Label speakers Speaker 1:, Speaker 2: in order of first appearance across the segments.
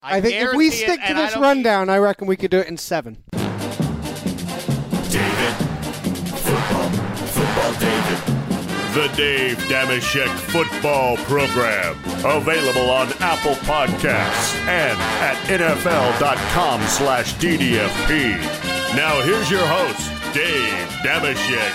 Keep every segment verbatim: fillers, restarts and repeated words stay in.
Speaker 1: I,
Speaker 2: I think if we stick
Speaker 1: it,
Speaker 2: to this I rundown, I reckon we could do it in seven.
Speaker 3: David. Football. Football David. The Dave Dameshek Football Program. Available on Apple Podcasts and at N F L dot com slash D D F P. Now here's your host, Dave Dameshek.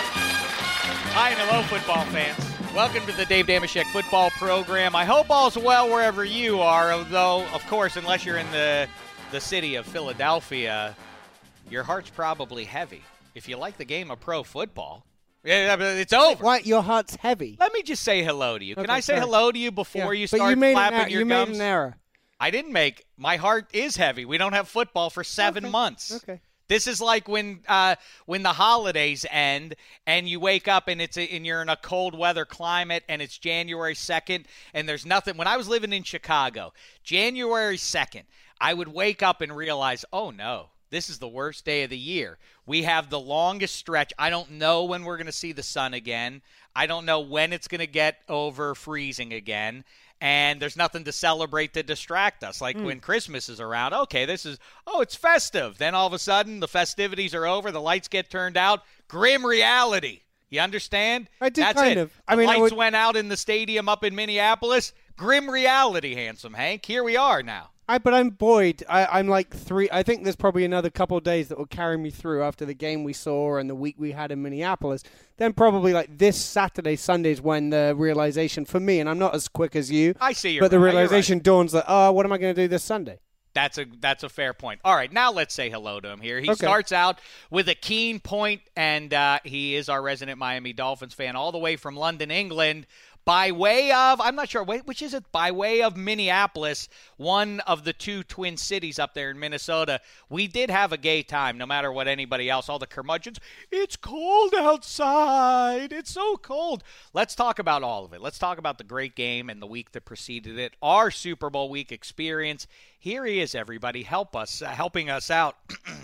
Speaker 1: Hi and hello, football fans. Welcome to the Dave Dameshek Football Program. I hope all's well wherever you are, although, of course, unless you're in the, the city of Philadelphia, your heart's probably heavy. If you like the game of pro football, yeah, it's over.
Speaker 2: What? Your heart's heavy?
Speaker 1: Let me just say hello to you. Can
Speaker 2: okay,
Speaker 1: I say
Speaker 2: sorry.
Speaker 1: hello to you before
Speaker 2: yeah,
Speaker 1: you start
Speaker 2: but you made
Speaker 1: flapping
Speaker 2: an er-
Speaker 1: your
Speaker 2: you
Speaker 1: gums?
Speaker 2: You made an error.
Speaker 1: I didn't make. My heart is heavy. We don't have football for seven
Speaker 2: okay.
Speaker 1: months.
Speaker 2: Okay.
Speaker 1: This is like when uh, when the holidays end and you wake up and it's a, and you're in a cold weather climate and it's January second and there's nothing. When I was living in Chicago, January second, I would wake up and realize, oh no, this is the worst day of the year. We have the longest stretch. I don't know when we're going to see the sun again. I don't know when it's going to get over freezing again. And there's nothing to celebrate to distract us. Like mm. when Christmas is around, okay, this is, oh, it's festive. Then all of a sudden, the festivities are over. The lights get turned out. Grim reality. You understand?
Speaker 2: I do
Speaker 1: That's
Speaker 2: kind
Speaker 1: it.
Speaker 2: of. I
Speaker 1: the
Speaker 2: mean,
Speaker 1: lights
Speaker 2: I would...
Speaker 1: went out in the stadium up in Minneapolis. Grim reality, handsome Hank. Here we are now.
Speaker 2: I, but I'm buoyed. I, I'm like three. I think there's probably another couple of days that will carry me through after the game we saw and the week we had in Minneapolis. Then probably like this Saturday, Sunday is when the realization for me, and I'm not as quick as you.
Speaker 1: I see you.
Speaker 2: But the
Speaker 1: right.
Speaker 2: realization
Speaker 1: right.
Speaker 2: dawns that, oh, what am I going to do this Sunday?
Speaker 1: That's a that's a fair point. All right, now let's say hello to him here. He
Speaker 2: okay.
Speaker 1: starts out with a keen point, and uh, he is our resident Miami Dolphins fan all the way from London, England. By way of, I'm not sure, which is it? By way of Minneapolis, one of the two twin cities up there in Minnesota. We did have a gay time, no matter what anybody else, all the curmudgeons. It's cold outside. It's so cold. Let's talk about all of it. Let's talk about the great game and the week that preceded it, our Super Bowl week experience. Here he is, everybody. Help us, uh, helping us out.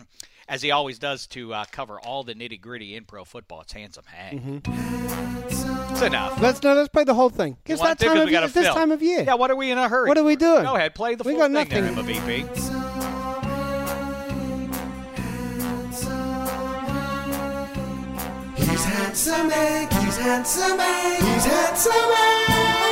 Speaker 1: As he always does to uh, cover all the nitty-gritty in pro football. It's Handsome Hank. Mm-hmm. It's enough.
Speaker 2: Let's no, let's play the whole thing. It's that time of year. It's this time of year.
Speaker 1: Yeah, what are we in a hurry?
Speaker 2: What are we doing?
Speaker 1: Go ahead, play the
Speaker 2: we
Speaker 1: full
Speaker 2: got
Speaker 1: thing
Speaker 2: nothing.
Speaker 1: there, M V P.
Speaker 4: He's Handsome Hank. He's Handsome Hank. He's Handsome Hank.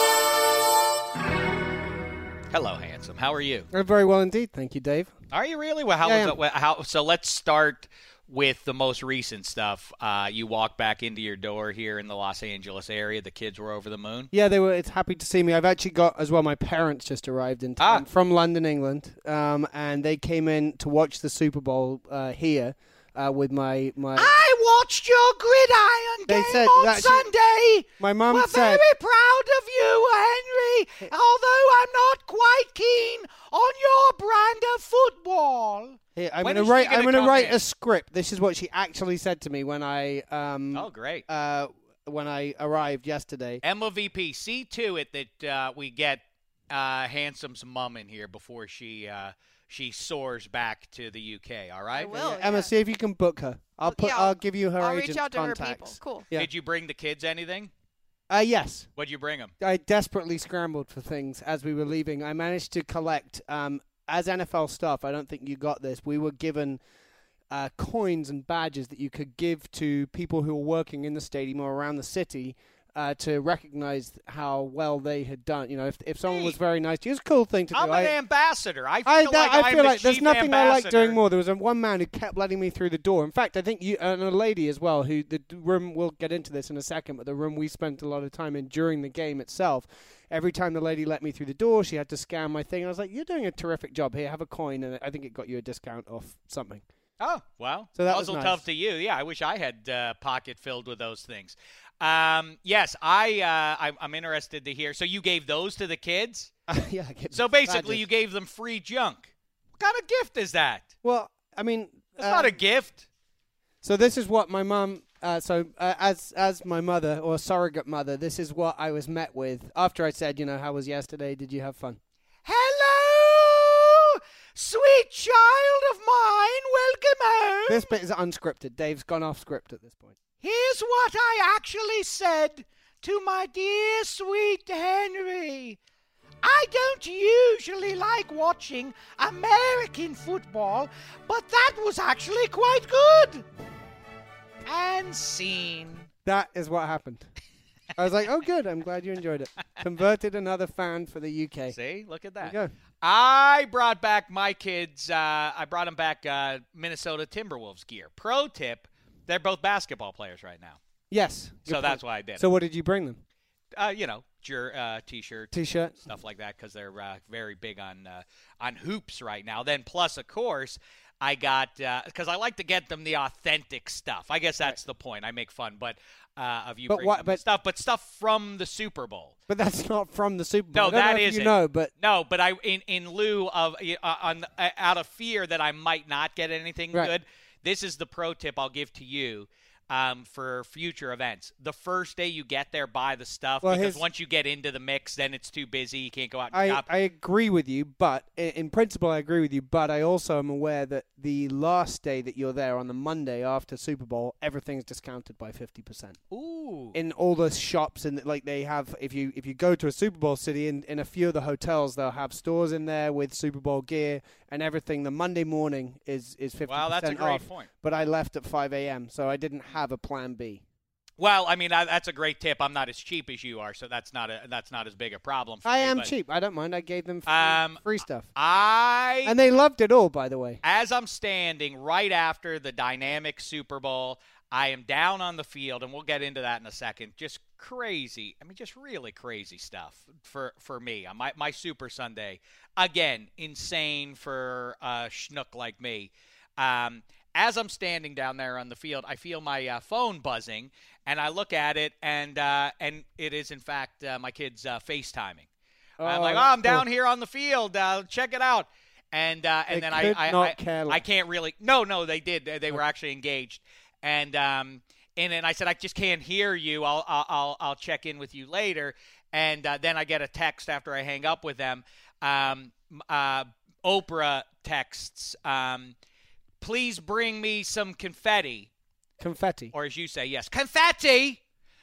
Speaker 1: Hello, Handsome. How are you?
Speaker 2: I'm very well indeed. Thank you, Dave.
Speaker 1: Are you really? Well, how
Speaker 2: yeah,
Speaker 1: was it? Well, how, so let's start with the most recent stuff. Uh, you walked back into your door here in the Los Angeles area. The kids were over the moon.
Speaker 2: Yeah, they were. It's happy to see me. I've actually got as well. My parents just arrived in town
Speaker 1: ah.
Speaker 2: from London, England, um, and they came in to watch the Super Bowl uh, here uh, with my my.
Speaker 1: I watched your gridiron
Speaker 2: They
Speaker 1: game
Speaker 2: said
Speaker 1: on
Speaker 2: that she-
Speaker 1: Sunday.
Speaker 2: My mum
Speaker 1: We're
Speaker 2: said.
Speaker 1: very proud of you, Henry. Although I'm not quite keen on your brand of football.
Speaker 2: Here, I'm
Speaker 1: When
Speaker 2: going
Speaker 1: is
Speaker 2: to
Speaker 1: she
Speaker 2: write.
Speaker 1: gonna
Speaker 2: I'm going to
Speaker 1: come
Speaker 2: write
Speaker 1: in?
Speaker 2: a script. This is what she actually said to me when I. Um,
Speaker 1: Oh, great.
Speaker 2: Uh, when I arrived yesterday.
Speaker 1: Emma V P, see to it that uh, we get uh, Handsome's mom in here before she uh, she soars back to the U K. All right.
Speaker 5: I will.
Speaker 2: Yeah, Emma,
Speaker 5: yeah.
Speaker 2: see if you can book her. I'll
Speaker 5: Well,
Speaker 2: put.
Speaker 5: yeah,
Speaker 2: I'll,
Speaker 5: I'll-
Speaker 2: give you her
Speaker 5: I'll
Speaker 2: agent
Speaker 5: reach out to
Speaker 2: contacts.
Speaker 5: her people. Cool.
Speaker 2: Yeah.
Speaker 1: Did you bring the kids anything?
Speaker 2: Uh, yes.
Speaker 1: What'd you bring them?
Speaker 2: I desperately scrambled for things as we were leaving. I managed to collect, um, as N F L staff, I don't think you got this, we were given uh, coins and badges that you could give to people who were working in the stadium or around the city uh, to recognize how well they had done. You know, if if someone
Speaker 1: Hey.
Speaker 2: was very nice to you, it's a cool thing to do.
Speaker 1: I'm
Speaker 2: I,
Speaker 1: an ambassador. I feel
Speaker 2: I,
Speaker 1: like
Speaker 2: that, I
Speaker 1: I'm
Speaker 2: feel
Speaker 1: the
Speaker 2: like there's
Speaker 1: chief
Speaker 2: nothing I like
Speaker 1: ambassador.
Speaker 2: doing more. There was a, one man who kept letting me through the door. In fact, I think you and a lady as well, who the room, we'll get into this in a second, but the room we spent a lot of time in during the game itself, every time the lady let me through the door, she had to scan my thing. I was like, you're doing a terrific job here. Have a coin. And I think it got you a discount off something.
Speaker 1: Oh, well,
Speaker 2: So that was
Speaker 1: muzzle
Speaker 2: nice.
Speaker 1: tough to you. Yeah, I wish I had uh, pocket filled with those things. Um, yes, I, uh, I, I'm interested to hear. So you gave those to the kids?
Speaker 2: yeah. I get
Speaker 1: So basically
Speaker 2: badges.
Speaker 1: you gave them free junk. What kind of gift is that?
Speaker 2: Well, I mean.
Speaker 1: It's
Speaker 2: uh,
Speaker 1: not a gift.
Speaker 2: So this is what my mum, uh, so uh, as as my mother or surrogate mother, this is what I was met with after I said, you know, how was yesterday? Did you have fun?
Speaker 1: Hello, sweet child of mine. Welcome home.
Speaker 2: This bit is unscripted. Dave's gone off script at this point.
Speaker 1: Here's what I actually said to my dear sweet Henry. I don't usually like watching American football, but that was actually quite good. And scene.
Speaker 2: That is what happened. I was like, oh, good. I'm glad you enjoyed it. Converted another fan for the U K.
Speaker 1: See? Look at that.
Speaker 2: There you go.
Speaker 1: I brought back my kids. Uh, I brought them back uh, Minnesota Timberwolves gear. Pro tip, they're both basketball players right now.
Speaker 2: Yes.
Speaker 1: So
Speaker 2: good
Speaker 1: that's
Speaker 2: point.
Speaker 1: why I did
Speaker 2: So
Speaker 1: it.
Speaker 2: what did you bring them?
Speaker 1: Uh, you know, jer- uh, T-shirt,
Speaker 2: T-shirt.
Speaker 1: stuff like that, because they're uh, very big on uh, on hoops right now. Then plus, of course, I got because uh, I like to get them the authentic stuff. I guess that's right. The point. I make fun, but uh, of you
Speaker 2: but
Speaker 1: bringing
Speaker 2: what,
Speaker 1: them
Speaker 2: but,
Speaker 1: stuff, but stuff from the Super Bowl.
Speaker 2: But that's not from the Super Bowl.
Speaker 1: No, that
Speaker 2: is
Speaker 1: isn't.
Speaker 2: You know, but
Speaker 1: no, but I in in lieu of uh, on uh, out of fear that I might not get anything
Speaker 2: right.
Speaker 1: good. This is the pro tip I'll give to you. Um, for future events. The first day you get there, buy the stuff,
Speaker 2: well,
Speaker 1: because
Speaker 2: his,
Speaker 1: once you get into the mix, then it's too busy. You can't go out and
Speaker 2: I,
Speaker 1: shop.
Speaker 2: I agree with you, but in, in principle I agree with you, but I also am aware that the last day that you're there on the Monday after Super Bowl, everything's discounted by fifty percent.
Speaker 1: Ooh.
Speaker 2: In all the shops, and like they have, if you if you go to a Super Bowl city, in, in a few of the hotels, they'll have stores in there with Super Bowl gear and everything. The Monday morning is, is fifty percent off.
Speaker 1: Wow, that's a great
Speaker 2: off,
Speaker 1: point.
Speaker 2: But I left at five a.m., so I didn't have a plan B.
Speaker 1: Well, I mean, I, that's a great tip. I'm not as cheap as you are, so that's not a that's not as big a problem for
Speaker 2: I
Speaker 1: me,
Speaker 2: am
Speaker 1: but,
Speaker 2: cheap. I don't mind. I gave them free,
Speaker 1: um,
Speaker 2: free stuff.
Speaker 1: I
Speaker 2: And they loved it all, by the way.
Speaker 1: As I'm standing right after the dynamic Super Bowl, I am down on the field, and we'll get into that in a second. Just crazy. I mean, just really crazy stuff for, for me. My, my Super Sunday. Again, insane for a schnook like me. Um, as I'm standing down there on the field, I feel my uh, phone buzzing, and I look at it, and uh, and it is, in fact, uh, my kids uh, FaceTiming. Oh, I'm like, oh, I'm down cool. here on the field. Uh, check it out. And uh, and
Speaker 2: they
Speaker 1: then
Speaker 2: could
Speaker 1: I I,
Speaker 2: not
Speaker 1: I,
Speaker 2: care
Speaker 1: I can't really – no, no, they did. They, they were actually engaged. And um, and then I said, I just can't hear you. I'll I'll I'll, I'll check in with you later. And uh, then I get a text after I hang up with them. Um, uh, Oprah texts, um, please bring me some confetti.
Speaker 2: Confetti.
Speaker 1: Or as you say, yes, confetti.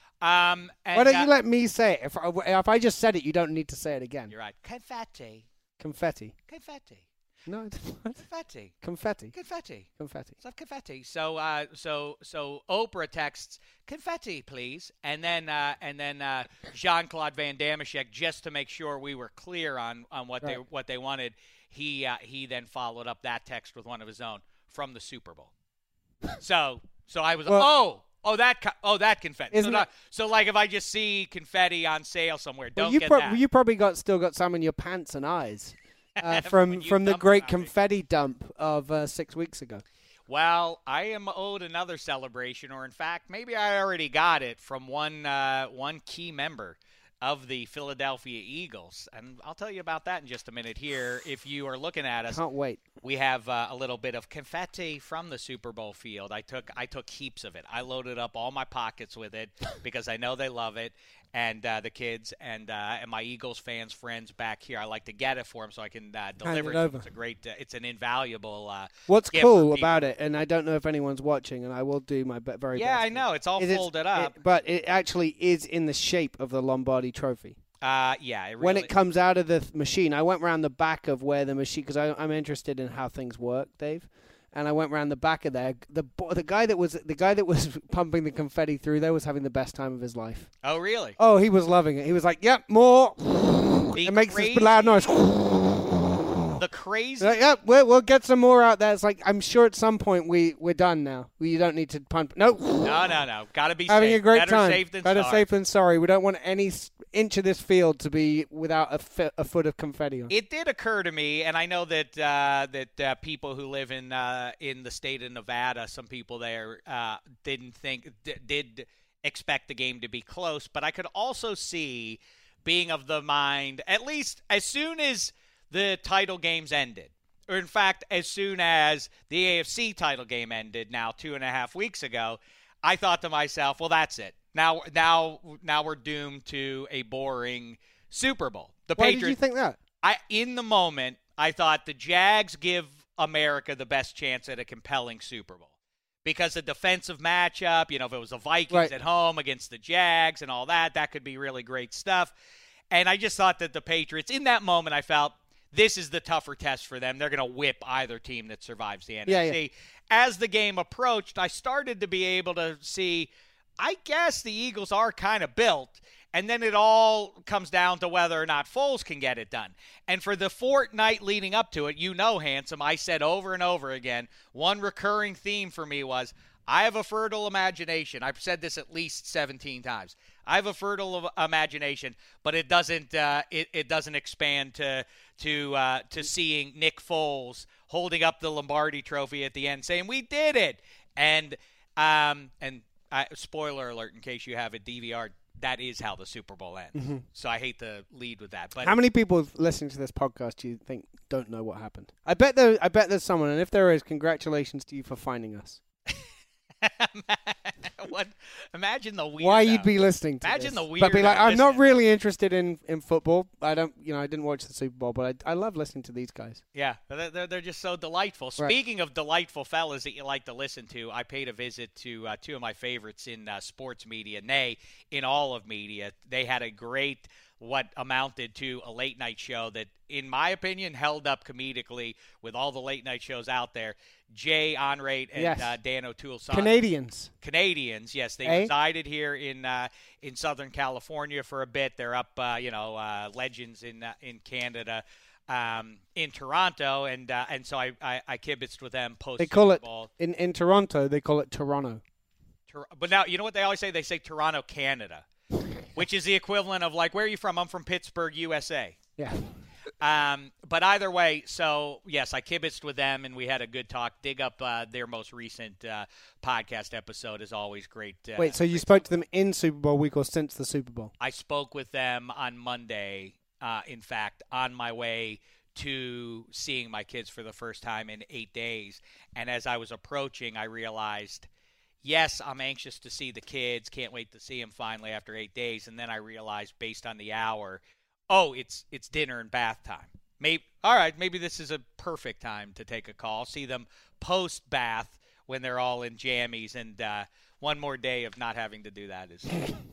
Speaker 1: Um, and,
Speaker 2: Why don't
Speaker 1: uh,
Speaker 2: you let me say it? If I, if I just said it, you don't need to say it again.
Speaker 1: You're right. Confetti.
Speaker 2: Confetti.
Speaker 1: Confetti.
Speaker 2: No,
Speaker 1: confetti.
Speaker 2: Confetti.
Speaker 1: Confetti.
Speaker 2: Confetti.
Speaker 1: So confetti. So uh, so so Oprah texts confetti, please, and then uh, and then uh, Jean-Claude Van Damme, just to make sure we were clear on, on what
Speaker 2: right.
Speaker 1: they what they wanted. He uh, he then followed up that text with one of his own from the Super Bowl. so so I was
Speaker 2: well,
Speaker 1: oh. Oh that oh that confetti. So,
Speaker 2: that,
Speaker 1: not, so like if I just see confetti on sale somewhere, don't
Speaker 2: well, you
Speaker 1: get
Speaker 2: pro-
Speaker 1: that.
Speaker 2: You probably got still got some in your pants and eyes uh, from from the great confetti dump of uh, six weeks ago.
Speaker 1: Well, I am owed another celebration, or in fact, maybe I already got it from one uh, one key member of the Philadelphia Eagles, and I'll tell you about that in just a minute here. If you are looking at us,
Speaker 2: can't wait.
Speaker 1: We have uh, a little bit of confetti from the Super Bowl field. I took I took heaps of it. I loaded up all my pockets with it because I know they love it, and uh, the kids and uh, and my Eagles fans friends back here. I like to get it for them so I can uh, deliver
Speaker 2: it
Speaker 1: it.
Speaker 2: over.
Speaker 1: It's a great. Uh, it's an invaluable. Uh,
Speaker 2: What's
Speaker 1: gift
Speaker 2: cool
Speaker 1: for
Speaker 2: about it, and I don't know if anyone's watching, and I will do my be- very
Speaker 1: yeah,
Speaker 2: best.
Speaker 1: Yeah, I know it's all
Speaker 2: it
Speaker 1: folded
Speaker 2: is,
Speaker 1: up,
Speaker 2: it, but it actually is in the shape of the Lombardi Trophy.
Speaker 1: Uh, yeah. It really,
Speaker 2: when it comes out of the th- machine, I went around the back of where the machine, because I'm interested in how things work, Dave. And I went around the back of there. The the guy that was the guy that was pumping the confetti through there was having the best time of his life.
Speaker 1: Oh, really?
Speaker 2: Oh, he was loving it. He was like, "Yep, more."
Speaker 1: The
Speaker 2: it makes
Speaker 1: crazy,
Speaker 2: this loud noise.
Speaker 1: The crazy.
Speaker 2: Like, yep, we'll, we'll get some more out there. It's like I'm sure at some point we we're done now. We don't need to pump. Nope.
Speaker 1: No, no, no. Got to be
Speaker 2: having
Speaker 1: safe.
Speaker 2: a great
Speaker 1: Better
Speaker 2: time.
Speaker 1: Safe than
Speaker 2: Better
Speaker 1: sorry.
Speaker 2: safe than sorry. We don't want any inch of this field to be without a, fi- a foot of confetti on.
Speaker 1: It did occur to me, and I know that uh, that uh, people who live in uh, in the state of Nevada, some people there uh, didn't think d- did expect the game to be close, but I could also see being of the mind, at least as soon as the title games ended, or in fact, as soon as the A F C title game ended now two and a half weeks ago, I thought to myself, well, that's it. Now, now, now we're doomed to a boring Super Bowl. The
Speaker 2: Why
Speaker 1: Patriots,
Speaker 2: did you think that?
Speaker 1: I, in the moment, I thought the Jags give America the best chance at a compelling Super Bowl. Because the defensive matchup, you know, if it was the Vikings
Speaker 2: right.
Speaker 1: at home against the Jags and all that, that could be really great stuff. And I just thought that the Patriots, in that moment, I felt this is the tougher test for them. They're going to whip either team that survives the N F C.
Speaker 2: Yeah, yeah.
Speaker 1: As the game approached, I started to be able to see, I guess the Eagles are kind of built. And then it all comes down to whether or not Foles can get it done. And for the fortnight leading up to it, you know, Handsome, I said over and over again, one recurring theme for me was, I have a fertile imagination. I've said this at least seventeen times. I have a fertile imagination, but it doesn't uh, it, it doesn't expand to to uh, to seeing Nick Foles holding up the Lombardi Trophy at the end, saying we did it. And um and I, spoiler alert, in case you have a D V R. That is how the Super Bowl ends. Mm-hmm. So I hate to lead with that. But
Speaker 2: how many people listening to this podcast do you think don't know what happened? I bet there. I bet there's someone, and if there is, congratulations to you for finding us.
Speaker 1: What? Imagine the weirdo.
Speaker 2: Why you'd be listening to
Speaker 1: Imagine
Speaker 2: this.
Speaker 1: the weirdo.
Speaker 2: But be like, I'm not
Speaker 1: listening.
Speaker 2: really interested in, in football. I don't, you know, I didn't watch the Super Bowl, but I, I love listening to these guys.
Speaker 1: Yeah, they're, they're, they're just so delightful.
Speaker 2: Right.
Speaker 1: Speaking of delightful fellas that you like to listen to, I paid a visit to uh, two of my favorites in uh, sports media, nay, in all of media. They had a great, what amounted to a late-night show that, in my opinion, held up comedically with all the late-night shows out there. Jay Onrait and
Speaker 2: Yes.
Speaker 1: uh, Dan O'Toole.
Speaker 2: Canadians.
Speaker 1: Canadians, yes. They
Speaker 2: Eh?
Speaker 1: resided here in uh, in Southern California for a bit. They're up, uh, you know, uh, legends in uh, in Canada, um, in Toronto, and uh, and so I, I, I kibitzed with them post
Speaker 2: They call
Speaker 1: Super
Speaker 2: it
Speaker 1: Bowl.
Speaker 2: in in Toronto. They call it Toronto.
Speaker 1: Tor- But now, you know what they always say? They say Toronto, Canada, which is the equivalent of like, where are you from? I'm from Pittsburgh, U S A.
Speaker 2: Yeah.
Speaker 1: Um, but either way, so yes, I kibitzed with them, and we had a good talk. Dig up uh, their most recent uh, podcast episode is always great. Uh,
Speaker 2: Wait, so you
Speaker 1: great
Speaker 2: spoke to them in Super Bowl week or since the Super Bowl?
Speaker 1: I spoke with them on Monday, uh, in fact, on my way to seeing my kids for the first time in eight days. And as I was approaching, I realized, yes, I'm anxious to see the kids. Can't wait to see them finally after eight days. And then I realized, based on the hour, oh, it's it's dinner and bath time. Maybe, all right, maybe this is a perfect time to take a call. See them post-bath when they're all in jammies. And uh, one more day of not having to do that is...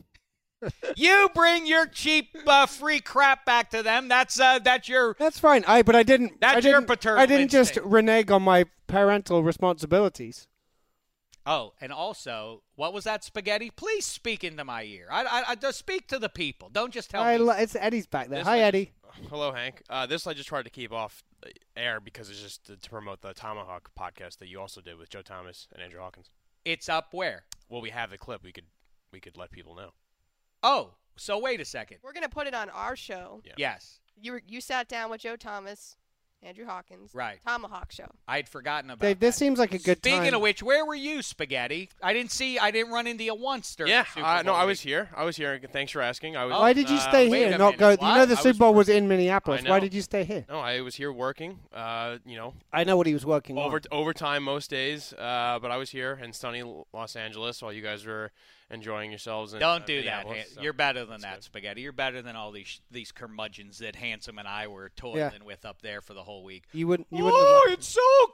Speaker 1: You bring your cheap, uh, free crap back to them. That's uh, that's your.
Speaker 2: That's fine. I but I didn't.
Speaker 1: That's
Speaker 2: I didn't,
Speaker 1: your paternal
Speaker 2: I didn't just
Speaker 1: instinct.
Speaker 2: renege on my parental responsibilities.
Speaker 1: Oh, and also, what was that spaghetti? Please speak into my ear. I, I, I just speak to the people. Don't just tell
Speaker 2: I
Speaker 1: me.
Speaker 2: lo- it's Eddie's back there.
Speaker 5: This
Speaker 2: Hi,
Speaker 5: I
Speaker 2: Eddie.
Speaker 5: Just, hello, Hank. Uh, this I just tried to keep off the air because it's just to, to promote the Tomahawk podcast that you also did with Joe Thomas and Andrew Hawkins.
Speaker 1: It's up where?
Speaker 5: Well, we have the clip. We could we could let people know.
Speaker 1: Oh, so wait a second.
Speaker 6: We're going to put it on our show.
Speaker 5: Yeah.
Speaker 1: Yes,
Speaker 6: You were, you sat down with Joe Thomas, Andrew Hawkins.
Speaker 1: Right.
Speaker 6: Tomahawk Show.
Speaker 1: I'd forgotten about
Speaker 2: Dave,
Speaker 1: that.
Speaker 2: this seems like a good
Speaker 1: Speaking
Speaker 2: time.
Speaker 1: of which, where were you, spaghetti? I didn't see. I didn't run into you once during
Speaker 5: Yeah,
Speaker 1: the Super
Speaker 5: uh, no,
Speaker 1: Bowl
Speaker 5: I was
Speaker 1: week.
Speaker 5: here. I was here. Thanks for asking. I was.
Speaker 2: Why did you
Speaker 5: uh,
Speaker 2: stay
Speaker 1: wait
Speaker 2: here
Speaker 1: a
Speaker 2: and not
Speaker 1: minute.
Speaker 2: go? You know
Speaker 1: What?
Speaker 2: the
Speaker 5: I
Speaker 2: Super
Speaker 5: was
Speaker 2: Bowl was
Speaker 5: working.
Speaker 2: in Minneapolis.
Speaker 5: I
Speaker 2: Why
Speaker 5: know.
Speaker 2: did you stay here?
Speaker 5: No, I was here working. Uh, you know,
Speaker 2: I know what he was working
Speaker 5: over
Speaker 2: on.
Speaker 5: overtime most days. Uh, but I was here in sunny Los Angeles while you guys were enjoying yourselves. In,
Speaker 1: Don't
Speaker 5: uh,
Speaker 1: do that.
Speaker 5: Minneapolis,
Speaker 1: Han-
Speaker 5: so
Speaker 1: You're better than
Speaker 5: that's
Speaker 1: that,
Speaker 5: good.
Speaker 1: spaghetti. You're better than all these these curmudgeons that Handsome and I were toiling
Speaker 2: Yeah.
Speaker 1: with up there for the whole week.
Speaker 2: You wouldn't. You wouldn't.
Speaker 1: Oh,
Speaker 2: have liked
Speaker 1: it's so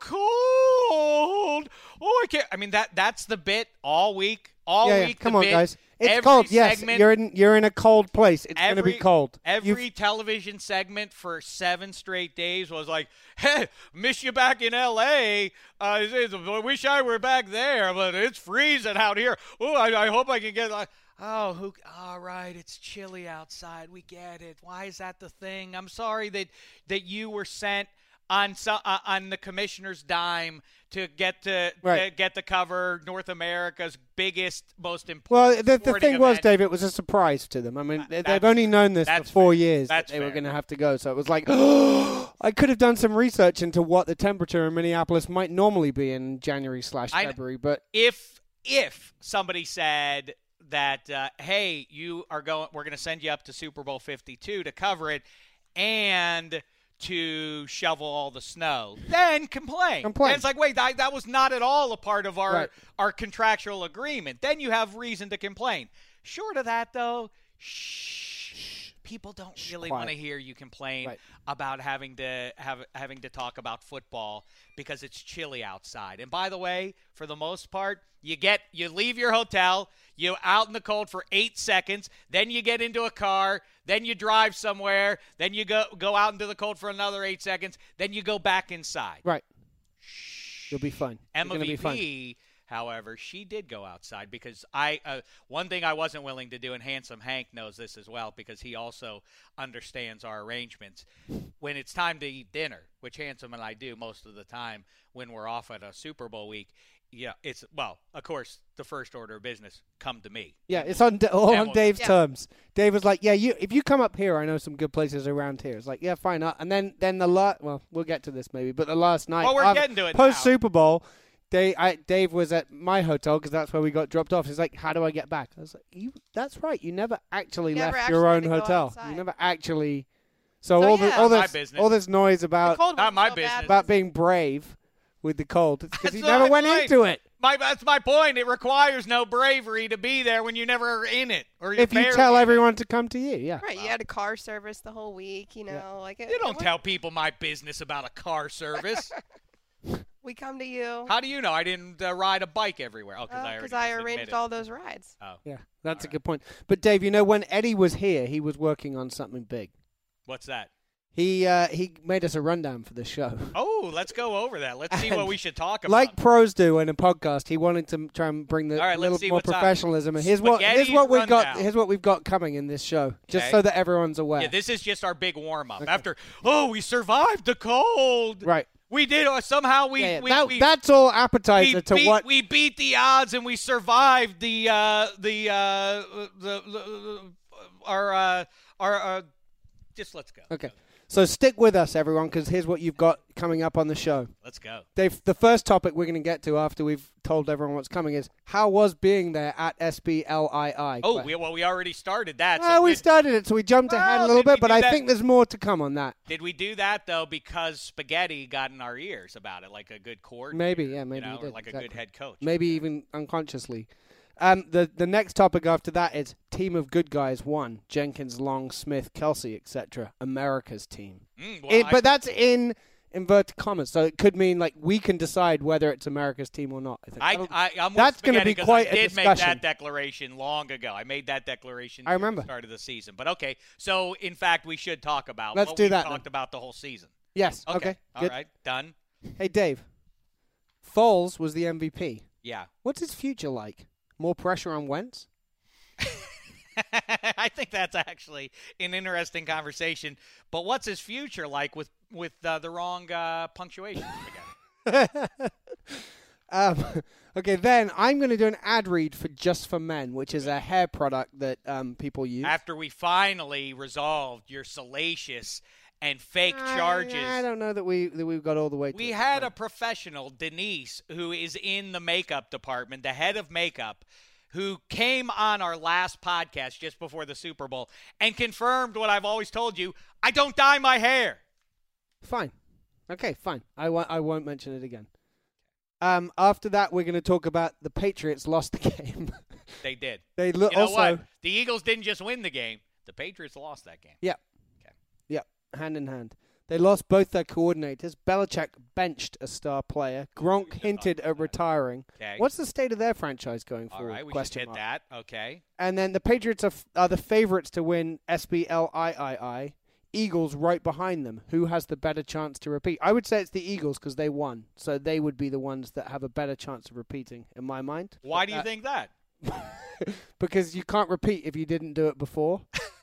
Speaker 1: cold. Oh, I can't. I mean that that's the bit all week. All
Speaker 2: yeah, yeah.
Speaker 1: week.
Speaker 2: Come
Speaker 1: the
Speaker 2: on,
Speaker 1: bit,
Speaker 2: guys. It's
Speaker 1: every
Speaker 2: cold. Yes,
Speaker 1: segment,
Speaker 2: you're in. You're in a cold place. It's going to
Speaker 1: every,
Speaker 2: be cold.
Speaker 1: Every
Speaker 2: You've-
Speaker 1: television segment for seven straight days was like, "Hey, miss you back in L A. Uh, it's- it's- I wish I were back there, but it's freezing out here. Oh, I, I hope I can get like." Oh, who? All right, it's chilly outside. We get it. Why is that the thing? I'm sorry that that you were sent on so, uh, on the commissioner's dime to get to,
Speaker 2: Right.
Speaker 1: to get to cover North America's biggest, most important.
Speaker 2: Well, the, the
Speaker 1: sporting
Speaker 2: thing was,
Speaker 1: event.
Speaker 2: Dave, it was a surprise to them. I mean, they, they've
Speaker 1: that's-
Speaker 2: only known this for
Speaker 1: that's
Speaker 2: four
Speaker 1: fair.
Speaker 2: years
Speaker 1: That's
Speaker 2: that they were
Speaker 1: fair.
Speaker 2: going to have to go. So it was like, I could have done some research into what the temperature in Minneapolis might normally be in January slash
Speaker 1: I-
Speaker 2: February. But
Speaker 1: if if somebody said that, uh, hey, you are going, we're going to send you up to Super Bowl fifty-two to cover it, and to shovel all the snow, then complain.
Speaker 2: Complain.
Speaker 1: And it's like, wait, that, that was not at all a part of our
Speaker 2: Right.
Speaker 1: our contractual agreement. Then you have reason to complain. Short of that, though, shh. people don't
Speaker 2: Shh,
Speaker 1: really
Speaker 2: quiet.
Speaker 1: want to hear you complain
Speaker 2: Right.
Speaker 1: about having to have having to talk about football because it's chilly outside. And by the way, for the most part, you get you leave your hotel, you're out in the cold for eight seconds, then you get into a car, then you drive somewhere, then you go go out into the cold for another eight seconds, then you go back inside.
Speaker 2: Right. You'll be fine. You're
Speaker 1: Emma
Speaker 2: gonna be fine.
Speaker 1: V P, however, she did go outside because I uh, one thing I wasn't willing to do, and Handsome Hank knows this as well because he also understands our arrangements. When it's time to eat dinner, which Handsome and I do most of the time when we're off at a Super Bowl week, yeah, it's well, of course, the first order of business: come to me.
Speaker 2: Yeah, it's on all
Speaker 1: And
Speaker 2: on
Speaker 1: we'll-
Speaker 2: Dave's
Speaker 6: Yeah.
Speaker 2: terms. Dave was like, "Yeah, you if you come up here, I know some good places around here." It's like, "Yeah, fine." Uh, And then then the last, well, we'll get to this maybe, but the last night,
Speaker 1: Well, we're
Speaker 2: after-
Speaker 1: getting to it
Speaker 2: post
Speaker 1: now.
Speaker 2: Super Bowl, Dave, I, Dave was at my hotel because that's where we got dropped off. He's like, "How do I get back?" I was like, "You, that's right. You never actually
Speaker 6: You never
Speaker 2: left
Speaker 6: actually
Speaker 2: your
Speaker 6: had
Speaker 2: own
Speaker 6: to go
Speaker 2: hotel.
Speaker 6: outside.
Speaker 2: You never actually." So,
Speaker 6: So,
Speaker 2: all the
Speaker 6: yeah.
Speaker 2: all
Speaker 1: Not my
Speaker 2: this
Speaker 1: business.
Speaker 2: all this noise
Speaker 6: The
Speaker 2: about
Speaker 6: cold
Speaker 1: Not
Speaker 6: wasn't
Speaker 1: my
Speaker 6: so
Speaker 1: business.
Speaker 6: bad.
Speaker 2: about being brave with the cold because
Speaker 1: That's
Speaker 2: he
Speaker 1: not
Speaker 2: never
Speaker 1: my
Speaker 2: went
Speaker 1: point.
Speaker 2: into it.
Speaker 1: My, that's my point. It requires no bravery to be there when you're never in it. Or you're
Speaker 2: If you
Speaker 1: barely
Speaker 2: tell
Speaker 1: in it.
Speaker 2: everyone to come to you, yeah.
Speaker 6: Right, you had a car service the whole week, you know, like it,
Speaker 1: You
Speaker 6: it
Speaker 1: don't
Speaker 6: was-
Speaker 1: tell people my business about a car service.
Speaker 6: We come to you
Speaker 1: How do you know I didn't uh, ride a bike everywhere? Oh, because I already
Speaker 6: because I
Speaker 1: just
Speaker 6: arranged
Speaker 1: admitted.
Speaker 6: all those rides.
Speaker 1: Oh,
Speaker 2: Yeah, that's a
Speaker 1: All right.
Speaker 2: good point. But Dave, you know, when Eddie was here, he was working on something big.
Speaker 1: what's that?
Speaker 2: He uh, he made us a rundown for the show.
Speaker 1: Oh, let's go over that. Let's see
Speaker 2: And
Speaker 1: what we should talk about.
Speaker 2: Like pros do in a podcast, he wanted to m- try and bring the
Speaker 1: All right, let's
Speaker 2: little
Speaker 1: see
Speaker 2: more
Speaker 1: what's on.
Speaker 2: professionalism. And here's what here's
Speaker 1: Spaghetti
Speaker 2: what we've got.
Speaker 1: rundown.
Speaker 2: Here's what we've got coming in this show, just
Speaker 1: Okay.
Speaker 2: so that everyone's aware.
Speaker 1: yeah, this is just our big warm up.
Speaker 2: Okay.
Speaker 1: After, oh, we survived the cold.
Speaker 2: right.
Speaker 1: We did. Uh, somehow we
Speaker 2: Yeah, yeah.
Speaker 1: we,
Speaker 2: That-
Speaker 1: we
Speaker 2: that's all
Speaker 1: we
Speaker 2: appetizer to
Speaker 1: beat,
Speaker 2: what.
Speaker 1: we beat the odds and we survived the uh, the uh, the, the our uh, our uh, just let's go.
Speaker 2: Okay. So stick with us, everyone, because here's what you've got coming up on the show.
Speaker 1: Let's go.
Speaker 2: Dave, the first topic we're going to get to after we've told everyone what's coming is how was being there at S B L I I?
Speaker 1: Oh, we, well, we already started that. So
Speaker 2: Well, we
Speaker 1: did,
Speaker 2: started it, so we jumped ahead a
Speaker 1: Well,
Speaker 2: little
Speaker 1: did we
Speaker 2: bit, but
Speaker 1: do
Speaker 2: I
Speaker 1: that?
Speaker 2: think there's more to come on that.
Speaker 1: did we do that though because Spaghetti got in our ears about it, like a good coordinator?
Speaker 2: Maybe, yeah, maybe
Speaker 1: you know,
Speaker 2: he did,
Speaker 1: or like a
Speaker 2: exactly.
Speaker 1: good head coach.
Speaker 2: Maybe even unconsciously. Um, the the next topic after that is team of good guys won. Jenkins, Long, Smith, Kelsey, et cetera. America's team.
Speaker 1: Mm, well,
Speaker 2: It-
Speaker 1: I-
Speaker 2: but that's in inverted commas, so it could mean like we can decide whether it's America's team or not. I think.
Speaker 1: I,
Speaker 2: That'll-
Speaker 1: I, I'm with
Speaker 2: that's gonna
Speaker 1: Spaghetti
Speaker 2: be
Speaker 1: 'cause
Speaker 2: quite
Speaker 1: I
Speaker 2: a
Speaker 1: did make
Speaker 2: discussion.
Speaker 1: that declaration long ago. I made that declaration.
Speaker 2: I
Speaker 1: near
Speaker 2: remember.
Speaker 1: the start of the season. But okay, so in fact, we should talk about
Speaker 2: Let's
Speaker 1: what
Speaker 2: do
Speaker 1: we
Speaker 2: that
Speaker 1: talked
Speaker 2: then.
Speaker 1: about the whole season.
Speaker 2: yes.
Speaker 1: Okay,
Speaker 2: Okay.
Speaker 1: all
Speaker 2: good.
Speaker 1: right, done.
Speaker 2: Hey, Dave. Foles was the M V P.
Speaker 1: Yeah.
Speaker 2: What's his future like? More pressure on Wentz?
Speaker 1: I think that's actually an interesting conversation. But what's his future like with with uh, the wrong uh, punctuation? Spaghetti?
Speaker 2: um, okay, then I'm going to do an ad read for Just for Men, which is a hair product that um, people use.
Speaker 1: After we finally resolved your salacious and fake charges.
Speaker 2: I, I don't know that we that we've got all the way. To
Speaker 1: We
Speaker 2: it.
Speaker 1: had a professional, Denise, who is in the makeup department, the head of makeup, who came on our last podcast just before the Super Bowl and confirmed what I've always told you. I don't dye my hair.
Speaker 2: Fine. Okay, fine. I won't. I won't mention it again. Um, after that, we're going to talk about the Patriots lost the game.
Speaker 1: They did.
Speaker 2: they lo-
Speaker 1: You know
Speaker 2: also.
Speaker 1: what? The Eagles didn't just win the game. The Patriots lost that game.
Speaker 2: Yep.
Speaker 1: Okay.
Speaker 2: Yep. Hand in hand. They lost both their coordinators. Belichick benched a star player. Gronk hinted at retiring.
Speaker 1: Okay.
Speaker 2: What's the state of their franchise going
Speaker 1: All
Speaker 2: forward?
Speaker 1: right, we
Speaker 2: Question
Speaker 1: should hit
Speaker 2: mark.
Speaker 1: that. Okay.
Speaker 2: And then the Patriots are, f- are the favorites to win S B L I I I. Eagles right behind them. Who has the better chance to repeat? I would say it's the Eagles because they won. So they would be the ones that have a better chance of repeating, in my mind.
Speaker 1: Why
Speaker 2: But,
Speaker 1: do you
Speaker 2: uh,
Speaker 1: think that?
Speaker 2: Because you can't repeat if you didn't do it before.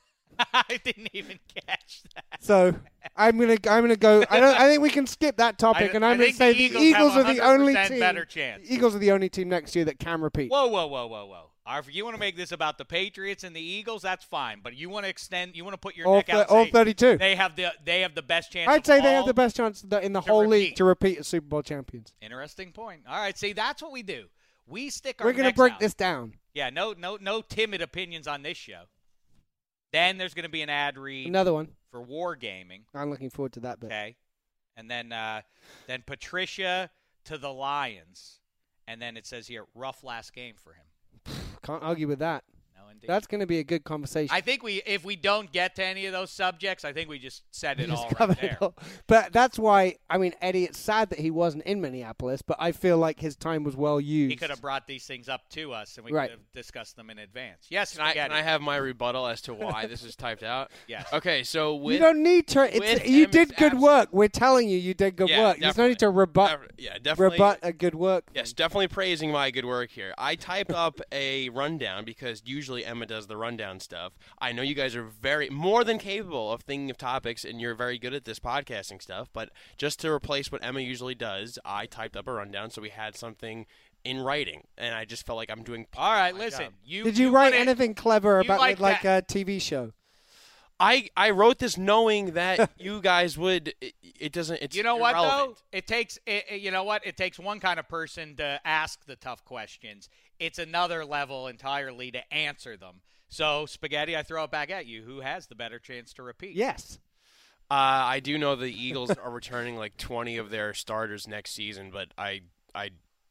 Speaker 1: I didn't even catch that.
Speaker 2: So I'm gonna I'm gonna go. I don't. I think we can skip that topic,
Speaker 1: I-
Speaker 2: and I'm
Speaker 1: I
Speaker 2: gonna
Speaker 1: think
Speaker 2: say
Speaker 1: the
Speaker 2: the
Speaker 1: Eagles
Speaker 2: Eagles,
Speaker 1: have
Speaker 2: are
Speaker 1: a
Speaker 2: the only
Speaker 1: one hundred percent
Speaker 2: team.
Speaker 1: better chance.
Speaker 2: Eagles are the only team next year that can repeat.
Speaker 1: Whoa, whoa, whoa, whoa, whoa. All right, if you want to make this about the Patriots and the Eagles, that's fine. But you want to extend, you want to put your
Speaker 2: all,
Speaker 1: neck
Speaker 2: th-
Speaker 1: out.
Speaker 2: all
Speaker 1: And say
Speaker 2: thirty-two.
Speaker 1: they have the they have the best chance.
Speaker 2: I'd
Speaker 1: of
Speaker 2: say they have
Speaker 1: all-
Speaker 2: the best chance th- in the
Speaker 1: to
Speaker 2: whole
Speaker 1: repeat.
Speaker 2: league to repeat as Super Bowl champions.
Speaker 1: Interesting point. All right, see, that's what we do. We stick our.
Speaker 2: We're gonna
Speaker 1: necks
Speaker 2: break
Speaker 1: out.
Speaker 2: this down.
Speaker 1: Yeah, no, no, no timid opinions on this show. Then there's going to be an ad read
Speaker 2: Another one.
Speaker 1: for Wargaming.
Speaker 2: I'm looking forward to that bit.
Speaker 1: Okay, and then uh, then Patricia to the Lions, and then it says here rough last game for him.
Speaker 2: Can't argue with that.
Speaker 1: No, Indeed.
Speaker 2: That's going to be a good conversation.
Speaker 1: I think we, if we don't get to any of those subjects, I think we just said it
Speaker 2: Just
Speaker 1: all right
Speaker 2: covered
Speaker 1: there.
Speaker 2: it all. But that's why, I mean, Eddie, it's sad that he wasn't in Minneapolis, but I feel like his time was well used.
Speaker 1: He could have brought these things up to us, and we
Speaker 2: Right.
Speaker 1: could have discussed them in advance. Yes,
Speaker 5: Can I,
Speaker 1: Spaghetti.
Speaker 5: can I have my rebuttal as to why this is typed out?
Speaker 1: Yes.
Speaker 5: Okay, so with
Speaker 2: You don't need to. It's,
Speaker 5: with
Speaker 2: you
Speaker 5: Emmett's
Speaker 2: did good
Speaker 5: abs-
Speaker 2: work. We're telling you, you did good
Speaker 5: Yeah,
Speaker 2: work. There's no need to
Speaker 5: definitely.
Speaker 2: rebut,
Speaker 5: Def- yeah, definitely.
Speaker 2: rebut a good work.
Speaker 5: Yes, definitely praising my good work here. I typed up a rundown because usually Emma does the rundown stuff. I know you guys are very more than capable of thinking of topics, and you're very good at this podcasting stuff. But just to replace what Emma usually does, I typed up a rundown so we had something in writing, and I just felt like I'm doing.
Speaker 1: All right,
Speaker 5: my
Speaker 1: listen.
Speaker 5: job.
Speaker 1: You
Speaker 2: Did you, write
Speaker 1: wanna-
Speaker 2: anything clever
Speaker 1: you
Speaker 2: about
Speaker 1: like
Speaker 2: it, like
Speaker 1: that-
Speaker 2: a T V show?
Speaker 5: I I wrote this knowing that you guys would. It, it doesn't. It's
Speaker 1: You know what
Speaker 5: irrelevant.
Speaker 1: though? It takes it, it- you know what? It takes one kind of person to ask the tough questions. It's another level entirely to answer them. So, Spaghetti, I throw it back at you. Who has the better chance to repeat?
Speaker 2: Yes.
Speaker 5: Uh, I do know the Eagles are returning like twenty of their starters next season, but I I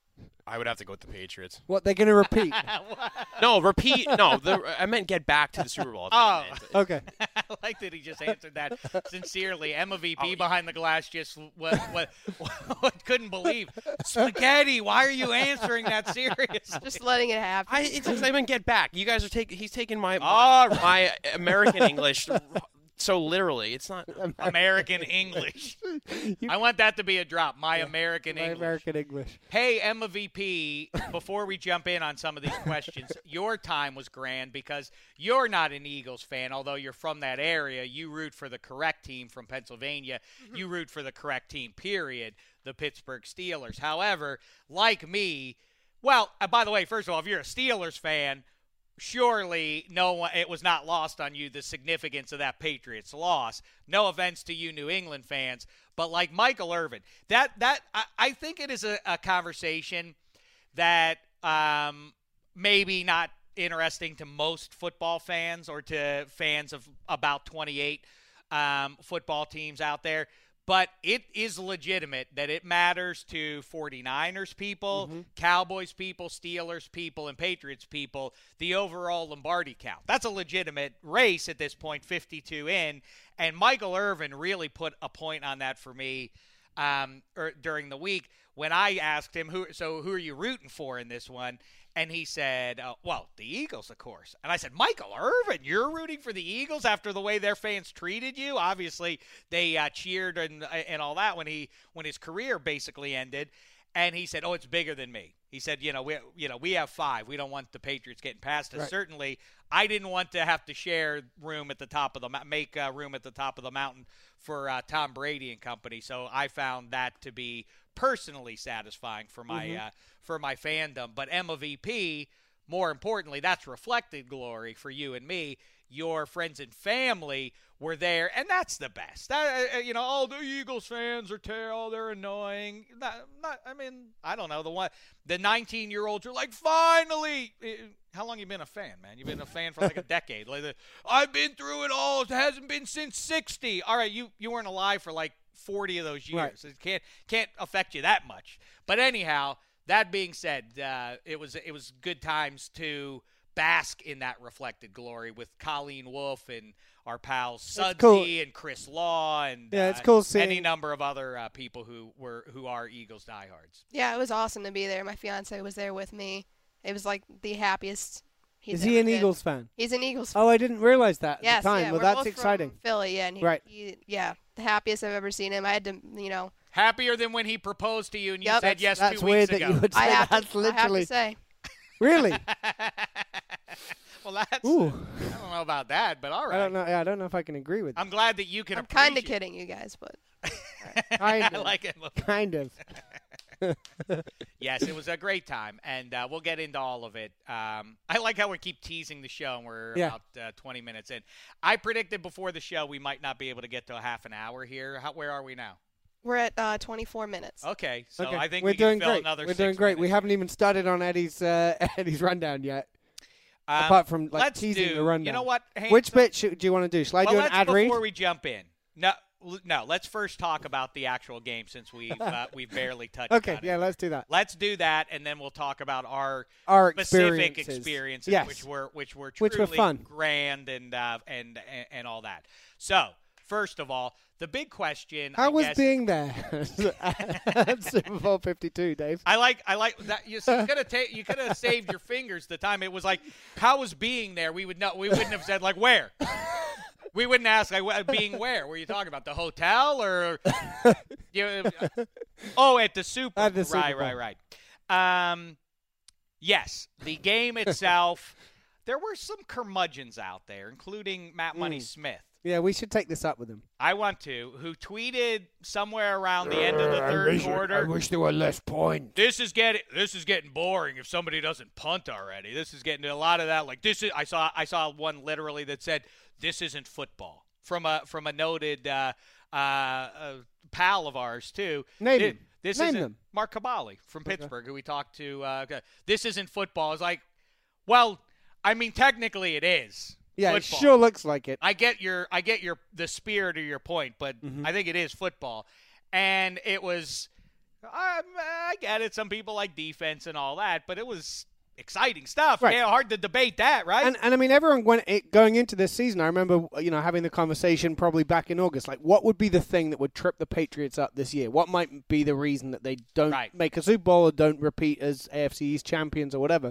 Speaker 5: I would have to go with the Patriots.
Speaker 2: What, they're going to repeat?
Speaker 5: No, repeat. No, the, I meant get back to the Super Bowl.
Speaker 1: Oh.
Speaker 2: Okay.
Speaker 1: I like that he just answered that sincerely. Emma V P behind the glass just what, what, what couldn't believe. Spaghetti, why are you answering that seriously?
Speaker 6: Just letting it happen.
Speaker 5: I it's just, I meant get back. You guys are taking. He's taking my
Speaker 1: All
Speaker 5: my, my American English so literally. It's not.
Speaker 1: American English. I want that to be a drop. My American
Speaker 2: My
Speaker 1: English.
Speaker 2: American English.
Speaker 1: Hey, Emma V P, before we jump in on some of these questions, your time was grand because you're not an Eagles fan, although you're from that area. You root for the correct team from Pennsylvania. You root for the correct team, period, the Pittsburgh Steelers. However, like me, well, uh, by the way, first of all, if you're a Steelers fan, surely no one, it was not lost on you the significance of that Patriots loss. No offense to you New England fans, but like Michael Irvin, that that I, I think it is a, a conversation that um, maybe not interesting to most football fans or to fans of about twenty-eight um, football teams out there. But it is legitimate that it matters to 49ers people, mm-hmm. Cowboys people, Steelers people, and Patriots people, the overall Lombardi count. That's a legitimate race at this point, fifty-two in. And Michael Irvin really put a point on that for me um, er, during the week when I asked him, "Who? so who are you rooting for in this one?" And he said, uh, well, the Eagles, of course. And I said, Michael Irvin, you're rooting for the Eagles after the way their fans treated you? Obviously, they uh, cheered and and all that when he when his career basically ended. And he said, oh, it's bigger than me. He said, you know, we you know we have five. We don't want the Patriots getting past us.
Speaker 2: Right.
Speaker 1: Certainly, I didn't want to have to share room at the top of the make uh, room at the top of the mountain for uh, Tom Brady and company. So I found that to be personally satisfying for my mm-hmm. uh, for my fandom. But Emma V P, more importantly, that's reflected glory for you and me. Your friends and family were there, and that's the best. That, uh, you know, all the Eagles fans are terrible. They're annoying. Not, not, I mean, I don't know. The one, the nineteen-year-olds are like, finally. How long you been a fan, man? You've been a fan for like a decade. Like, the, I've been through it all. It hasn't been since sixty. All right, you you weren't alive for like forty of those years.
Speaker 2: Right.
Speaker 1: It can't can't affect you that much. But anyhow, that being said, uh, it was it was good times to bask in that reflected glory with Colleen Wolfe and our pals Sudsy
Speaker 2: cool.
Speaker 1: and Chris Law and
Speaker 2: yeah, it's
Speaker 1: uh,
Speaker 2: cool seeing
Speaker 1: any number of other uh, people who were who are Eagles diehards.
Speaker 6: Yeah, it was awesome to be there. My fiance was there with me. It was like the happiest. He's
Speaker 2: Is he
Speaker 6: ever
Speaker 2: an
Speaker 6: been.
Speaker 2: Eagles fan?
Speaker 6: He's an Eagles fan.
Speaker 2: Oh, I didn't realize that at
Speaker 6: yes,
Speaker 2: the time.
Speaker 6: yeah,
Speaker 2: well,
Speaker 6: we're
Speaker 2: that's
Speaker 6: both
Speaker 2: exciting.
Speaker 6: From Philly, yeah, and he,
Speaker 2: Right.
Speaker 6: he, yeah, the happiest I've ever seen him. I had to, you know.
Speaker 1: Happier than when he proposed to you and you
Speaker 6: Yep.
Speaker 1: said
Speaker 6: That's-
Speaker 1: yes
Speaker 2: That's
Speaker 1: two
Speaker 2: weird
Speaker 1: weeks
Speaker 2: that
Speaker 1: ago.
Speaker 2: you would say
Speaker 6: I have,
Speaker 2: that's
Speaker 6: to, I have
Speaker 2: literally.
Speaker 6: to say.
Speaker 2: Really?
Speaker 1: Well, that's
Speaker 2: Ooh.
Speaker 1: I don't know about that, but all right.
Speaker 2: I don't know. Yeah, I don't know if I can agree with.
Speaker 1: I'm glad that you can
Speaker 6: I'm kind of
Speaker 1: appreciate-
Speaker 6: kidding you guys, but.
Speaker 2: Kind
Speaker 1: I
Speaker 2: of.
Speaker 1: like it.
Speaker 2: Kind of.
Speaker 1: Yes, it was a great time, and uh, we'll get into all of it. Um, I like how we keep teasing the show, and we're
Speaker 2: Yeah.
Speaker 1: about uh, twenty minutes in. I predicted before the show we might not be able to get to a half an hour here. How, where are we now?
Speaker 6: We're at uh, twenty-four minutes.
Speaker 1: Okay, so
Speaker 2: okay.
Speaker 1: I think
Speaker 2: we're
Speaker 1: we
Speaker 2: doing
Speaker 1: can fill
Speaker 2: great.
Speaker 1: another
Speaker 2: We're
Speaker 1: six
Speaker 2: doing great. We
Speaker 1: minutes.
Speaker 2: haven't even started on Eddie's uh, Eddie's rundown yet.
Speaker 1: Um,
Speaker 2: apart from like
Speaker 1: let's
Speaker 2: teasing
Speaker 1: do,
Speaker 2: the rundown.
Speaker 1: You know what? Hey,
Speaker 2: Which
Speaker 1: so-
Speaker 2: bit should, do you want to do? Shall I
Speaker 1: well,
Speaker 2: do an
Speaker 1: let's,
Speaker 2: ad read?
Speaker 1: before we jump in. No, l- no. Let's first talk about the actual game since we've uh, we've barely touched.
Speaker 2: Okay,
Speaker 1: on
Speaker 2: yeah,
Speaker 1: it.
Speaker 2: let's do that.
Speaker 1: Let's do that, and then we'll talk about our
Speaker 2: Our
Speaker 1: specific
Speaker 2: experiences.
Speaker 1: experiences,
Speaker 2: Yes.
Speaker 1: which were which were truly
Speaker 2: Which were fun.
Speaker 1: grand and uh, and, and and all that. So first of all, the big question.
Speaker 2: How
Speaker 1: I
Speaker 2: was
Speaker 1: guess,
Speaker 2: being there at Super Bowl fifty-two, Dave?
Speaker 1: I like I like that you could have ta- you could have saved your fingers the time it was like how was being there we would know we wouldn't have said like where we wouldn't ask like wh- being where were you talking about the hotel or you know, oh at the Super
Speaker 2: At the Super
Speaker 1: right
Speaker 2: Bowl.
Speaker 1: right right um yes the game itself there were some curmudgeons out there including Matt Money
Speaker 2: Mm.
Speaker 1: Smith.
Speaker 2: Yeah, we should take this up with him.
Speaker 1: I want to, who tweeted somewhere around the end of the third quarter.
Speaker 2: wish there were less points.
Speaker 1: This is getting this is getting boring if somebody doesn't punt already. This is getting a lot of that. Like this is I saw I saw one literally that said this isn't football from a from a noted uh, uh, uh, pal of ours too.
Speaker 2: Name
Speaker 1: Thi-
Speaker 2: them.
Speaker 1: This
Speaker 2: Name
Speaker 1: isn't
Speaker 2: them.
Speaker 1: Mark Cabali from Pittsburgh, who we talked to. Uh, this isn't football. It's like, well, I mean, technically it is.
Speaker 2: Yeah,
Speaker 1: football.
Speaker 2: it sure looks like it.
Speaker 1: I get your I get your the spirit of your point, but
Speaker 2: Mm-hmm.
Speaker 1: I think it is football, and it was. I, I get it. Some people like defense and all that, but it was exciting stuff.
Speaker 2: Right.
Speaker 1: Yeah, hard to debate that, right?
Speaker 2: And, and I mean, everyone went it, going into this season. I remember, you know, having the conversation probably back in August. Like, what would be the thing that would trip the Patriots up this year? What might be the reason that they don't
Speaker 1: Right.
Speaker 2: make a Super Bowl or don't repeat as A F C East champions or whatever?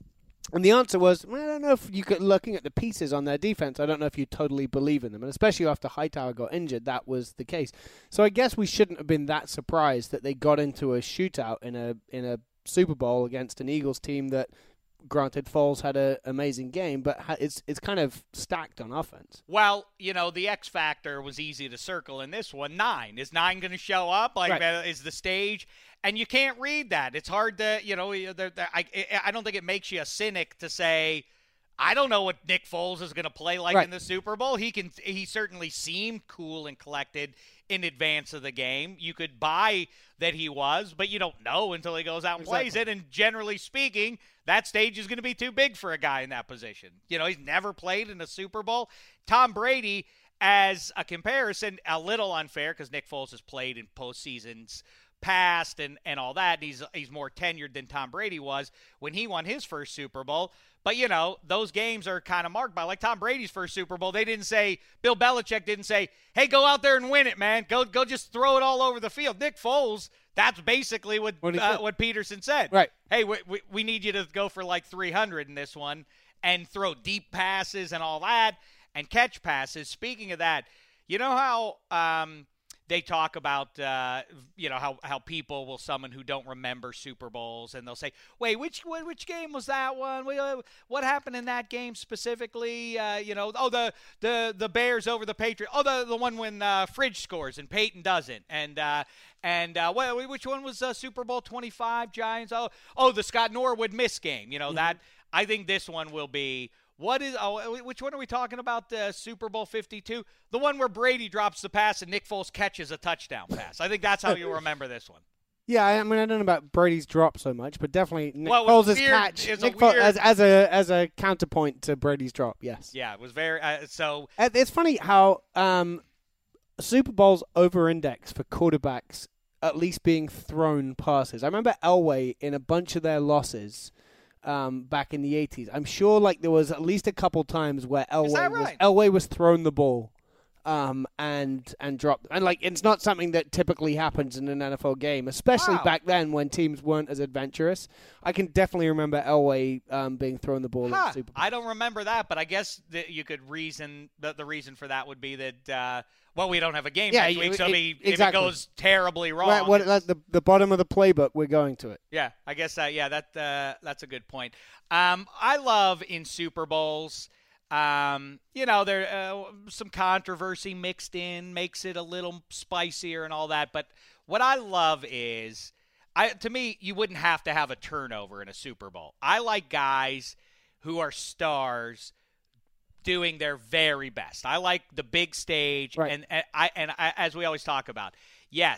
Speaker 2: And the answer was, well, I don't know if you could, looking at the pieces on their defense, I don't know if you totally believe in them. And especially after Hightower got injured, that was the case. So I guess we shouldn't have been that surprised that they got into a shootout in a in a Super Bowl against an Eagles team that, granted, Foles had an amazing game, but ha- it's it's kind of stacked on offense.
Speaker 1: Well, you know, the X factor was easy to circle in this one. Nine. Is nine going to show up? Like,
Speaker 2: Right.
Speaker 1: uh, is the stage? And you can't read that. It's hard to, you know, they're, they're, I, I don't think it makes you a cynic to say, I don't know what Nick Foles is going to play like
Speaker 2: Right.
Speaker 1: in the Super Bowl. He can. He certainly seemed cool and collected in advance of the game. You could buy that he was, but you don't know until he goes out and plays it. And generally speaking, that stage is going to be too big for a guy in that position. You know, he's never played in a Super Bowl. Tom Brady, as a comparison, a little unfair because Nick Foles has played in postseasons past and, and all that. And he's he's more tenured than Tom Brady was when he won his first Super Bowl. But, you know, those games are kind of marked by, like Tom Brady's first Super Bowl, they didn't say, Bill Belichick didn't say, hey, go out there and win it, man. Go go just throw it all over the field. Nick Foles, that's basically what
Speaker 2: What he
Speaker 1: uh,
Speaker 2: said.
Speaker 1: what Peterson said.
Speaker 2: Right.
Speaker 1: Hey, we, we, we need you to go for like three hundred in this one and throw deep passes and all that and catch passes. Speaking of that, you know how um, they talk about, uh, you know, how, how people will summon who don't remember Super Bowls, and they'll say, wait, which which game was that one? What happened in that game specifically? Uh, you know, oh, the, the, the Bears over the Patriots. Oh, the, the one when uh, Fridge scores and Peyton doesn't. And uh, and uh, well, which one was uh, Super Bowl twenty-five Giants? Oh, oh, the Scott Norwood miss game. You know, that I think this one will be. What is? Oh, which one are we talking about? The Super Bowl fifty-two, the one where Brady drops the pass and Nick Foles catches a touchdown pass. I think that's how you'll remember this one.
Speaker 2: Yeah, I mean, I don't know about Brady's drop so much, but definitely Nick
Speaker 1: Well, it was
Speaker 2: Foles'
Speaker 1: weird-
Speaker 2: catch
Speaker 1: it's a
Speaker 2: Nick Foles,
Speaker 1: weird-
Speaker 2: as, as a as a counterpoint to Brady's drop. Yes.
Speaker 1: Yeah, it was very. Uh, so
Speaker 2: Uh, It's funny how um, Super Bowls over-index for quarterbacks at least being thrown passes. I remember Elway in a bunch of their losses um, back in the eighties. I'm sure like there was at least a couple times where Elway
Speaker 1: that
Speaker 2: was
Speaker 1: right?
Speaker 2: Elway was thrown the ball um, and and dropped. And like it's not something that typically happens in an N F L game, especially
Speaker 1: Wow.
Speaker 2: back then when teams weren't as adventurous. I can definitely remember Elway um, being thrown the ball in
Speaker 1: huh,
Speaker 2: the Super Bowl.
Speaker 1: I don't remember that, but I guess that you could reason that the reason for that would be that. Uh, well, we don't have a game
Speaker 2: Yeah,
Speaker 1: next
Speaker 2: you-
Speaker 1: week, so
Speaker 2: it-
Speaker 1: if, he,
Speaker 2: exactly.
Speaker 1: if it goes terribly wrong,
Speaker 2: Right, what,
Speaker 1: it's-
Speaker 2: like the the bottom of the playbook, we're going to it.
Speaker 1: Yeah, I guess uh, yeah, that uh, that's a good point. Um, I love in Super Bowls, um, you know, there uh, some controversy mixed in makes it a little spicier and all that. But what I love is, I to me, you wouldn't have to have a turnover in a Super Bowl. I like guys who are stars doing their very best. I like the big stage,
Speaker 2: Right.
Speaker 1: and, and I and I, as we always talk about, yes.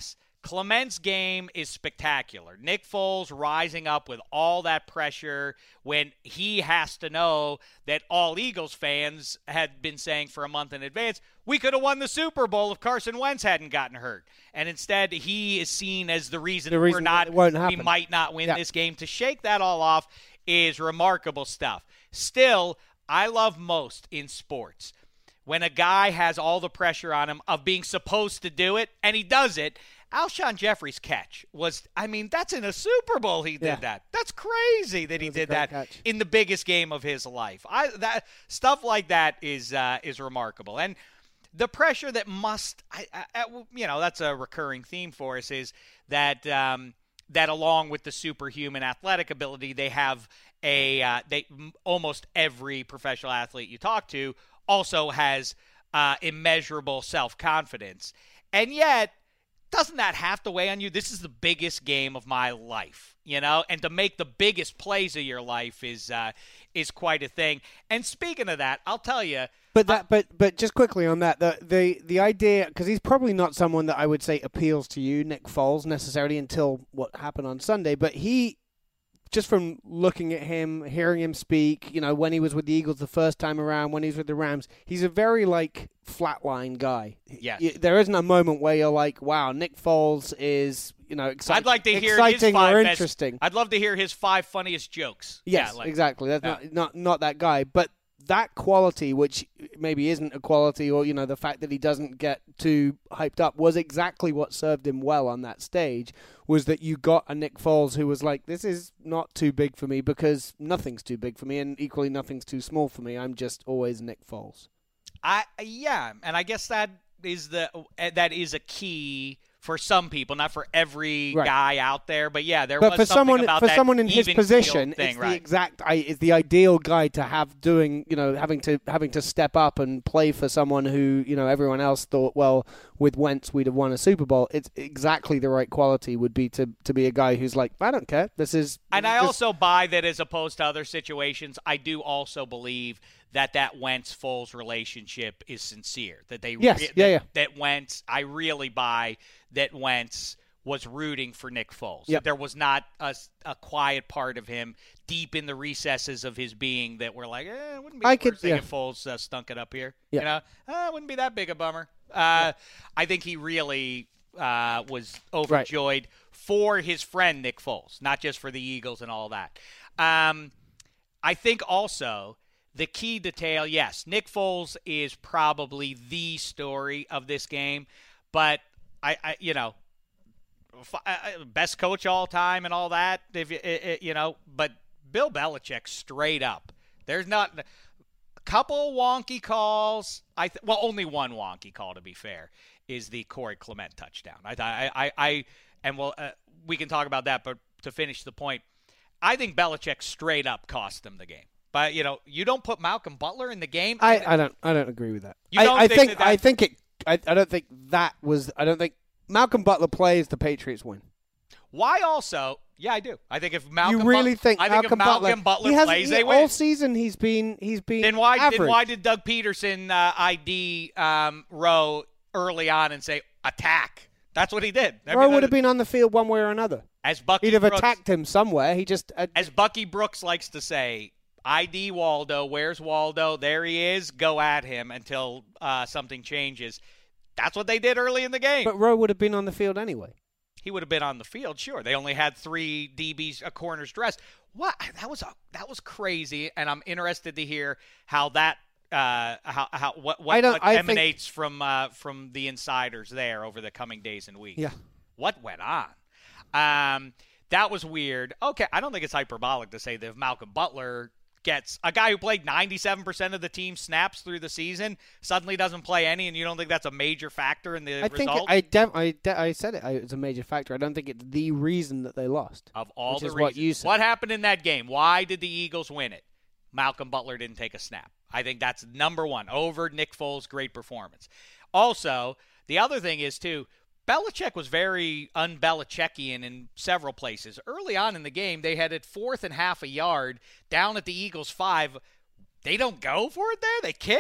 Speaker 1: Clement's game is spectacular. Nick Foles rising up with all that pressure when he has to know that all Eagles fans had been saying for a month in advance, we could have won the Super Bowl if Carson Wentz hadn't gotten hurt. And instead, he is seen as the reason,
Speaker 2: The reason
Speaker 1: we're not,
Speaker 2: it won't
Speaker 1: we
Speaker 2: happen.
Speaker 1: might not win
Speaker 2: Yeah.
Speaker 1: this game. To shake that all off is remarkable stuff. Still, I love most in sports when a guy has all the pressure on him of being supposed to do it, and he does it. Alshon Jeffrey's catch was, I mean, that's in a Super Bowl he did
Speaker 2: Yeah.
Speaker 1: that. That's crazy that he
Speaker 2: was a
Speaker 1: did
Speaker 2: great
Speaker 1: that
Speaker 2: catch.
Speaker 1: in the biggest game of his life. I that stuff like that is uh, is remarkable. And the pressure that must, I, I, you know, that's a recurring theme for us is that um, that along with the superhuman athletic ability, they have a uh, they almost every professional athlete you talk to also has uh, immeasurable self-confidence. And yet, doesn't that have to weigh on you? This is the biggest game of my life, you know, and to make the biggest plays of your life is uh, is quite a thing. And speaking of that, I'll tell you.
Speaker 2: But that, but but just quickly on that, the the the idea, because he's probably not someone that I would say appeals to you, Nick Foles, necessarily until what happened on Sunday. But he, just from looking at him, hearing him speak, you know, when he was with the Eagles the first time around, when he was with the Rams, he's a very like flatline guy.
Speaker 1: Yes.
Speaker 2: Y- There isn't a moment where you're like, wow, Nick Foles is, you know, exciting.
Speaker 1: I'd like to hear
Speaker 2: exciting
Speaker 1: his five
Speaker 2: or
Speaker 1: best-
Speaker 2: interesting.
Speaker 1: I'd love to hear his five funniest jokes.
Speaker 2: Yes,
Speaker 1: yeah, like,
Speaker 2: exactly. That's
Speaker 1: yeah.
Speaker 2: not, not not that guy. But that quality, which maybe isn't a quality, or you know, the fact that he doesn't get too hyped up, was exactly what served him well on that stage. Was that you got a Nick Foles who was like, this is not too big for me because nothing's too big for me, and equally nothing's too small for me. I'm just always Nick Foles.
Speaker 1: I yeah, and I guess that is the that is a key for some people, not for every
Speaker 2: Right.
Speaker 1: guy out there. But yeah, there
Speaker 2: But
Speaker 1: was
Speaker 2: for
Speaker 1: something
Speaker 2: someone
Speaker 1: about
Speaker 2: for
Speaker 1: that
Speaker 2: someone in his
Speaker 1: even
Speaker 2: position,
Speaker 1: field thing,
Speaker 2: it's
Speaker 1: right?
Speaker 2: the exact I is the ideal guy to have doing, you know, having to having to step up and play for someone who, you know, everyone else thought, well, with Wentz we'd have won a Super Bowl. It's exactly the right quality would be to to be a guy who's like, I don't care. This is
Speaker 1: And
Speaker 2: this
Speaker 1: I
Speaker 2: is-
Speaker 1: also buy that as opposed to other situations, I do also believe that that Wentz-Foles relationship is sincere. That they
Speaker 2: Yes,
Speaker 1: re-
Speaker 2: yeah,
Speaker 1: that,
Speaker 2: yeah.
Speaker 1: that Wentz, I really buy that Wentz was rooting for Nick Foles.
Speaker 2: Yep.
Speaker 1: There was not a, a quiet part of him deep in the recesses of his being that were like, eh, it wouldn't be
Speaker 2: I
Speaker 1: the
Speaker 2: could-
Speaker 1: worst thing
Speaker 2: yeah.
Speaker 1: if Foles uh, stunk it up here.
Speaker 2: Yeah.
Speaker 1: You know, uh, it wouldn't be that big a bummer. Uh, I think he really uh, was overjoyed for his friend Nick Foles, not just for the Eagles and all that. Um, I think also the key detail, yes, Nick Foles is probably the story of this game, but I, I you know, f- I- best coach all time and all that, if you, it, it, you know, but Bill Belichick straight up. There's not a couple wonky calls. I th- well, only one wonky call to be fair is the Corey Clement touchdown. I I I, I and well, uh, we can talk about that, but to finish the point, I think Belichick straight up cost them the game. But you know, you don't put Malcolm Butler in the game.
Speaker 2: I, I don't I don't agree with that.
Speaker 1: You
Speaker 2: I,
Speaker 1: don't
Speaker 2: I
Speaker 1: think
Speaker 2: think
Speaker 1: that that-
Speaker 2: I think it I, I don't think that was I don't think Malcolm Butler plays, the Patriots win.
Speaker 1: Why also? Yeah, I do. I think if Malcolm
Speaker 2: you really
Speaker 1: But-
Speaker 2: think
Speaker 1: I think
Speaker 2: Malcolm
Speaker 1: if Malcolm
Speaker 2: Butler,
Speaker 1: Butler,
Speaker 2: he hasn't-
Speaker 1: plays,
Speaker 2: he-
Speaker 1: they
Speaker 2: all
Speaker 1: win.
Speaker 2: season he's been he's been
Speaker 1: Then why
Speaker 2: average.
Speaker 1: then why did Doug Peterson uh, I D um, Rowe early on and say attack? That's what he did. I
Speaker 2: Rowe
Speaker 1: mean,
Speaker 2: would have been on the field one way or another.
Speaker 1: as Bucky
Speaker 2: He'd have
Speaker 1: Brooks,
Speaker 2: attacked him somewhere. He just uh,
Speaker 1: as Bucky Brooks likes to say, I D Waldo. Where's Waldo? There he is. Go at him until uh, something changes. That's what they did early in the game.
Speaker 2: but Rowe would have been on the field anyway.
Speaker 1: He would have been on the field, sure. They only had three D Bs, a corners dressed. What? That was a, that was crazy, and I'm interested to hear how that uh, how how what
Speaker 2: I
Speaker 1: what,
Speaker 2: don't-
Speaker 1: what
Speaker 2: I think-
Speaker 1: emanates from uh, from the insiders there over the coming days and weeks.
Speaker 2: Yeah.
Speaker 1: What went on? Um, that was weird. Okay, I don't think it's hyperbolic to say that if Malcolm Butler gets a guy who played ninety-seven percent of the team snaps through the season suddenly doesn't play any, and you don't think that's a major factor in the
Speaker 2: I think
Speaker 1: result?
Speaker 2: it, I, def- I, de- I said it. I, it's a major factor. I don't think it's the reason that they lost.
Speaker 1: Of all
Speaker 2: which
Speaker 1: the
Speaker 2: is
Speaker 1: reasons.
Speaker 2: what you said.
Speaker 1: What happened in that game? Why did the Eagles win it? Malcolm Butler didn't take a snap. I think that's number one. Over Nick Foles' great performance. Also, the other thing is, too, Belichick was very un-Belichickian in several places. Early on in the game, they had it fourth and half a yard down at the Eagles' five. They don't go for it there? They kick?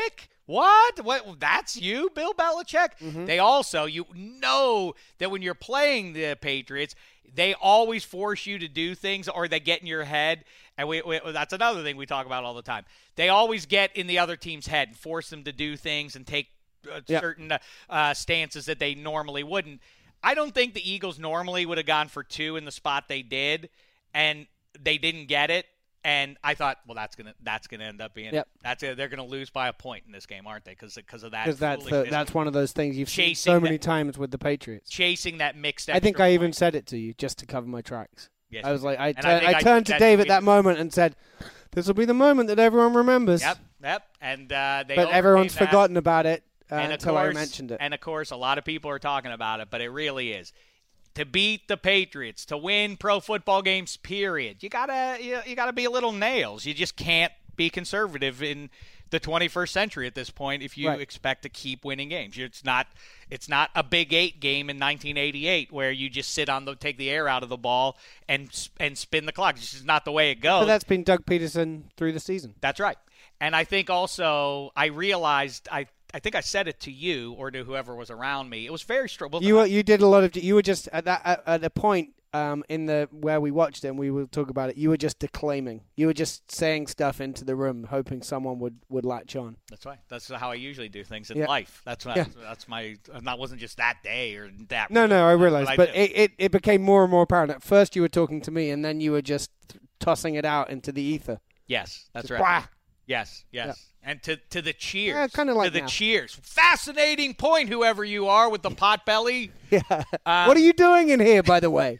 Speaker 1: What? What? That's you, Bill Belichick?
Speaker 2: Mm-hmm.
Speaker 1: They also, you know that when you're playing the Patriots, they always force you to do things or they get in your head. And we, we, that's another thing we talk about all the time. They always get in the other team's head and force them to do things and take uh,
Speaker 2: Yep.
Speaker 1: certain uh, stances that they normally wouldn't. I don't think the Eagles normally would have gone for two in the spot they did, and they didn't get it. And I thought, well, that's gonna that's gonna end up being
Speaker 2: Yep.
Speaker 1: that's it. They're gonna lose by a point in this game, aren't they? Because because of that.
Speaker 2: Because that's the,
Speaker 1: foolishness.
Speaker 2: that's one of those things you've seen
Speaker 1: Chasing
Speaker 2: so many
Speaker 1: that-
Speaker 2: times with the Patriots.
Speaker 1: chasing that mixed.
Speaker 2: I think
Speaker 1: extra
Speaker 2: I even
Speaker 1: point.
Speaker 2: said it to you just to cover my tracks.
Speaker 1: Yes,
Speaker 2: I
Speaker 1: you
Speaker 2: was
Speaker 1: did.
Speaker 2: like, I,
Speaker 1: And
Speaker 2: tur-
Speaker 1: I think
Speaker 2: I
Speaker 1: I
Speaker 2: turned to
Speaker 1: that
Speaker 2: Dave at
Speaker 1: tweeted-
Speaker 2: that moment and said, "This will be the moment that everyone remembers."
Speaker 1: Yep, yep. And uh, they
Speaker 2: But
Speaker 1: overcame
Speaker 2: everyone's
Speaker 1: that.
Speaker 2: forgotten about it uh,
Speaker 1: And of
Speaker 2: until
Speaker 1: course,
Speaker 2: I mentioned it.
Speaker 1: And of course, a lot of people are talking about it, but it really is. To beat the Patriots, to win pro football games, period, you gotta you, you gotta be a little nails. You just can't be conservative in the twenty-first century at this point if you
Speaker 2: Right.
Speaker 1: expect to keep winning games. It's not it's not a Big Eight game in nineteen eighty-eight where you just sit on the take the air out of the ball and and spin the clock. It's just not the way it goes.
Speaker 2: But that's been Doug Peterson through the season.
Speaker 1: That's right. And I think also I realized I I think I said it to you or to whoever was around me. It was very strong. Well,
Speaker 2: You were, you did a lot of you were just at that at, at a point um, in the where we watched it and we will talk about it. You were just declaiming. You were just saying stuff into the room, hoping someone would, would latch on.
Speaker 1: That's right. That's how I usually do things in
Speaker 2: Yeah.
Speaker 1: life. That's what
Speaker 2: Yeah.
Speaker 1: I, that's my. That wasn't just that day or that.
Speaker 2: No, no, I
Speaker 1: that's what
Speaker 2: realized,
Speaker 1: I
Speaker 2: but
Speaker 1: do.
Speaker 2: it, it, it became more and more apparent. At first, you were talking to me, and then you were just tossing it out into the ether.
Speaker 1: yes, that's
Speaker 2: Just
Speaker 1: right.
Speaker 2: blah.
Speaker 1: Yes, yes. And to to the cheers.
Speaker 2: Yeah, kinda like
Speaker 1: to the
Speaker 2: now.
Speaker 1: cheers. Fascinating point, whoever you are with the pot belly.
Speaker 2: Yeah.
Speaker 1: Um,
Speaker 2: what are you doing in here, by the way?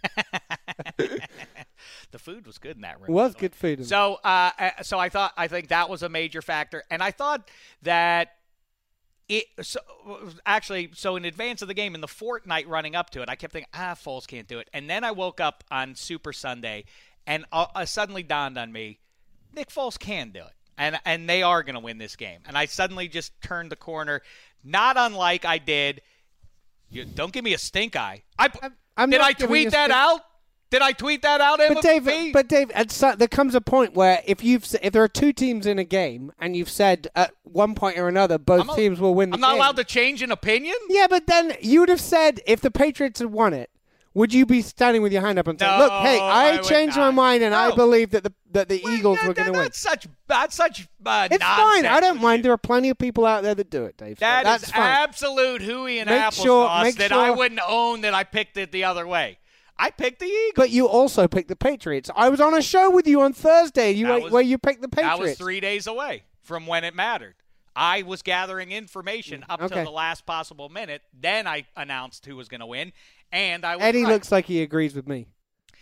Speaker 1: The food was good in that room.
Speaker 2: It was
Speaker 1: by the way.
Speaker 2: good food. in
Speaker 1: So, uh, uh, so I thought I think that was a major factor, and I thought that it. So actually, so in advance of the game, in the fortnight running up to it, I kept thinking, ah, Foles can't do it, and then I woke up on Super Sunday, and uh, uh, suddenly dawned on me, Nick Foles can do it, and and they are going to win this game, and I suddenly just turned the corner, not unlike I did. You, don't give me a stink eye. I
Speaker 2: I'm
Speaker 1: did
Speaker 2: not
Speaker 1: I
Speaker 2: giving
Speaker 1: tweet
Speaker 2: you a
Speaker 1: that
Speaker 2: stink-
Speaker 1: out? Did I tweet that out? M
Speaker 2: But
Speaker 1: V P?
Speaker 2: Dave, but Dave, at so, there comes a point where if you've s- if there are two teams in a game and you've said at one point or another both
Speaker 1: I'm a-
Speaker 2: teams will win the
Speaker 1: I'm not
Speaker 2: game.
Speaker 1: allowed to change an opinion.
Speaker 2: Yeah, but then you would have said if the Patriots had won it, would you be standing with your hand up and saying,
Speaker 1: No,
Speaker 2: "Look, hey, I,
Speaker 1: I would
Speaker 2: changed my
Speaker 1: not.
Speaker 2: mind and I
Speaker 1: No.
Speaker 2: believe that the that the
Speaker 1: Well,
Speaker 2: Eagles
Speaker 1: yeah,
Speaker 2: were going to
Speaker 1: that-
Speaker 2: win."
Speaker 1: That's such that's such uh,
Speaker 2: It's fine. I don't
Speaker 1: nonsense.
Speaker 2: mind. There are plenty of people out there that do it, Dave. So
Speaker 1: That
Speaker 2: that's
Speaker 1: is
Speaker 2: fine.
Speaker 1: absolute hooey and
Speaker 2: Make
Speaker 1: applesauce
Speaker 2: sure- make
Speaker 1: that I
Speaker 2: sure-
Speaker 1: wouldn't own that I picked it the other way. I picked the Eagles.
Speaker 2: But you also picked the Patriots. I was on a show with you on Thursday. You
Speaker 1: That
Speaker 2: were-
Speaker 1: was-
Speaker 2: where you picked the
Speaker 1: That was
Speaker 2: Patriots.
Speaker 1: three days away from when it mattered. I was gathering information up
Speaker 2: Okay.
Speaker 1: to the last possible minute. Then I announced who was going to win, and I was
Speaker 2: Eddie
Speaker 1: right.
Speaker 2: looks like he agrees with me.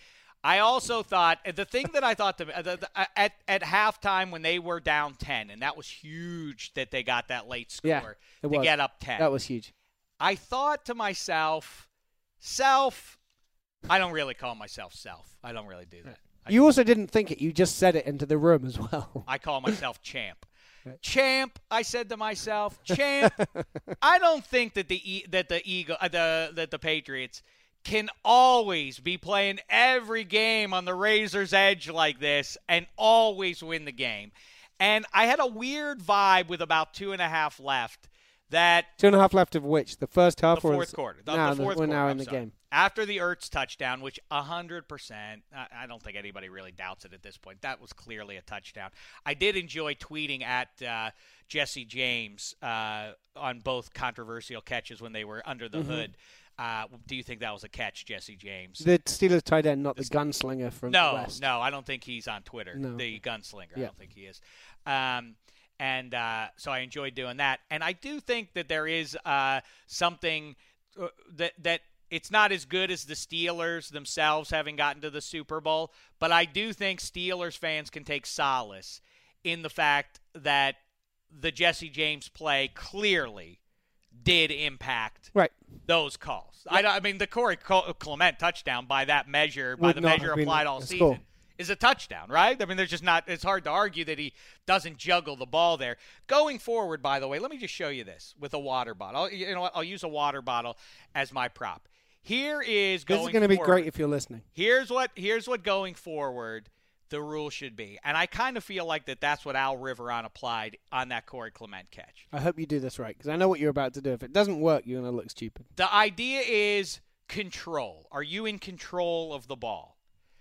Speaker 1: I also thought the thing that I thought the, the, the, at at halftime when they were down ten, and that was huge that they got that late score
Speaker 2: Yeah, it
Speaker 1: to
Speaker 2: was.
Speaker 1: get up ten.
Speaker 2: That was huge.
Speaker 1: I thought to myself, self. I don't really call myself self. I don't really do that. I,
Speaker 2: You also didn't think it. You just said it into the room as well.
Speaker 1: I call myself champ. Champ, I said to myself, champ. I don't think that the E- that the Eagle uh, the that the Patriots can always be playing every game on the razor's edge like this and always win the game. And I had a weird vibe with about two and a half left that
Speaker 2: Two and a half left of which? The first half
Speaker 1: the
Speaker 2: or
Speaker 1: fourth
Speaker 2: the,
Speaker 1: quarter. The,
Speaker 2: no,
Speaker 1: the fourth
Speaker 2: we're
Speaker 1: quarter.
Speaker 2: now
Speaker 1: I'm
Speaker 2: in the
Speaker 1: sorry.
Speaker 2: game.
Speaker 1: After the Ertz touchdown, which one hundred percent, I, I don't think anybody really doubts it at this point. That was clearly a touchdown. I did enjoy tweeting at uh, Jesse James uh, on both controversial catches when they were under the
Speaker 2: Mm-hmm.
Speaker 1: hood. Uh, do you think that was a catch, Jesse James?
Speaker 2: The Steelers tight end, not the gunslinger from the
Speaker 1: No,
Speaker 2: West.
Speaker 1: no, I don't think he's on Twitter.
Speaker 2: No.
Speaker 1: The gunslinger, I
Speaker 2: Yeah.
Speaker 1: don't think he is. Um, and uh, so I enjoyed doing that. And I do think that there is uh, something uh, that that it's not as good as the Steelers themselves having gotten to the Super Bowl, but I do think Steelers fans can take solace in the fact that the Jesse James play clearly did impact
Speaker 2: Right.
Speaker 1: those calls. I, I mean, the Corey Clement touchdown by that measure, by
Speaker 2: Would
Speaker 1: the
Speaker 2: not
Speaker 1: measure
Speaker 2: have been
Speaker 1: applied all
Speaker 2: a
Speaker 1: season,
Speaker 2: score.
Speaker 1: is a touchdown, right? I mean, there's just not – it's hard to argue that he doesn't juggle the ball there. Going forward, by the way, let me just show you this with a water bottle. I'll, you know what? I'll use a water bottle as my prop. Here is going
Speaker 2: This is going to be
Speaker 1: forward.
Speaker 2: great if you're listening.
Speaker 1: Here's what here's what going forward the rule should be. And I kind of feel like that that's what Al Riveron applied on that Corey Clement catch.
Speaker 2: I hope you do this right, because I know what you're about to do. If it doesn't work, you're going to look stupid.
Speaker 1: The idea is control. Are you in control of the ball?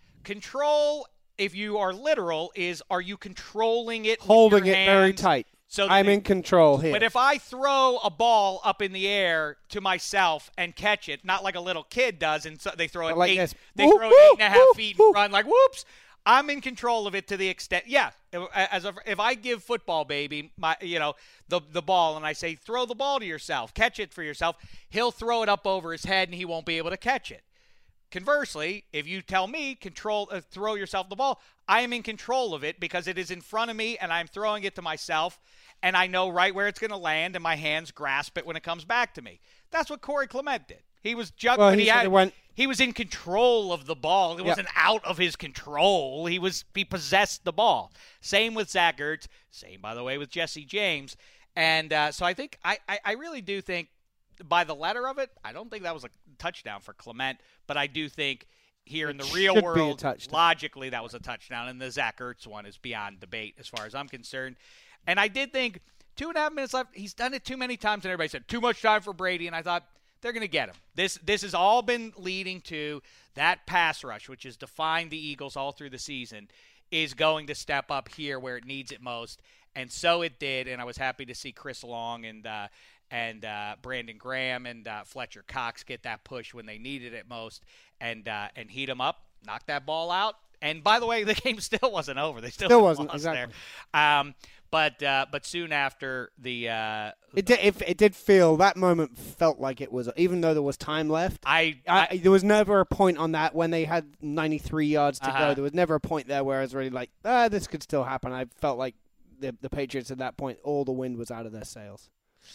Speaker 1: Control, if you are literal, is are you controlling it
Speaker 2: Holding
Speaker 1: with your
Speaker 2: it very
Speaker 1: hands
Speaker 2: tight.
Speaker 1: So that
Speaker 2: I'm
Speaker 1: it-
Speaker 2: in control here.
Speaker 1: But if I throw a ball up in the air to myself and catch it, not like a little kid does, and so they throw it
Speaker 2: But like
Speaker 1: eight,
Speaker 2: this.
Speaker 1: they
Speaker 2: Whoop,
Speaker 1: throw it
Speaker 2: whoop,
Speaker 1: eight and a half
Speaker 2: whoop,
Speaker 1: feet
Speaker 2: whoop.
Speaker 1: and run like whoops. I'm in control of it to the extent, yeah. As a, if I give football baby my, you know, the the ball and I say throw the ball to yourself, catch it for yourself, he'll throw it up over his head and he won't be able to catch it. Conversely, if you tell me control, uh, throw yourself the ball, I am in control of it because it is in front of me and I'm throwing it to myself, and I know right where it's going to land, and my hands grasp it when it comes back to me. That's what Corey Clement did. He was just
Speaker 2: Well,
Speaker 1: when
Speaker 2: he
Speaker 1: he
Speaker 2: said
Speaker 1: had
Speaker 2: it went-
Speaker 1: he was in control of the ball. It
Speaker 2: Yep.
Speaker 1: wasn't out of his control. He was he possessed the ball. Same with Zach Ertz. Same, by the way, with Jesse James. And uh, so I think I, I I really do think by the letter of it, I don't think that was a touchdown for Clement, but I do think here in the real
Speaker 2: should be a
Speaker 1: world,
Speaker 2: touchdown.
Speaker 1: logically, that was a touchdown, and the Zach Ertz one is beyond debate as far as I'm concerned. And I did think two and a half minutes left. He's done it too many times, and everybody said too much time for Brady, and I thought they're going to get him. This this has all been leading to that pass rush, which has defined the Eagles all through the season, is going to step up here where it needs it most, and so it did. And I was happy to see Chris Long and uh, and uh, Brandon Graham and uh, Fletcher Cox get that push when they needed it most, and uh, and heat them up, knock that ball out. And by the way, the game still wasn't over. They still,
Speaker 2: Still wasn't,
Speaker 1: lost
Speaker 2: exactly.
Speaker 1: there. Um, but uh, but soon after the uh,
Speaker 2: It did, it, it did feel, that moment felt like it was, even though there was time left.
Speaker 1: I,
Speaker 2: I,
Speaker 1: I
Speaker 2: there was never a point on that when they had ninety-three yards to
Speaker 1: Uh-huh.
Speaker 2: go. There was never a point there where I was really like, ah, this could still happen. I felt like the the Patriots at that point, all the wind was out of their sails.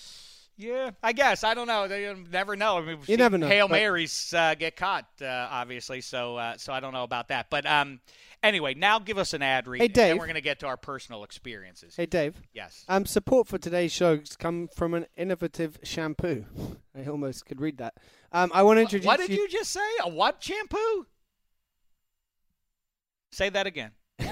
Speaker 1: yeah, I guess I don't know. They never know. I mean, we've
Speaker 2: You
Speaker 1: seen
Speaker 2: never know,
Speaker 1: Hail
Speaker 2: but-
Speaker 1: Marys uh, get caught, uh, obviously. So uh, so I don't know about that. But um, anyway, now give us an ad read.
Speaker 2: Hey,
Speaker 1: And then
Speaker 2: Dave.
Speaker 1: we're going to get to our personal experiences.
Speaker 2: Hey, Dave.
Speaker 1: Yes.
Speaker 2: Um, support for today's show has come from an innovative shampoo. I almost could read that. Um, I want to introduce
Speaker 1: What did you just say? A what shampoo? Say that again.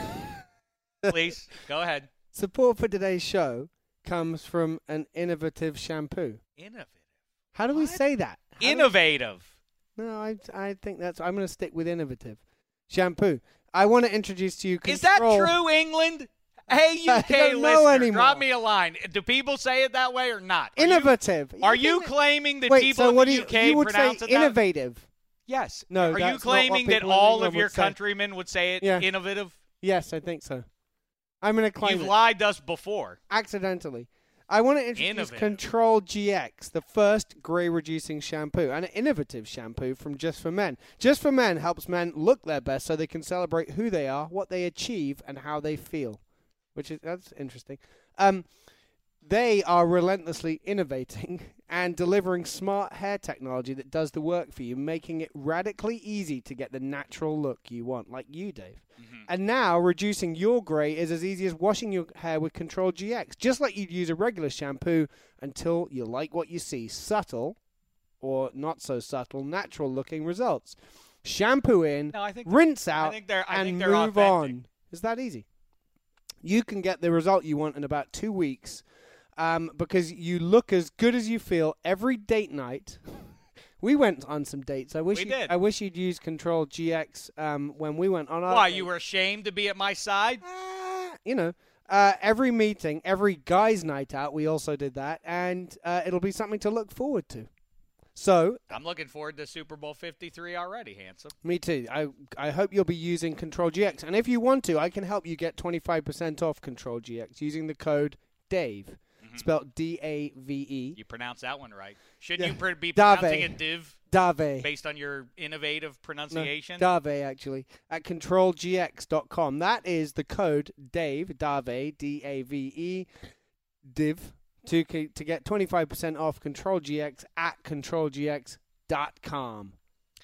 Speaker 1: Please, go ahead.
Speaker 2: Support for today's show comes from an innovative shampoo.
Speaker 1: Innovative.
Speaker 2: How do we
Speaker 1: What?
Speaker 2: say that? How do-
Speaker 1: Innovative.
Speaker 2: No, I I think that's. I'm going to stick with innovative shampoo. I want to introduce to you.
Speaker 1: Is that
Speaker 2: Control-
Speaker 1: true, England? Hey, U
Speaker 2: I
Speaker 1: K
Speaker 2: don't know
Speaker 1: listener,
Speaker 2: anymore.
Speaker 1: drop me a line. Do people say it that way or not? Are you-
Speaker 2: Innovative.
Speaker 1: Are you
Speaker 2: think-
Speaker 1: claiming that
Speaker 2: Wait,
Speaker 1: people
Speaker 2: so
Speaker 1: in
Speaker 2: what
Speaker 1: the
Speaker 2: do you,
Speaker 1: U K
Speaker 2: you would say
Speaker 1: pronounce it that?
Speaker 2: innovative?
Speaker 1: Yes.
Speaker 2: No,
Speaker 1: Are you
Speaker 2: that's not what
Speaker 1: claiming that
Speaker 2: people in
Speaker 1: all
Speaker 2: England
Speaker 1: of your
Speaker 2: would say.
Speaker 1: countrymen would say it
Speaker 2: Yeah.
Speaker 1: innovative?
Speaker 2: Yes, I think so. I'm going to claim
Speaker 1: You've
Speaker 2: it.
Speaker 1: lied to us before.
Speaker 2: Accidentally. I want to introduce
Speaker 1: Innovative.
Speaker 2: Control G X, the first grey reducing shampoo, an innovative shampoo from Just for Men. Just for Men helps men look their best so they can celebrate who they are, what they achieve, and how they feel. Which is that's interesting. Um, they are relentlessly innovating and delivering smart hair technology that does the work for you, making it radically easy to get the natural look you want, like you, Dave. And now, reducing your grey is as easy as washing your hair with Control G X, just like you'd use a regular shampoo until you like what you see. Subtle, or not so subtle, natural-looking results. Shampoo in,
Speaker 1: No, I think
Speaker 2: rinse
Speaker 1: I
Speaker 2: out,
Speaker 1: think they're- I
Speaker 2: and
Speaker 1: think they're
Speaker 2: move
Speaker 1: authentic.
Speaker 2: on. It's that easy. You can get the result you want in about two weeks um, because you look as good as you feel every date night. We went on some dates. I wish
Speaker 1: We
Speaker 2: you,
Speaker 1: did.
Speaker 2: I wish you'd use Control G X um, when we went on our
Speaker 1: Why,
Speaker 2: date.
Speaker 1: you were ashamed to be at my side?
Speaker 2: Uh, you know, uh, every meeting, every guy's night out, we also did that, and uh, it'll be something to look forward to. So,
Speaker 1: I'm looking forward to Super Bowl fifty-three already, handsome.
Speaker 2: me too. I I hope you'll be using Control G X, and if you want to, I can help you get twenty-five percent off Control G X using the code DAVE, spelled D A V E.
Speaker 1: You pronounce that one right. Should
Speaker 2: Yeah.
Speaker 1: you pr- be
Speaker 2: Dave.
Speaker 1: pronouncing it div
Speaker 2: Dave.
Speaker 1: based on your innovative
Speaker 2: No,
Speaker 1: pronunciation?
Speaker 2: Dave, actually, at control g x dot com. That is the code DAVE, Dave, D A V E, div, to, to get twenty-five percent off Control G X at control g x dot com.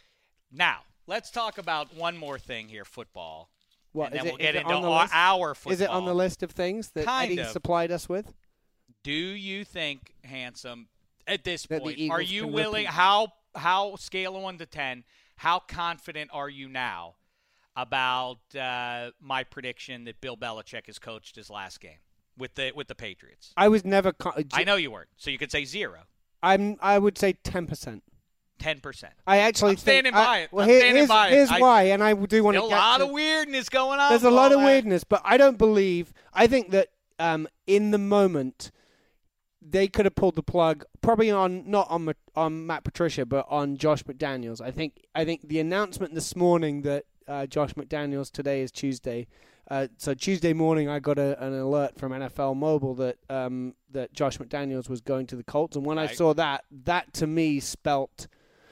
Speaker 1: Now, let's talk about one more thing here, football.
Speaker 2: What,
Speaker 1: and then
Speaker 2: is
Speaker 1: we'll
Speaker 2: it-
Speaker 1: get
Speaker 2: is it
Speaker 1: into
Speaker 2: on the
Speaker 1: our,
Speaker 2: list?
Speaker 1: our football.
Speaker 2: Is it on the list of things that
Speaker 1: Kind
Speaker 2: Eddie
Speaker 1: of.
Speaker 2: supplied us with?
Speaker 1: Do you think, handsome, at this
Speaker 2: That the
Speaker 1: point,
Speaker 2: Eagles
Speaker 1: are you
Speaker 2: can
Speaker 1: willing?
Speaker 2: repeat?
Speaker 1: How how scale of one to ten? How confident are you now about uh, my prediction that Bill Belichick has coached his last game with the with the Patriots?
Speaker 2: I was never. Con-
Speaker 1: I know you weren't, so you could say zero.
Speaker 2: I'm. I would say ten percent.
Speaker 1: Ten percent.
Speaker 2: I actually
Speaker 1: I'm standing
Speaker 2: think,
Speaker 1: by
Speaker 2: I,
Speaker 1: it.
Speaker 2: Well,
Speaker 1: I'm
Speaker 2: here,
Speaker 1: standing
Speaker 2: here's,
Speaker 1: by it.
Speaker 2: here's
Speaker 1: I-
Speaker 2: why, and I do want
Speaker 1: A
Speaker 2: to get
Speaker 1: lot
Speaker 2: to,
Speaker 1: of weirdness going on.
Speaker 2: There's a
Speaker 1: with
Speaker 2: lot
Speaker 1: all
Speaker 2: of
Speaker 1: that.
Speaker 2: weirdness, but I don't believe. I think that um, in the moment, they could have pulled the plug, probably on not on Ma- on Matt Patricia, but on Josh McDaniels. I think. I think the announcement this morning that uh, Josh McDaniels today is Tuesday. Uh, so Tuesday morning, I got a, an alert from N F L Mobile that um, that Josh McDaniels was going to the Colts, and when I
Speaker 1: Right.
Speaker 2: saw that, that to me spelt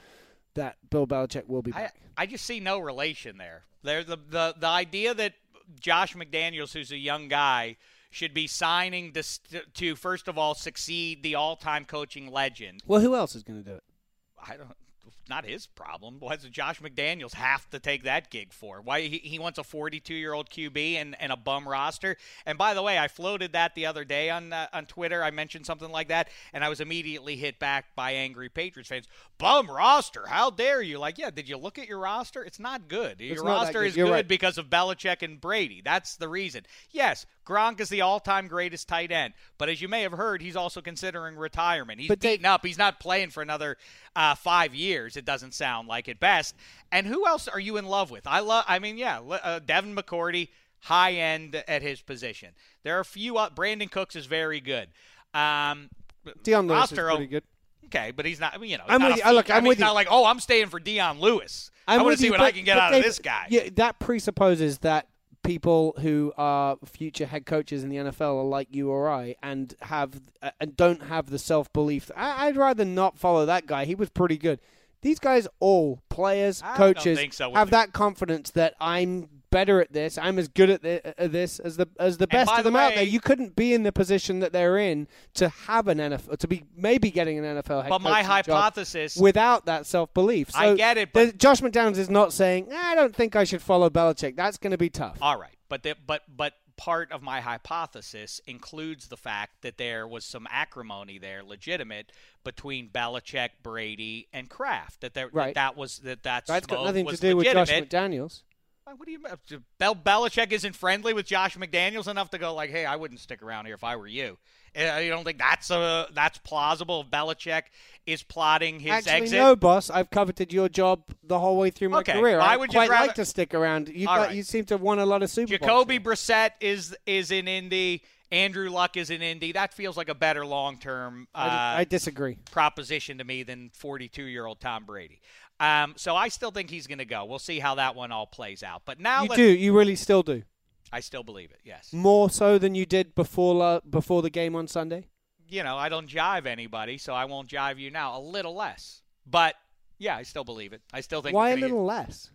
Speaker 2: that Bill Belichick will be
Speaker 1: I,
Speaker 2: back.
Speaker 1: I just see no relation there. There, the, the the idea that Josh McDaniels, who's a young guy, should be signing to, st- to first of all succeed the all-time coaching legend.
Speaker 2: Well, who else is going to do it?
Speaker 1: I don't. Not his problem. Why does Josh McDaniels have to take that gig for? Why he, he wants a forty-two-year-old Q B and, and a bum roster? And by the way, I floated that the other day on uh, on Twitter. I mentioned something like that, and I was immediately hit back by angry Patriots fans. Bum roster? How dare you? Like, yeah, did you look at your roster? It's not good. Your
Speaker 2: It's not that
Speaker 1: roster
Speaker 2: good.
Speaker 1: is
Speaker 2: You're
Speaker 1: good
Speaker 2: right.
Speaker 1: because of Belichick and Brady. That's the reason. Yes, Gronk is the all-time greatest tight end, but as you may have heard, he's also considering retirement. He's
Speaker 2: But they-
Speaker 1: beaten up. He's not playing for another uh, five years. It doesn't sound like at best. And who else are you in love with? I love. I mean, yeah, uh, Devin McCourty, high end at his position. There are a few. Uh, Brandon Cooks is very good. Um,
Speaker 2: Deion Lewis
Speaker 1: roster,
Speaker 2: is pretty good.
Speaker 1: Okay, but he's not. You know,
Speaker 2: I'm
Speaker 1: not
Speaker 2: with
Speaker 1: a
Speaker 2: you. Look,
Speaker 1: feat- I
Speaker 2: I'm
Speaker 1: mean,
Speaker 2: with
Speaker 1: he's not
Speaker 2: you.
Speaker 1: like, oh, I'm staying for Deion Lewis.
Speaker 2: I'm
Speaker 1: I want
Speaker 2: with
Speaker 1: to see
Speaker 2: you,
Speaker 1: what
Speaker 2: but-
Speaker 1: I can get
Speaker 2: but
Speaker 1: out
Speaker 2: they-
Speaker 1: of this guy.
Speaker 2: Yeah, that presupposes that people who are future head coaches in the N F L are like you or I and have uh, and don't have the self belief. I'd rather not follow that guy. He was pretty good. These guys, all players,
Speaker 1: I don't
Speaker 2: coaches,
Speaker 1: think so with
Speaker 2: have
Speaker 1: the-
Speaker 2: that confidence that I'm better at this. I'm as good at, thi- at this as the as the best
Speaker 1: by
Speaker 2: of
Speaker 1: the
Speaker 2: them out
Speaker 1: way-
Speaker 2: there. You couldn't be in the position that they're in to have an N F L, to be maybe getting an N F L head
Speaker 1: But my
Speaker 2: coaching job
Speaker 1: hypothesis.
Speaker 2: without that self-belief. So
Speaker 1: I get it, but-
Speaker 2: the- Josh McDaniels is not saying, I don't think I should follow Belichick. That's going to be tough.
Speaker 1: All right, but the, but but part of my hypothesis includes the fact that there was some acrimony there, legitimate, between Belichick, Brady, and Kraft. That there
Speaker 2: Right.
Speaker 1: that, that was that that
Speaker 2: That's got
Speaker 1: smoke
Speaker 2: nothing to
Speaker 1: was
Speaker 2: do with Josh
Speaker 1: legitimate.
Speaker 2: McDaniels.
Speaker 1: Why, What do you mean? Bel- Belichick isn't friendly with Josh McDaniels enough to go like, hey, I wouldn't stick around here if I were you. Uh, You don't think that's a that's plausible? If Belichick is plotting his
Speaker 2: Actually,
Speaker 1: exit.
Speaker 2: no, boss. I've coveted your job the whole way through my
Speaker 1: Okay,
Speaker 2: career.
Speaker 1: I
Speaker 2: I
Speaker 1: would
Speaker 2: would
Speaker 1: just
Speaker 2: quite
Speaker 1: rather-
Speaker 2: like to stick around. You
Speaker 1: All
Speaker 2: got,
Speaker 1: right.
Speaker 2: you seem to have won a lot of Super Bowls.
Speaker 1: Jacoby
Speaker 2: here.
Speaker 1: Brissett is is in Indy. Andrew Luck is in Indy. That feels like a better long term uh,
Speaker 2: I, I disagree.
Speaker 1: proposition to me than forty-two-year-old Tom Brady. Um, so I still think he's going to go. We'll see how that one all plays out. But now
Speaker 2: You
Speaker 1: let's-
Speaker 2: do. You really still do.
Speaker 1: I still believe it. Yes.
Speaker 2: More so than you did before la- before the game on Sunday.
Speaker 1: You know, I don't jive anybody, so I won't jive you now. A little less, but yeah, I still believe it. I still think
Speaker 2: Why
Speaker 1: we're
Speaker 2: a
Speaker 1: gonna get-
Speaker 2: little less?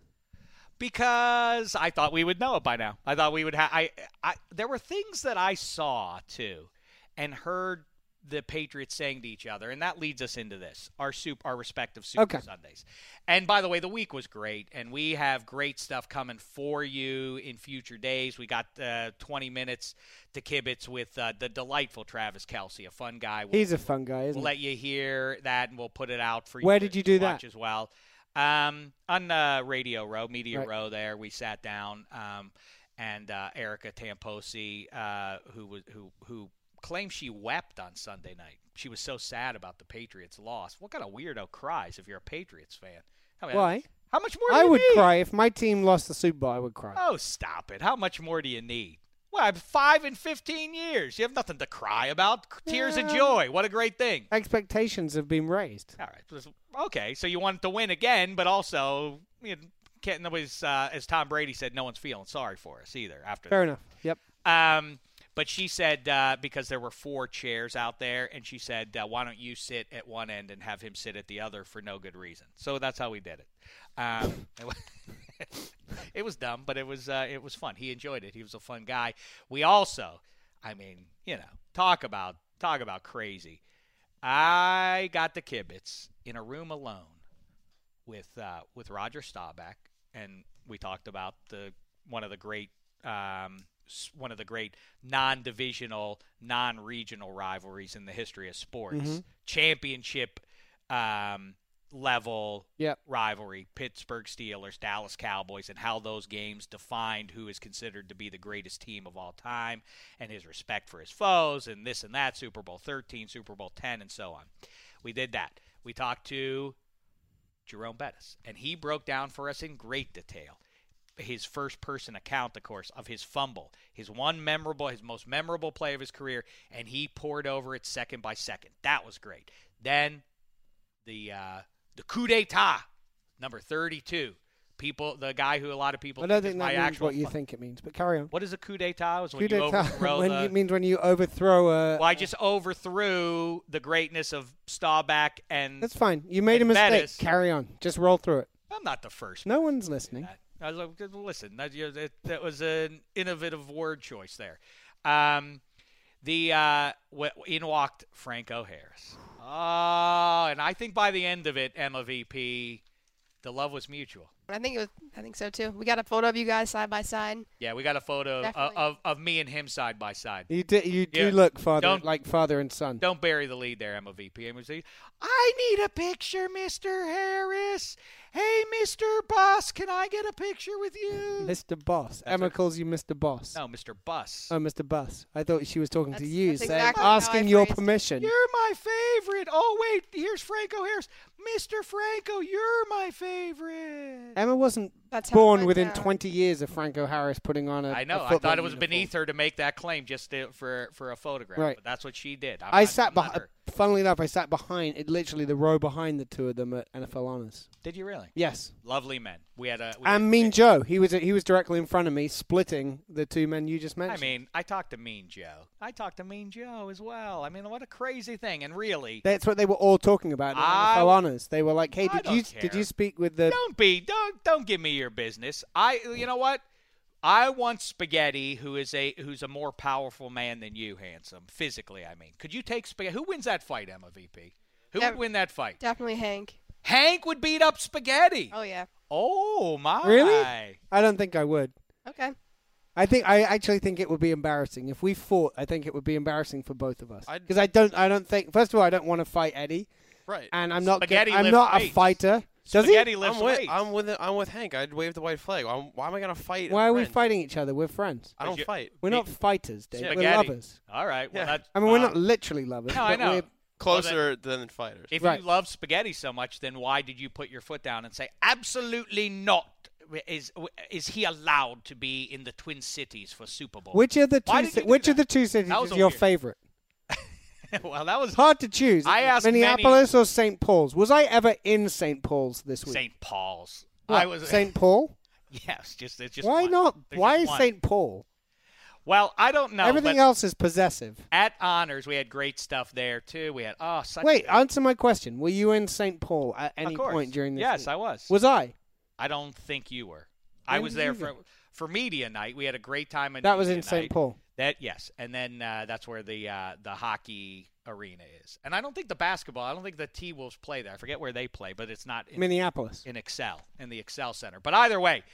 Speaker 1: Because I thought we would know it by now. I thought we would have. I, I there were things that I saw too, and heard the Patriots saying to each other, and that leads us into this our soup, our respective Super
Speaker 2: Okay.
Speaker 1: Sundays. And by the way, the week was great, and we have great stuff coming for you in future days. We got uh, twenty minutes to kibitz with uh, the delightful Travis Kelce, a fun guy. We'll,
Speaker 2: He's a fun guy, isn't
Speaker 1: We'll
Speaker 2: he?
Speaker 1: let you hear that, and we'll put it out for you.
Speaker 2: Where
Speaker 1: to-
Speaker 2: did you
Speaker 1: to
Speaker 2: do
Speaker 1: watch
Speaker 2: that?
Speaker 1: as well? Um, on uh, Radio Row, Media
Speaker 2: Right.
Speaker 1: Row. There, we sat down, um, and uh, Erica Tamposi, uh, who was who who claimed she wept on Sunday night. She was so sad about the Patriots' loss. What kind of weirdo cries if you're a Patriots fan? I mean,
Speaker 2: Why?
Speaker 1: How much more? Do
Speaker 2: I
Speaker 1: you
Speaker 2: would
Speaker 1: need?
Speaker 2: cry if my team lost the Super Bowl. I would cry.
Speaker 1: Oh, stop it! How much more do you need? Well, I'm five and fifteen years. You have nothing to cry about. Tears of
Speaker 2: Yeah.
Speaker 1: joy. What a great thing.
Speaker 2: Expectations have been raised.
Speaker 1: All right. Okay, so you want to win again, but also you know, can't nobody's uh, as Tom Brady said, no one's feeling sorry for us either. After
Speaker 2: Fair enough. Yep.
Speaker 1: um, but she said uh, because there were four chairs out there, and she said, uh, "Why don't you sit at one end and have him sit at the other for no good reason?" So that's how we did it. Um, it was- it was dumb, but it was uh, it was fun. He enjoyed it. He was a fun guy. We also, I mean, you know, talk about talk about crazy. I got the kibitz in a room alone with uh, with Roger Staubach, and we talked about the one of the great um, s- one of the great non-divisional, non-regional rivalries in the history of sports,
Speaker 2: Mhm.
Speaker 1: championship um, level
Speaker 2: Yep.
Speaker 1: rivalry, Pittsburgh Steelers, Dallas Cowboys, and how those games defined who is considered to be the greatest team of all time, and his respect for his foes, and this and that, Super Bowl thirteen, Super Bowl ten, and so on. We did that. We talked to Jerome Bettis, and he broke down for us in great detail his first-person account, of course, of his fumble, his one memorable, his most memorable play of his career, and he poured over it second by second. That was great. Then the uh, the coup d'etat, number thirty-two. People, the guy who a lot of people
Speaker 2: I don't
Speaker 1: think
Speaker 2: think
Speaker 1: is my
Speaker 2: that means
Speaker 1: actual
Speaker 2: what you
Speaker 1: fu-
Speaker 2: think it means, but carry on.
Speaker 1: What is a coup d'etat? Is when
Speaker 2: Coup
Speaker 1: you
Speaker 2: d'etat
Speaker 1: overthrow
Speaker 2: when
Speaker 1: the.
Speaker 2: it means when you overthrow a.
Speaker 1: Well, I just overthrew the greatness of Staubach and.
Speaker 2: That's fine. You made a
Speaker 1: and
Speaker 2: mistake.
Speaker 1: Bettis.
Speaker 2: Carry on. Just roll through it.
Speaker 1: I'm not the first.
Speaker 2: No one's listening.
Speaker 1: That. I was like, listen, that, you know, that, that was an innovative word choice there. Um, the uh, w- in walked Franco Harris. Oh, and I think by the end of it, Emma V P, the love was mutual.
Speaker 6: I think it was. I think so too. We got a photo of you guys side by side.
Speaker 1: Yeah, we got a photo of,
Speaker 6: Definitely.
Speaker 1: of, of me and him side by side.
Speaker 2: You do. You do
Speaker 1: Yeah.
Speaker 2: look father
Speaker 1: Don't-
Speaker 2: like father and son.
Speaker 1: Don't bury the lead there, Emma V P. Emma V P, I need a picture, Mister Harris. Hey, Mister Boss, can I get a picture with you?
Speaker 2: Mister Boss. Emma
Speaker 1: right.
Speaker 2: calls you Mister Boss.
Speaker 1: No, Mister Bus.
Speaker 2: Oh, Mister Boss. I thought she was talking to
Speaker 6: That's-
Speaker 2: you,
Speaker 6: that's
Speaker 2: saying,
Speaker 6: exactly how I
Speaker 2: asking your
Speaker 6: phrased it.
Speaker 2: permission.
Speaker 1: You're my favorite. Oh, wait, here's Franco Harris. Mister Franco, you're my favorite.
Speaker 2: Emma wasn't
Speaker 6: That's how it
Speaker 2: born
Speaker 6: went
Speaker 2: within
Speaker 6: down.
Speaker 2: twenty years of Franco Harris putting on a
Speaker 1: I know.
Speaker 2: a
Speaker 1: I
Speaker 2: football
Speaker 1: thought it was
Speaker 2: uniform.
Speaker 1: beneath her to make that claim just to, for for a photograph.
Speaker 2: Right.
Speaker 1: But that's what she did. I'm
Speaker 2: I
Speaker 1: not-
Speaker 2: sat
Speaker 1: I'm not
Speaker 2: behind.
Speaker 1: her.
Speaker 2: Funnily enough, I sat behind it, literally the row behind the two of them at N F L Honors.
Speaker 1: Did you really?
Speaker 2: Yes,
Speaker 1: Lovely men. We had a. We had
Speaker 2: and
Speaker 1: a-
Speaker 2: Mean Joe. He was he was directly in front of me, splitting the two men you just
Speaker 1: I
Speaker 2: mentioned.
Speaker 1: mean, I talked to Mean Joe. I talked to Mean Joe as well. I mean, what a crazy thing. And really,
Speaker 2: That's what they were all talking about at
Speaker 1: I-
Speaker 2: N F L Honors. They were like, "Hey,
Speaker 1: I
Speaker 2: did
Speaker 1: don't
Speaker 2: you
Speaker 1: care.
Speaker 2: did you speak with the?"
Speaker 1: don't be don't don't give me your business. I you know what? I want Spaghetti, who is a who's a more powerful man than you, handsome physically. I mean, could you take Spaghetti? Who wins that fight, Emma V P? Who
Speaker 6: Yeah.
Speaker 1: would win that fight?
Speaker 6: Definitely Hank.
Speaker 1: Hank would beat up Spaghetti.
Speaker 6: Oh yeah.
Speaker 1: Oh my!
Speaker 2: Really? I don't think I would.
Speaker 6: Okay.
Speaker 2: I think I actually think it would be embarrassing if we fought. I think it would be embarrassing for both of us
Speaker 5: I'd-
Speaker 2: because I don't. I don't think. First of all, I don't want to fight Eddie,
Speaker 5: Right.
Speaker 2: and I'm not. good-
Speaker 1: Spaghetti
Speaker 2: I'm
Speaker 1: lifts
Speaker 2: not a
Speaker 1: weights.
Speaker 2: fighter. Does
Speaker 1: Spaghetti lifts
Speaker 5: I'm with,
Speaker 1: weights.
Speaker 5: I'm with it. I'm with Hank. I'd wave the white flag. I'm, why am I gonna fight?
Speaker 2: he? Why
Speaker 5: a
Speaker 2: are we
Speaker 5: friend?
Speaker 2: fighting each other? We're friends.
Speaker 5: I don't
Speaker 1: you-
Speaker 5: fight.
Speaker 2: We're
Speaker 1: Me-
Speaker 2: not fighters, Dave. We're
Speaker 1: Spaghetti.
Speaker 2: lovers.
Speaker 1: All right. Well,
Speaker 5: Yeah.
Speaker 1: that's,
Speaker 2: I mean, we're
Speaker 1: well,
Speaker 2: not literally lovers.
Speaker 1: No, I
Speaker 2: but
Speaker 1: know.
Speaker 2: we're-
Speaker 5: Closer than fighters.
Speaker 1: If
Speaker 2: Right.
Speaker 1: you love Spaghetti so much, then why did you put your foot down and say absolutely not? Is is he allowed to be in the Twin Cities for Super Bowl?
Speaker 2: Which of the
Speaker 1: Why
Speaker 2: two?
Speaker 1: did
Speaker 2: ci-
Speaker 1: you do
Speaker 2: which of
Speaker 1: that?
Speaker 2: the two cities
Speaker 1: That was
Speaker 2: is
Speaker 1: a
Speaker 2: your
Speaker 1: weird-
Speaker 2: favorite?
Speaker 1: well, that was
Speaker 2: Hard to choose.
Speaker 1: I asked
Speaker 2: Minneapolis or Saint Paul's. Was I ever in Saint Paul's this week?
Speaker 1: Saint Paul's.
Speaker 2: What,
Speaker 1: I was
Speaker 2: Saint Paul.
Speaker 1: Yes, just it's just
Speaker 2: Why
Speaker 1: one.
Speaker 2: not?
Speaker 1: There's
Speaker 2: Why
Speaker 1: just
Speaker 2: is
Speaker 1: one.
Speaker 2: Saint Paul?
Speaker 1: Well, I don't know.
Speaker 2: Everything
Speaker 1: but
Speaker 2: else is possessive.
Speaker 1: at Honors, we had great stuff there too. We had oh, such
Speaker 2: Wait,
Speaker 1: a,
Speaker 2: answer my question. Were you in Saint Paul at any
Speaker 1: of course.
Speaker 2: point during this
Speaker 1: Yes,
Speaker 2: week?
Speaker 1: I was.
Speaker 2: Was I?
Speaker 1: I don't think you were. I
Speaker 2: When
Speaker 1: was
Speaker 2: did
Speaker 1: there
Speaker 2: you
Speaker 1: for
Speaker 2: go?
Speaker 1: for media night. We had a great time. At
Speaker 2: That was
Speaker 1: media
Speaker 2: in Saint
Speaker 1: night.
Speaker 2: Paul.
Speaker 1: That yes, and then uh, that's where the uh, the hockey arena is. And I don't think the basketball. I don't think the T Wolves play there. I forget where they play, but it's not in,
Speaker 2: Minneapolis.
Speaker 1: in Excel in the Excel Center. But either way,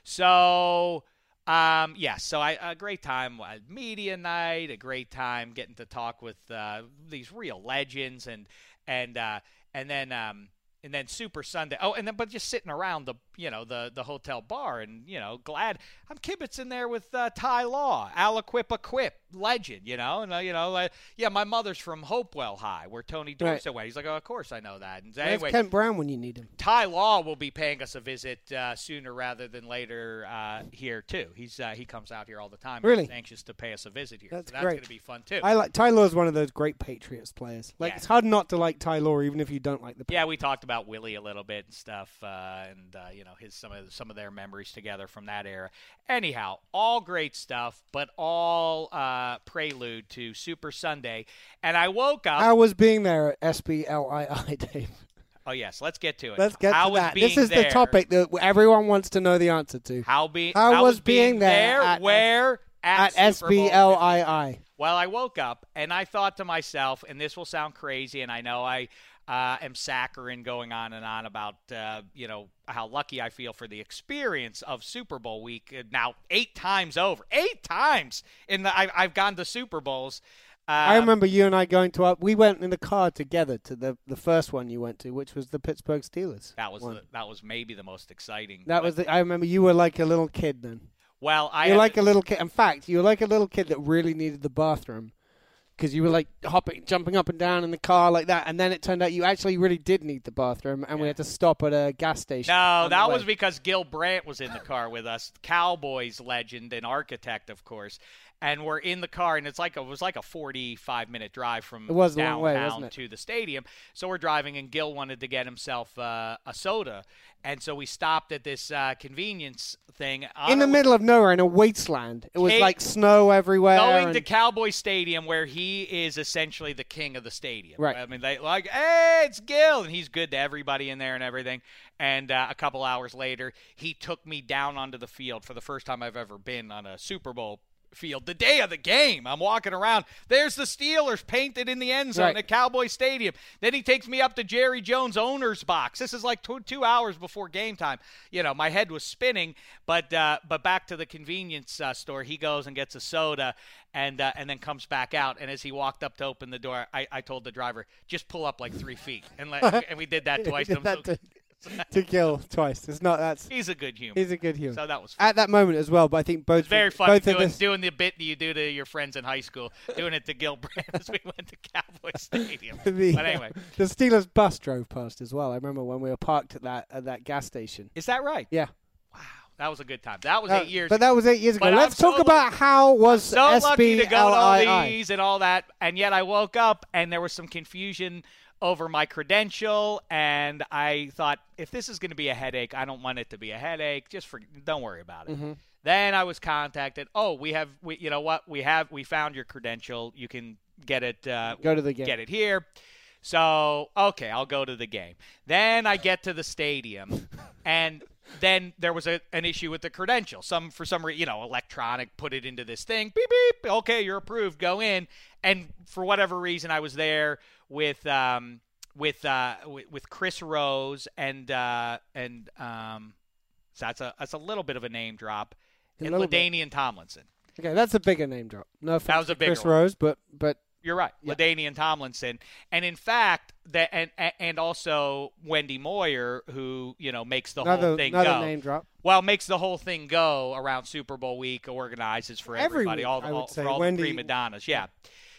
Speaker 1: so um, yes, so I a great time at media night. A great time getting to talk with uh, these real legends and and uh, and then. Um, And then Super Sunday. Oh, and then but just sitting around the you know the the hotel bar and you know glad I'm kibitzing there with uh, Ty Law, Aliquippa Quip, legend, you know, and uh, you know uh, yeah, my mother's from Hopewell High, where Tony Dorsett went. He's like, oh, of course I know that. And
Speaker 2: Where's
Speaker 1: anyway,
Speaker 2: Kent Brown when you need him?
Speaker 1: Ty Law will be paying us a visit uh, sooner rather than later uh, here too. He's uh, he comes out here all the time.
Speaker 2: Really?
Speaker 1: He's anxious to pay us a visit here.
Speaker 2: That's
Speaker 1: so that's
Speaker 2: great.
Speaker 1: going to be fun too.
Speaker 2: I like Ty Law's one of those great Patriots players. Like
Speaker 1: Yeah.
Speaker 2: it's hard not to like Ty Law even if you don't like the.
Speaker 1: Yeah, we talked about Willie a little bit and stuff, uh, and uh, you know his some of some of their memories together from that era. Anyhow, all great stuff, but all uh, prelude to Super Sunday. And I woke up.
Speaker 2: How was being there at S B L I I, Dave?
Speaker 1: oh yes, let's get to it.
Speaker 2: Let's get
Speaker 1: how
Speaker 2: to
Speaker 1: was
Speaker 2: that.
Speaker 1: being
Speaker 2: This is
Speaker 1: there,
Speaker 2: the topic that everyone wants to know the answer to.
Speaker 1: How be
Speaker 2: How
Speaker 1: how
Speaker 2: was
Speaker 1: was being,
Speaker 2: being there
Speaker 1: there?
Speaker 2: at-
Speaker 1: where
Speaker 2: At
Speaker 1: Super Bowl
Speaker 2: S B L I I.
Speaker 1: Well, I woke up and I thought to myself, and this will sound crazy, and I know I uh, am saccharine going on and on about, uh, you know, how lucky I feel for the experience of Super Bowl week uh, now eight times over. Eight times in the I, I've gone to Super Bowls.
Speaker 2: I
Speaker 1: Um,
Speaker 2: remember you and I going to our, we went in the car together to the the first one you went to, which was the Pittsburgh Steelers.
Speaker 1: That was
Speaker 2: one.
Speaker 1: the, that was maybe the most exciting.
Speaker 2: That was the, I remember you were like a little kid then.
Speaker 1: well, I
Speaker 2: You're
Speaker 1: had-
Speaker 2: like a little kid. In fact, you were like a little kid that really needed the bathroom because you were like hopping, jumping up and down in the car like that. And then it turned out you actually really did need the bathroom, and we had to stop at a gas station.
Speaker 1: No,
Speaker 2: on the
Speaker 1: that
Speaker 2: way.
Speaker 1: was because Gil Brandt was in the car with us, Cowboys legend and architect, of course. And we're in the car, and it's like a, it was like a forty-five minute drive from
Speaker 2: It was a long
Speaker 1: downtown
Speaker 2: way, wasn't it?
Speaker 1: to the stadium. So we're driving, and Gil wanted to get himself uh, a soda, and so we stopped at this uh, convenience thing on
Speaker 2: in the
Speaker 1: our-
Speaker 2: middle of nowhere in a wasteland. It was
Speaker 1: Kate-
Speaker 2: like snow everywhere.
Speaker 1: Going
Speaker 2: and
Speaker 1: to Cowboy Stadium, where he is essentially the king of the stadium.
Speaker 2: Right.
Speaker 1: I mean, they like, hey, it's Gil, and he's good to everybody in there and everything. And uh, a couple hours later, he took me down onto the field for the first time I've ever been on a Super Bowl field. The day of the game, I'm walking around. There's the Steelers painted in the end zone
Speaker 2: Right.
Speaker 1: at Cowboy Stadium. Then he takes me up to Jerry Jones' owner's box. This is like two, two hours before game time. You know, my head was spinning. But uh, but back to the convenience uh, store, he goes and gets a soda and uh, and then comes back out. And as he walked up to open the door, I, I told the driver, just pull up like three feet. And let, and we did that twice.
Speaker 2: Did
Speaker 1: I'm
Speaker 2: that
Speaker 1: so-
Speaker 2: to, to Gil twice. It's not that's.
Speaker 1: he's a good human.
Speaker 2: He's a good human.
Speaker 1: So that was fun.
Speaker 2: At that moment as well, but I think both
Speaker 1: Very funny
Speaker 2: both
Speaker 1: doing,
Speaker 2: of us.
Speaker 1: doing the bit that you do to your friends in high school, doing it to Gil Brandt as we went to Cowboy Stadium.
Speaker 2: the,
Speaker 1: But anyway,
Speaker 2: the Steelers bus drove past as well. I remember when we were parked at that at that gas station.
Speaker 1: is that right?
Speaker 2: Yeah,
Speaker 1: Wow, that was a good time. That was
Speaker 2: Uh,
Speaker 1: eight years.
Speaker 2: But that was eight years ago.
Speaker 1: But I'm
Speaker 2: Let's talk
Speaker 1: so
Speaker 2: about how was
Speaker 1: so lucky to go to all
Speaker 2: S B L I I.
Speaker 1: these and all that, and yet I woke up and there was some confusion over my credential, and I thought, if this is going to be a headache, I don't want it to be a headache. Just for don't worry about it.
Speaker 2: Mm-hmm.
Speaker 1: Then I was contacted. Oh, we have, we, you know what? We have, we found your credential. You can get it. Uh,
Speaker 2: Go to the game.
Speaker 1: Get it here. So okay, I'll go to the game. Then I get to the stadium, and then there was a, an issue with the credential. Some for some reason, you know, electronic, put it into this thing. Beep beep. Okay, you're approved. Go in. And for whatever reason, I was there with um with uh with, with Chris Rose and uh and um so that's a that's a little bit of a name drop.
Speaker 2: A
Speaker 1: And
Speaker 2: little bit.
Speaker 1: LaDainian Tomlinson.
Speaker 2: Okay, that's a bigger name drop. No offense
Speaker 1: was a
Speaker 2: to
Speaker 1: bigger
Speaker 2: Chris
Speaker 1: one.
Speaker 2: Rose, but but
Speaker 1: You're right,
Speaker 2: Yeah.
Speaker 1: LaDainian Tomlinson, and in fact, that and and also Wendy Moyer, who you know makes the
Speaker 2: another
Speaker 1: whole thing
Speaker 2: another
Speaker 1: go.
Speaker 2: name drop.
Speaker 1: Well, makes the whole thing go around Super Bowl week, organizes for
Speaker 2: Every
Speaker 1: everybody,
Speaker 2: week,
Speaker 1: all the
Speaker 2: I would
Speaker 1: all,
Speaker 2: say.
Speaker 1: for all
Speaker 2: Wendy-
Speaker 1: the prima donnas. Yeah.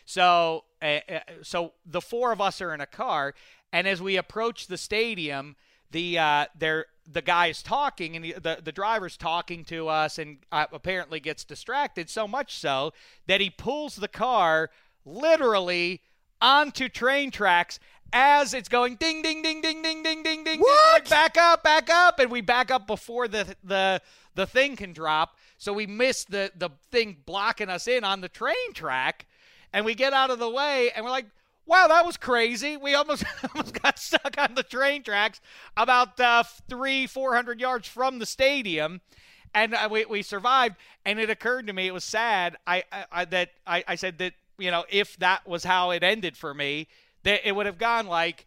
Speaker 1: So, uh, uh, so the four of us are in a car, and as we approach the stadium, the uh, there the guy is talking, and the the, the driver's talking to us, and uh, apparently gets distracted so much so that he pulls the car literally onto train tracks as it's going ding ding ding ding ding ding ding ding.
Speaker 2: What?
Speaker 1: Like, back up, back up, and we back up before the the the thing can drop. So we miss the the thing blocking us in on the train track, and we get out of the way, and we're like, wow, that was crazy. We almost almost got stuck on the train tracks about uh, three, four hundred yards from the stadium, and uh, we we survived. And it occurred to me, it was sad. I, I, I that I, I said that you know if that was how it ended for me, that it would have gone like.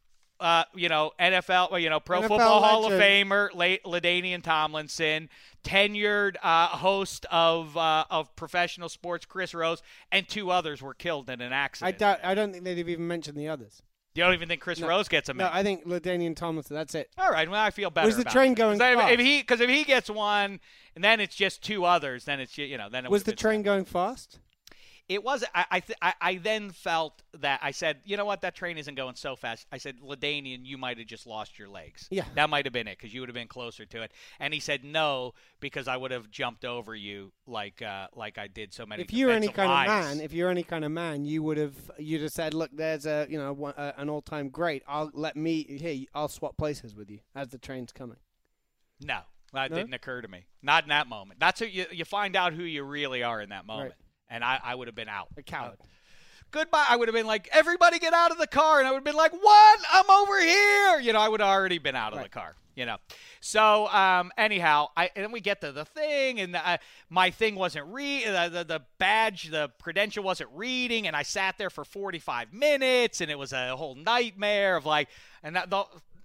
Speaker 1: Uh, you know, N F L, well, you know, Pro
Speaker 2: N F L
Speaker 1: Football Hall of
Speaker 2: legend.
Speaker 1: Famer, La- LaDainian Tomlinson, tenured uh, host of uh, of professional sports, Chris Rose, and two others were killed in an
Speaker 2: I
Speaker 1: accident.
Speaker 2: doubt. I don't think they'd have even mentioned the others.
Speaker 1: You don't even think Chris
Speaker 2: No.
Speaker 1: Rose gets a
Speaker 2: No,
Speaker 1: mention?
Speaker 2: I think LaDainian Tomlinson. That's it.
Speaker 1: All right, well, I feel better.
Speaker 2: Was the
Speaker 1: about
Speaker 2: train
Speaker 1: it.
Speaker 2: going
Speaker 1: 'Cause if,
Speaker 2: fast?
Speaker 1: if he because if he gets one, and then it's just two others, then it's you know then it
Speaker 2: Was
Speaker 1: would've
Speaker 2: the
Speaker 1: been
Speaker 2: train
Speaker 1: sad.
Speaker 2: going fast?
Speaker 1: It was. I I, th- I I then felt that I said, you know what, that train isn't going so fast. I said, LaDainian, you might have just lost your legs.
Speaker 2: Yeah.
Speaker 1: that might have been it because you would have been closer to it. And he said no because I would have jumped over you like uh, like I did so many.
Speaker 2: If you're any
Speaker 1: defensive
Speaker 2: kind of
Speaker 1: lines.
Speaker 2: man, if you're any kind of man, you would have you'd have said, "Look, there's a you know one, uh, an all-time great. I'll let me here. I'll swap places with you as the train's coming."
Speaker 1: No, that
Speaker 2: No?
Speaker 1: didn't occur to me. Not in that moment. That's who you you find out who you really are in that moment.
Speaker 2: Right.
Speaker 1: And I, I would have been out.
Speaker 2: A coward.
Speaker 1: Uh, goodbye. I would have been like, everybody get out of the car. And I would have been like, what? I'm over here. You know, I would have already been out of
Speaker 2: Right.
Speaker 1: the car, you know. So, um, anyhow, I and then we get to the thing, and uh, my thing wasn't re uh, the, the badge, the credential wasn't reading, and I sat there for forty-five minutes, and it was a whole nightmare of like, and that, the,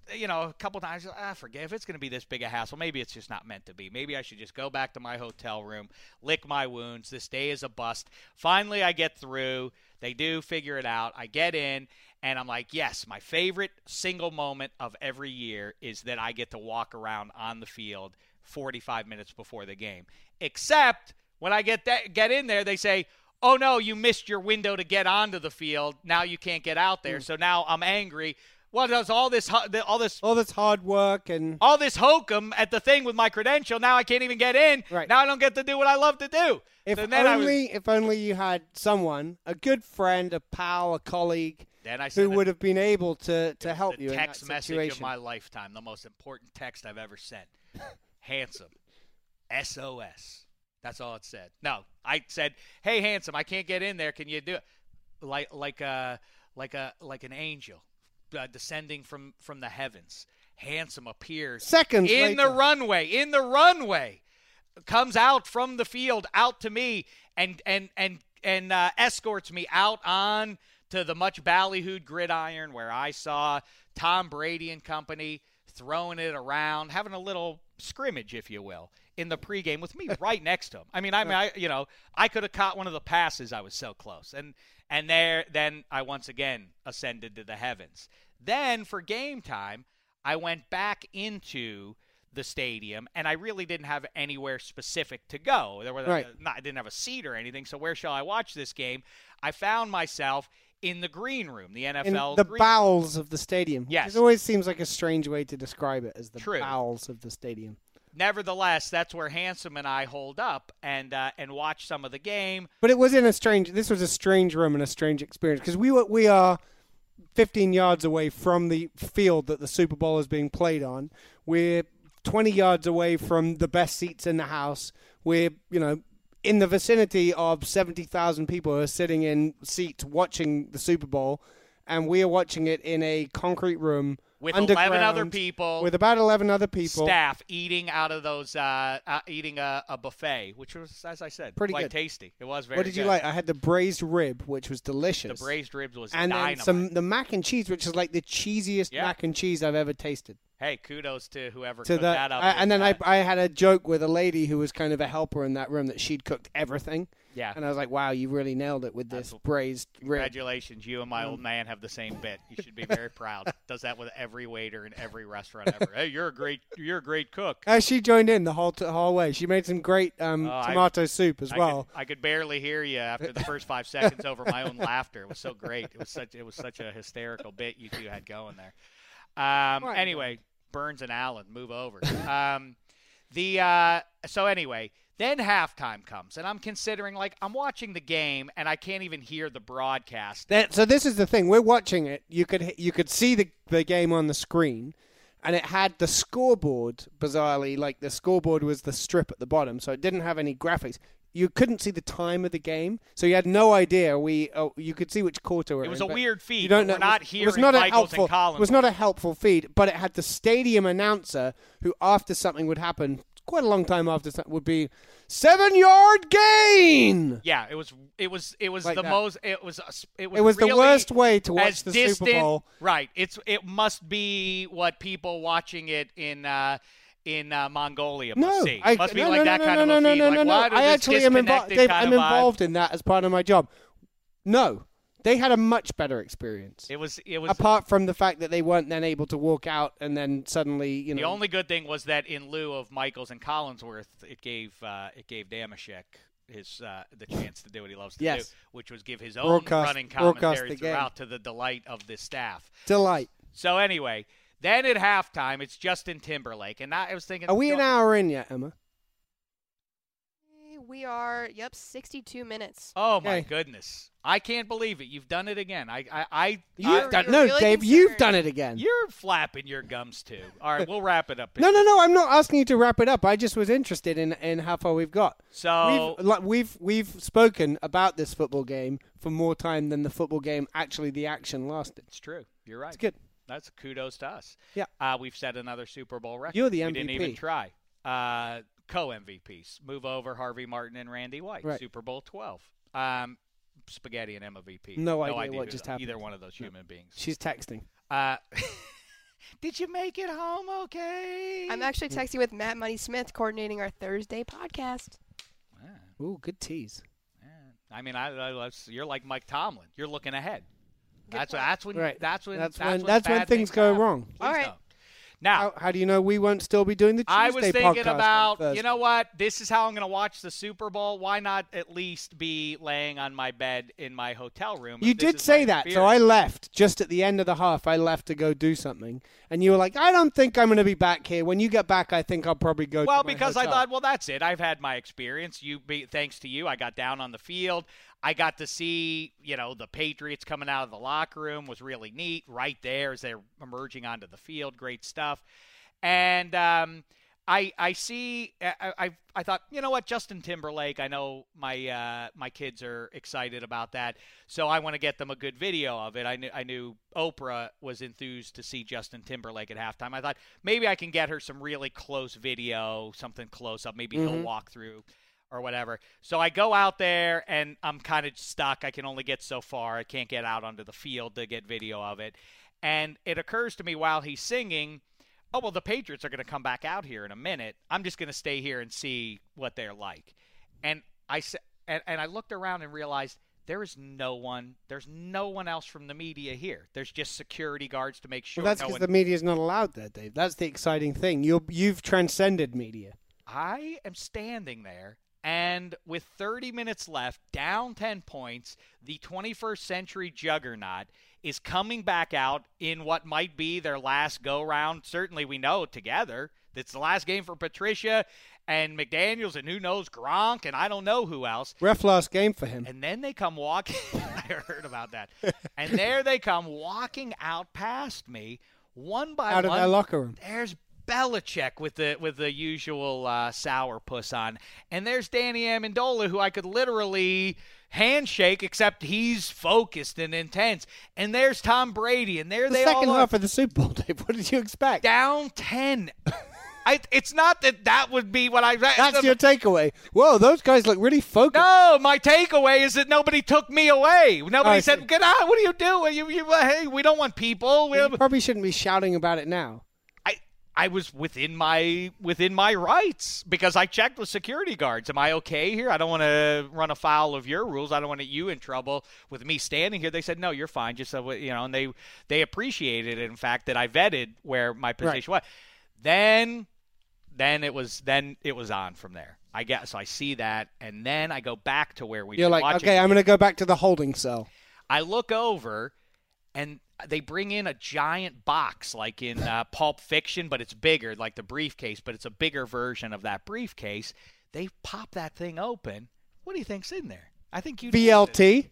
Speaker 1: you know, a couple times, I forget if it's going to be this big a hassle. Maybe it's just not meant to be. Maybe I should just go back to my hotel room, lick my wounds. This day is a bust. Finally, I get through. They do figure it out. I get in, and I'm like, yes, my favorite single moment of every year is that I get to walk around on the field forty-five minutes before the game. Except when I get that, get in there, they say, oh, no, you missed your window to get onto the field. Now you can't get out there. Mm. So now I'm angry. Well, does all this, all this,
Speaker 2: all this hard work and
Speaker 1: all this hokum at the thing with my credential? Now I can't even get in.
Speaker 2: Right.
Speaker 1: Now I don't get to do what I love to do.
Speaker 2: If
Speaker 1: so then
Speaker 2: only,
Speaker 1: I was,
Speaker 2: if only you had someone, a good friend, a pal, a colleague,
Speaker 1: then I
Speaker 2: who would have been able to, to help
Speaker 1: the
Speaker 2: you.
Speaker 1: Text
Speaker 2: in that
Speaker 1: message
Speaker 2: situation.
Speaker 1: of my lifetime, the most important text I've ever sent. Handsome, S O S. That's all it said. No, I said, "Hey, handsome, I can't get in there. Can you do it?" Like, like a, like a, like an angel uh, descending from from the heavens. Handsome appears
Speaker 2: seconds
Speaker 1: in
Speaker 2: later.
Speaker 1: the runway. In the runway, comes out from the field out to me and and and and uh, escorts me out on to the much ballyhooed gridiron where I saw Tom Brady and company throwing it around, having a little scrimmage, if you will, in the pregame with me right next to him. I mean, I mean, I, you know, I could have caught one of the passes. I was so close. And and there, then I once again ascended to the heavens. Then for game time, I went back into the stadium, and I really didn't have anywhere specific to go. There was
Speaker 2: right.
Speaker 1: a, not, I didn't have a seat or anything. So where shall I watch this game? I found myself in the green room, the N F L
Speaker 2: in the
Speaker 1: green
Speaker 2: bowels of the stadium.
Speaker 1: Yes.
Speaker 2: It always seems like a strange way to describe it, as the
Speaker 1: True.
Speaker 2: bowels of the stadium.
Speaker 1: Nevertheless, that's where Handsome and I hold up and uh, and watch some of the game.
Speaker 2: But it was in a strange. This was a strange room and a strange experience because we were we are fifteen yards away from the field that the Super Bowl is being played on. We're twenty yards away from the best seats in the house. We're you know in the vicinity of seventy thousand people who are sitting in seats watching the Super Bowl, and we are watching it in a concrete room.
Speaker 1: With eleven other
Speaker 2: underground,
Speaker 1: people.
Speaker 2: With about eleven other people.
Speaker 1: Staff eating out of those, uh, uh, eating a, a buffet, which was, as I said,
Speaker 2: Pretty
Speaker 1: quite
Speaker 2: good.
Speaker 1: tasty. It was very
Speaker 2: What did you
Speaker 1: good.
Speaker 2: like? I had the braised rib, which was delicious.
Speaker 1: The braised ribs was
Speaker 2: and
Speaker 1: dynamite.
Speaker 2: then some the mac and cheese, which is like the cheesiest
Speaker 1: Yeah.
Speaker 2: mac and cheese I've ever tasted.
Speaker 1: Hey, kudos to whoever
Speaker 2: To
Speaker 1: cooked
Speaker 2: the,
Speaker 1: that up.
Speaker 2: I,
Speaker 1: with
Speaker 2: and then I,
Speaker 1: that.
Speaker 2: I had a joke with a lady who was kind of a helper in that room that she'd cooked everything.
Speaker 1: Yeah.
Speaker 2: And I was like, wow, you really nailed it with this
Speaker 1: That's-
Speaker 2: braised rib.
Speaker 1: Congratulations, you and my
Speaker 2: Mm.
Speaker 1: old man have the same bit. You should be very proud. Does that with every waiter in every restaurant ever. Hey, you're a great, you're a great cook.
Speaker 2: Uh, she joined in the whole t- whole way. She made some great um,
Speaker 1: Oh, I-
Speaker 2: tomato soup as
Speaker 1: I
Speaker 2: well.
Speaker 1: Could, I could barely hear you after the first five seconds over my own laughter. It was so great. It was such, it was such a hysterical bit you two had going there. Um,
Speaker 2: Right.
Speaker 1: anyway, Burns and Allen, move over. Um, the uh, so anyway, then halftime comes, and I'm considering like I'm watching the game, and I can't even hear the broadcast.
Speaker 2: That, so this is the thing. We're watching it. You could you could see the the game on the screen, and it had the scoreboard. Bizarrely, like the scoreboard was the strip at the bottom, so it didn't have any graphics. You couldn't see the time of the game, so you had no idea. We oh, you could see which quarter we're
Speaker 1: It was
Speaker 2: in,
Speaker 1: a
Speaker 2: but
Speaker 1: weird feed.
Speaker 2: You don't
Speaker 1: We're
Speaker 2: know.
Speaker 1: not
Speaker 2: it was,
Speaker 1: hearing
Speaker 2: it was not a
Speaker 1: Michaels
Speaker 2: helpful.
Speaker 1: and Collins.
Speaker 2: It was not a helpful feed, but it had the stadium announcer who, after something would happen, quite a long time after something would be seven yard gain.
Speaker 1: Yeah, it was. It was. It was
Speaker 2: Like
Speaker 1: the
Speaker 2: that.
Speaker 1: most. It was. It was.
Speaker 2: It was the
Speaker 1: really
Speaker 2: worst way to watch
Speaker 1: as
Speaker 2: the
Speaker 1: distant,
Speaker 2: Super Bowl.
Speaker 1: Right. It's. It must be what people watching it in. Uh, in uh, Mongolia must
Speaker 2: No,
Speaker 1: see.
Speaker 2: I,
Speaker 1: Must be
Speaker 2: no,
Speaker 1: like
Speaker 2: no,
Speaker 1: that
Speaker 2: no,
Speaker 1: kind
Speaker 2: no,
Speaker 1: of
Speaker 2: no,
Speaker 1: a
Speaker 2: no,
Speaker 1: feed.
Speaker 2: no,
Speaker 1: like,
Speaker 2: no, no.
Speaker 1: what? Or
Speaker 2: I
Speaker 1: this
Speaker 2: actually am, invo-
Speaker 1: disconnected
Speaker 2: Dave,
Speaker 1: kind
Speaker 2: I'm
Speaker 1: of vibe?
Speaker 2: involved in that as part of my job. No, they had a much better experience.
Speaker 1: It was. It was.
Speaker 2: Apart from the fact that they weren't then able to walk out and then suddenly, you know.
Speaker 1: The only good thing was that in lieu of Michaels and Collinsworth, it gave uh, it gave Damashek his uh, the chance to do what he loves to
Speaker 2: Yes.
Speaker 1: do, which was give his own
Speaker 2: Broadcast-
Speaker 1: running
Speaker 2: broadcast
Speaker 1: commentary
Speaker 2: the game.
Speaker 1: throughout to the delight of the staff.
Speaker 2: Delight.
Speaker 1: So anyway, then at halftime, it's Justin Timberlake, and I was thinking,
Speaker 2: Are we an hour in yet, Emma?
Speaker 6: We are, yep, sixty-two minutes.
Speaker 1: Oh my
Speaker 2: Okay.
Speaker 1: goodness! I can't believe it. You've done it again. I, I, I
Speaker 2: You've
Speaker 1: I-
Speaker 2: done,
Speaker 6: you're
Speaker 2: no,
Speaker 6: really
Speaker 2: Dave, you've
Speaker 6: concerned.
Speaker 2: done it again.
Speaker 1: You're flapping your gums too. All right, we'll wrap it up.
Speaker 2: No, no, no. I'm not asking you to wrap it up. I just was interested in, in how far we've got.
Speaker 1: So
Speaker 2: We've, like, we've we've spoken about this football game for more time than the football game actually the action lasted.
Speaker 1: it's true. You're right.
Speaker 2: It's good.
Speaker 1: That's kudos to us.
Speaker 2: Yeah.
Speaker 1: Uh, we've set another Super Bowl record.
Speaker 2: You're the
Speaker 1: We
Speaker 2: M V P.
Speaker 1: didn't even try. Uh, Co-M V Ps. Move over Harvey Martin and Randy White.
Speaker 2: Right.
Speaker 1: Super Bowl twelve. Um, Spaghetti and M V P.
Speaker 2: No idea what
Speaker 1: who
Speaker 2: just
Speaker 1: either
Speaker 2: happened.
Speaker 1: one of those human beings.
Speaker 2: She's texting.
Speaker 1: Uh, Did you make it home okay?
Speaker 6: I'm actually texting with Matt Money Smith, coordinating our Thursday podcast.
Speaker 1: Yeah.
Speaker 2: Ooh, good tease.
Speaker 1: Yeah. I mean, I, I, you're like Mike Tomlin. You're looking ahead.
Speaker 6: Good
Speaker 1: That's
Speaker 6: point.
Speaker 1: that's when
Speaker 2: Right.
Speaker 1: that's when
Speaker 2: That's
Speaker 1: that's
Speaker 2: when
Speaker 1: when,
Speaker 2: that's when
Speaker 1: bad
Speaker 2: things go
Speaker 1: happen.
Speaker 2: wrong.
Speaker 6: All
Speaker 1: Please
Speaker 6: right.
Speaker 1: don't. Now,
Speaker 2: How, how do you know we won't still be doing the Tuesday
Speaker 1: I was thinking
Speaker 2: podcast on
Speaker 1: about,
Speaker 2: Thursday?
Speaker 1: you know what? This is how I'm going to watch the Super Bowl. Why not at least be laying on my bed in my hotel room?
Speaker 2: You
Speaker 1: if this
Speaker 2: did
Speaker 1: is
Speaker 2: say
Speaker 1: my
Speaker 2: that, so
Speaker 1: experience?
Speaker 2: I left just at the end of the half. I left to go do something, and you were like, "I don't think I'm going to be back here." When you get back, I think I'll probably go.
Speaker 1: Well,
Speaker 2: to my
Speaker 1: because I
Speaker 2: hotel.
Speaker 1: thought, well, that's it. I've had my experience. You, be, thanks to you, I got down on the field. I got to see, you know, the Patriots coming out of the locker room was really neat. Right there as they're emerging onto the field, great stuff. And um, I I see. I, I I thought, you know what, Justin Timberlake. I know my uh, my kids are excited about that, so I want to get them a good video of it. I knew I knew Oprah was enthused to see Justin Timberlake at halftime. I thought maybe I can get her some really close video, something close up. Maybe
Speaker 2: Mm-hmm.
Speaker 1: he'll walk through or whatever. So I go out there and I'm kind of stuck. I can only get so far. I can't get out onto the field to get video of it. And it occurs to me while he's singing, oh, well, the Patriots are going to come back out here in a minute. I'm just going to stay here and see what they're like. And I sa- and, and I looked around and realized there is no one. There's no one else from the media here. There's just security guards to make sure.
Speaker 2: Well, that's
Speaker 1: no
Speaker 2: because
Speaker 1: one-
Speaker 2: the media's not allowed there, Dave. That's the exciting thing. You're, you've transcended media.
Speaker 1: I am standing there, and with thirty minutes left, down ten points, the twenty-first century juggernaut is coming back out in what might be their last go-round. Certainly we know together it's the last game for Patricia and McDaniels and who knows, Gronk, and I don't know who else.
Speaker 2: Ref last game for him.
Speaker 1: And then they come walking. I heard about that. And there they come walking out past me, one by
Speaker 2: Out
Speaker 1: one.
Speaker 2: of their locker room.
Speaker 1: There's Belichick with the with the usual uh, sourpuss on, and there's Danny Amendola, who I could literally handshake, except he's focused and intense. And there's Tom Brady, and there
Speaker 2: The
Speaker 1: they
Speaker 2: second
Speaker 1: all
Speaker 2: half
Speaker 1: are,
Speaker 2: of the Super Bowl, Dave. What did you expect?
Speaker 1: down ten. I, it's not that that would be what I.
Speaker 2: That's your takeaway. Whoa, those guys look really focused.
Speaker 1: No, my takeaway is that nobody took me away. Nobody
Speaker 2: I
Speaker 1: said,
Speaker 2: see.
Speaker 1: "Get out! What are you doing? You, you, uh, hey, we don't want people." We
Speaker 2: You
Speaker 1: have,
Speaker 2: probably shouldn't be shouting about it now.
Speaker 1: I I was within my within my rights because I checked with security guards. Am I okay here? I don't want to run afoul of your rules. I don't want to get you in trouble with me standing here. They said, "No, you're fine." Just so you know, and they they appreciated it. In fact, that I vetted where my position was. Then. Then it was then it was on from there. I guess so. I see that, and then I go back to where we.
Speaker 2: You're like,
Speaker 1: watching
Speaker 2: okay,
Speaker 1: the
Speaker 2: I'm
Speaker 1: game.
Speaker 2: going to go back to the holding cell.
Speaker 1: I look over, and they bring in a giant box, like in uh, Pulp Fiction, but it's bigger, like the briefcase, but it's a bigger version of that briefcase. They pop that thing open. What do you think's in there? I think you.
Speaker 2: B L T.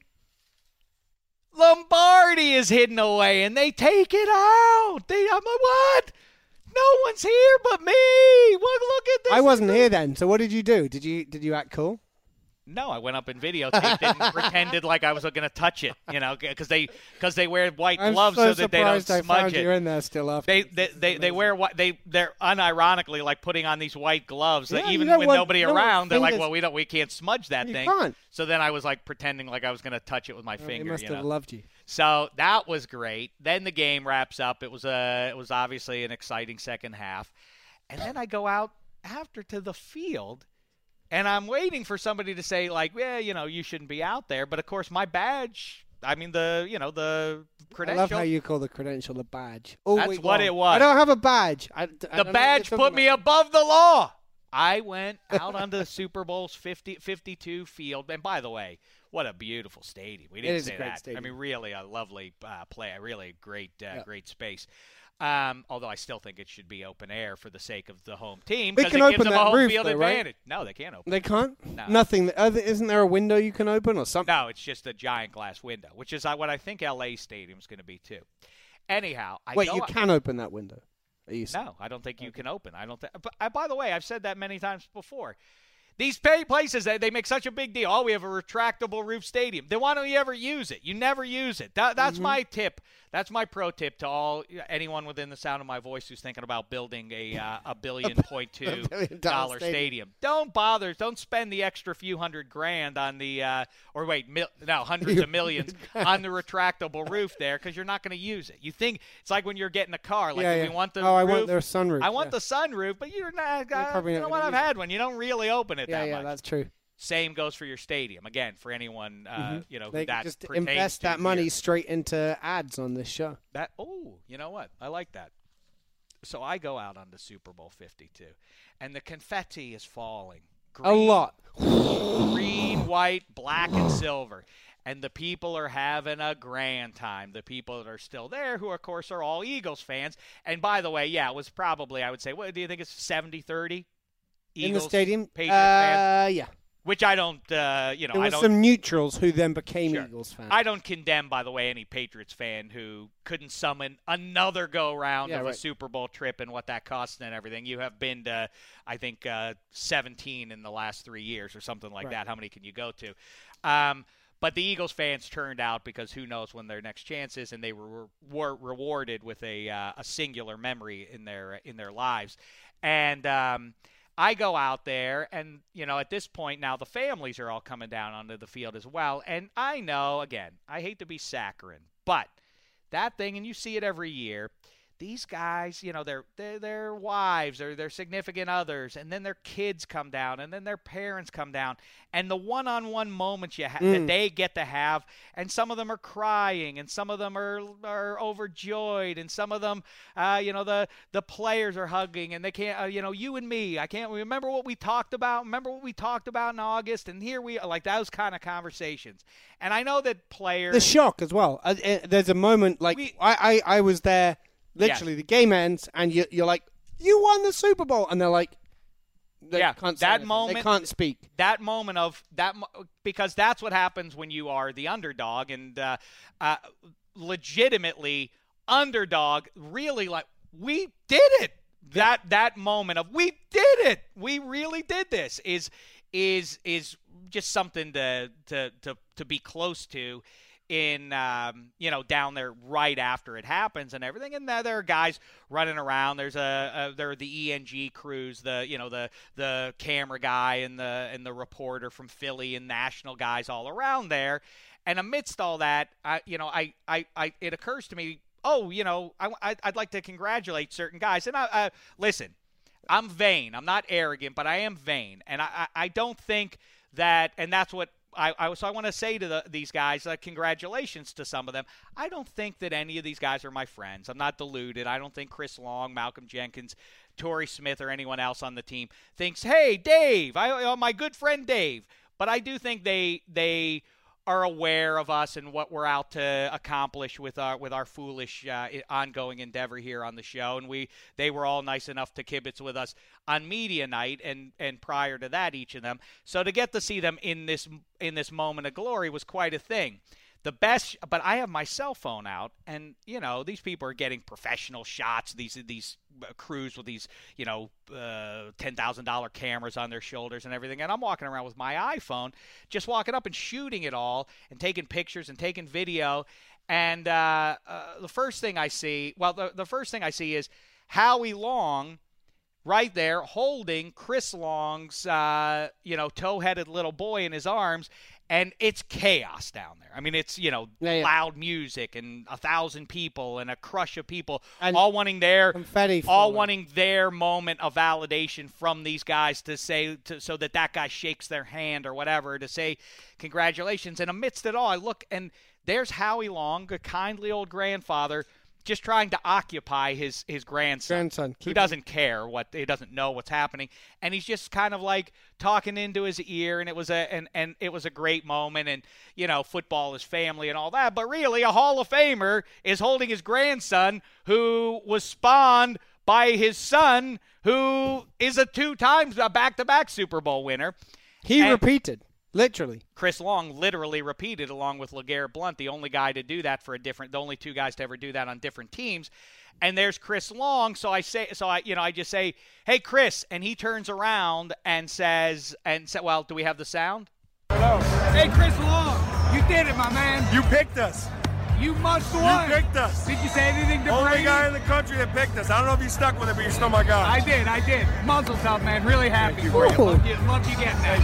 Speaker 1: Lombardi is hidden away, and they take it out. They, I'm like, what? No one's here but me. Look, look at this.
Speaker 2: I wasn't here then, so what did you do? Did you did you act cool?
Speaker 1: No, I went up and videotaped it and pretended like I was going to touch it, you know, because they because they wear white
Speaker 2: I'm
Speaker 1: gloves
Speaker 2: so,
Speaker 1: so that they don't
Speaker 2: surprised I
Speaker 1: smudge
Speaker 2: found
Speaker 1: it.
Speaker 2: you in there still after.
Speaker 1: They they they, they wear what they they're unironically like putting on these white gloves that
Speaker 2: Yeah, you
Speaker 1: even
Speaker 2: don't
Speaker 1: with
Speaker 2: want-
Speaker 1: nobody
Speaker 2: you don't want
Speaker 1: around, they're like,
Speaker 2: fingers-
Speaker 1: well, we don't we can't smudge that
Speaker 2: You
Speaker 1: thing.
Speaker 2: can't.
Speaker 1: So then I was like pretending like I was going to touch it with my
Speaker 2: They
Speaker 1: finger.
Speaker 2: must
Speaker 1: you
Speaker 2: have
Speaker 1: know?
Speaker 2: loved you.
Speaker 1: So that was great. Then the game wraps up. It was a it was obviously an exciting second half, and then I go out after to the field. And I'm waiting for somebody to say, like, yeah, you know, you shouldn't be out there. But, of course, my badge, I mean, the, you know, the credential.
Speaker 2: I love how you call the credential a badge. All
Speaker 1: That's
Speaker 2: week
Speaker 1: what
Speaker 2: long.
Speaker 1: it was.
Speaker 2: I don't have a badge. I, I don't know
Speaker 1: the
Speaker 2: what
Speaker 1: badge
Speaker 2: you're
Speaker 1: put
Speaker 2: talking
Speaker 1: me
Speaker 2: about.
Speaker 1: above the law. I went out onto the Super Bowl's fifty, fifty-two field. And, by the way, what a beautiful stadium. We didn't
Speaker 2: is a
Speaker 1: say
Speaker 2: great
Speaker 1: that.
Speaker 2: stadium.
Speaker 1: I mean, really a lovely uh, play. Really great, uh,
Speaker 2: Yeah.
Speaker 1: great space. Um, although I still think it should be open air for the sake of the home team
Speaker 2: They
Speaker 1: because
Speaker 2: can
Speaker 1: it gives
Speaker 2: open
Speaker 1: them a
Speaker 2: that
Speaker 1: home
Speaker 2: roof,
Speaker 1: field
Speaker 2: though, right?
Speaker 1: advantage. No, they can't open.
Speaker 2: They can't?
Speaker 1: No.
Speaker 2: Nothing. Other, isn't there a window you can open or something?
Speaker 1: No, it's just a giant glass window, which is what I think L A Stadium's going to be too. Anyhow, I
Speaker 2: Wait,
Speaker 1: go
Speaker 2: you
Speaker 1: out-
Speaker 2: can open that window. Are you saying?
Speaker 1: No, I don't think you can open. I don't think. But uh, by the way, I've said that many times before. These pay places, they, they make such a big deal. Oh, we have a retractable roof stadium. Then why don't you ever use it? You never use it. That, that's mm-hmm. my tip. That's my pro tip to all anyone within the sound of my voice who's thinking about building a uh, a billion point two
Speaker 2: billion
Speaker 1: dollar
Speaker 2: stadium.
Speaker 1: stadium. Don't bother. Don't spend the extra few hundred grand on the uh, or wait, mil, no, hundreds of millions on the retractable roof there because you're not going to use it. You think it's like when you're getting a car. Like
Speaker 2: yeah,
Speaker 1: if
Speaker 2: yeah.
Speaker 1: we want the
Speaker 2: oh, I
Speaker 1: roof,
Speaker 2: want their sunroof.
Speaker 1: I want
Speaker 2: yeah.
Speaker 1: the sunroof, but you're not. Uh,
Speaker 2: probably
Speaker 1: you
Speaker 2: not
Speaker 1: know what? I've
Speaker 2: use
Speaker 1: had
Speaker 2: it.
Speaker 1: one. You don't really open it
Speaker 2: Yeah,
Speaker 1: that
Speaker 2: yeah,
Speaker 1: much.
Speaker 2: that's true.
Speaker 1: Same goes for your stadium. Again, for anyone, uh,
Speaker 2: mm-hmm.
Speaker 1: you know,
Speaker 2: they
Speaker 1: who that
Speaker 2: just
Speaker 1: pertains
Speaker 2: invest
Speaker 1: to
Speaker 2: that money
Speaker 1: here.
Speaker 2: straight into ads on this show.
Speaker 1: That oh, you know what? I like that. So I go out on the Super Bowl fifty-two, and the confetti is falling. Green,
Speaker 2: A lot.
Speaker 1: Green, white, black, and silver. And the people are having a grand time. The people that are still there, who, of course, are all Eagles fans. And, by the way, yeah, it was probably, I would say, what do you think it's seventy thirty?
Speaker 2: In the stadium?
Speaker 1: Patriots
Speaker 2: uh,
Speaker 1: fans?
Speaker 2: Yeah.
Speaker 1: Which I don't, uh, you know,
Speaker 2: There
Speaker 1: I
Speaker 2: was
Speaker 1: don't.
Speaker 2: some neutrals who then became
Speaker 1: Sure.
Speaker 2: Eagles fans.
Speaker 1: I don't condemn, by the way, any Patriots fan who couldn't summon another go-round
Speaker 2: Yeah,
Speaker 1: of
Speaker 2: right.
Speaker 1: a Super Bowl trip and what that costs and everything. You have been to, I think, uh, seventeen in the last three years or something like
Speaker 2: Right.
Speaker 1: that. How many can you go to? Um, but the Eagles fans turned out because who knows when their next chance is, and they were, were rewarded with a uh, a singular memory in their in their lives. And um, I go out there, and, you know, at this point now the families are all coming down onto the field as well. And I know, again, I hate to be saccharine, but that thing, and you see it every year, these guys, you know, their their their wives or their significant others, and then their kids come down, and then their parents come down, and the one-on-one moments you ha-
Speaker 2: Mm.
Speaker 1: that they get to have, and some of them are crying, and some of them are are overjoyed, and some of them, uh, you know, the the players are hugging, and they can't, uh, you know, you and me, I can't remember what we talked about. Remember what we talked about in August, and here we like those kind of conversations. And I know that players,
Speaker 2: The shock as well. Uh, uh, there's a moment, like,
Speaker 1: We-
Speaker 2: I, I, I was there, literally,
Speaker 1: Yes.
Speaker 2: the game ends, and you, you're like, you won the Super Bowl. And they're like, they
Speaker 1: Yeah,
Speaker 2: can't say
Speaker 1: that
Speaker 2: anything.
Speaker 1: moment-
Speaker 2: They can't speak.
Speaker 1: that moment of that mo- because that's what happens when you are the underdog and uh, uh, legitimately underdog. Really, like we did it. That that moment of we did it. We really did this is is is just something to to to to be close to. In um, you know, down there right after it happens and everything, and there, there are guys running around. There's a, a there are the E N G crews, the you know the the camera guy and the and the reporter from Philly and national guys all around there. And amidst all that, I you know I I, I it occurs to me, oh you know I I'd, I'd like to congratulate certain guys. And I, I listen, I'm vain. I'm not arrogant, but I am vain, and I I, I don't think that, and that's what. I, I, so I want to say to the, these guys, uh, congratulations to some of them. I don't think that any of these guys are my friends. I'm not deluded. I don't think Chris Long, Malcolm Jenkins, Torrey Smith, or anyone else on the team thinks, hey, Dave, I, uh, my good friend Dave. But I do think they they are aware of us and what we're out to accomplish with our with our foolish uh, ongoing endeavor here on the show. And we they were all nice enough to kibitz with us on media night and, and prior to that, each of them. So to get to see them in this in this moment of glory was quite a thing. The best, but I have my cell phone out, and you know these people are getting professional shots. These these crews with these you know uh, ten thousand dollar cameras on their shoulders and everything, and I'm walking around with my iPhone, just walking up and shooting it all, and taking pictures and taking video. And uh, uh, the first thing I see, well, the the first thing I see is Howie Long. Right there, holding Chris Long's, uh, you know, toe-headed little boy in his arms, and it's chaos down there. I mean, it's, you know,
Speaker 2: Yeah, yeah.
Speaker 1: loud music and a thousand people and a crush of people,
Speaker 2: And
Speaker 1: all wanting their,
Speaker 2: confetti
Speaker 1: all
Speaker 2: falling.
Speaker 1: wanting their moment of validation from these guys to say, to, so that that guy shakes their hand or whatever to say congratulations. And amidst it all, I look, and there's Howie Long, a kindly old grandfather, just trying to occupy his, his grandson,
Speaker 2: Grandson.
Speaker 1: who
Speaker 2: Keep
Speaker 1: doesn't care what he doesn't know what's happening, and he's just kind of like talking into his ear, and it was a and, and it was a great moment, and you know football is family and all that, but really a Hall of Famer is holding his grandson who was spawned by his son who is a two times a back to back Super Bowl winner.
Speaker 2: He
Speaker 1: And-
Speaker 2: repeated. Literally.
Speaker 1: Chris Long literally repeated, along with LeGarrette Blount, the only guy to do that for a different, the only two guys to ever do that on different teams. And there's Chris Long, so I say, so I, you know, I just say, "Hey, Chris," and he turns around and says, and said, "Well, do we have the sound?"
Speaker 7: Hello. Hey, Chris Long, you did it, my man.
Speaker 8: You picked us.
Speaker 7: You must won.
Speaker 8: You picked us.
Speaker 7: Did you say anything to
Speaker 8: Only
Speaker 7: Brady?
Speaker 8: guy in the country that picked us. I don't know if you stuck with it, but you're still my guy.
Speaker 7: I did, I did. Muzzles up, man. Really happy
Speaker 8: you,
Speaker 7: for you.
Speaker 2: bro.
Speaker 7: Loved you. Loved you getting that.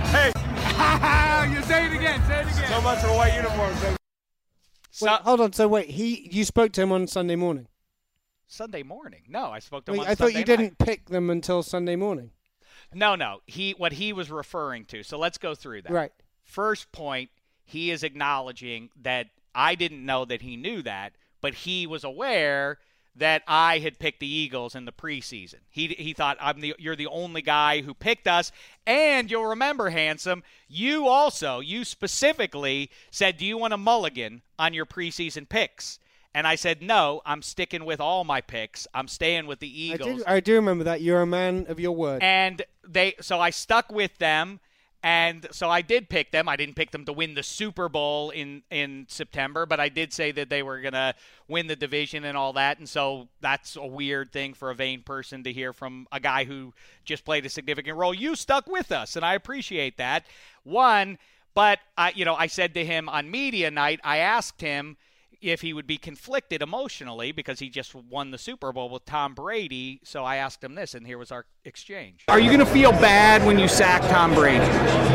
Speaker 8: Hey,
Speaker 7: You say it again. Say it again.
Speaker 8: so much for white uniforms, baby.
Speaker 1: So,
Speaker 2: Wait, hold on. So wait, he you spoke to him on Sunday morning.
Speaker 1: Sunday morning. No, I spoke to him
Speaker 2: Wait,
Speaker 1: on
Speaker 2: I thought
Speaker 1: Sunday
Speaker 2: you
Speaker 1: night.
Speaker 2: didn't pick them until Sunday morning.
Speaker 1: No, no. He what he was referring to. So let's go through that.
Speaker 2: Right.
Speaker 1: First point, he is acknowledging that I didn't know that he knew that, but he was aware that I had picked the Eagles in the preseason. He he thought I'm the you're the only guy who picked us, and you'll remember, Handsome, you also you specifically said, "Do you want a mulligan on your preseason picks?" And I said, "No, I'm sticking with all my picks. I'm staying with the
Speaker 2: I
Speaker 1: Eagles."
Speaker 2: do, I do remember that. You're a man of your word.
Speaker 1: And they so I stuck with them, and so I did pick them. I didn't pick them to win the Super Bowl in, in September, but I did say that they were going to win the division and all that, and so that's a weird thing for a vain person to hear from a guy who just played a significant role. You stuck with us, and I appreciate that. One, but I, you know, I said to him on media night, I asked him if he would be conflicted emotionally because he just won the Super Bowl with Tom Brady. So I asked him this, and here was our exchange.
Speaker 7: Are you going to feel bad when you sack Tom Brady?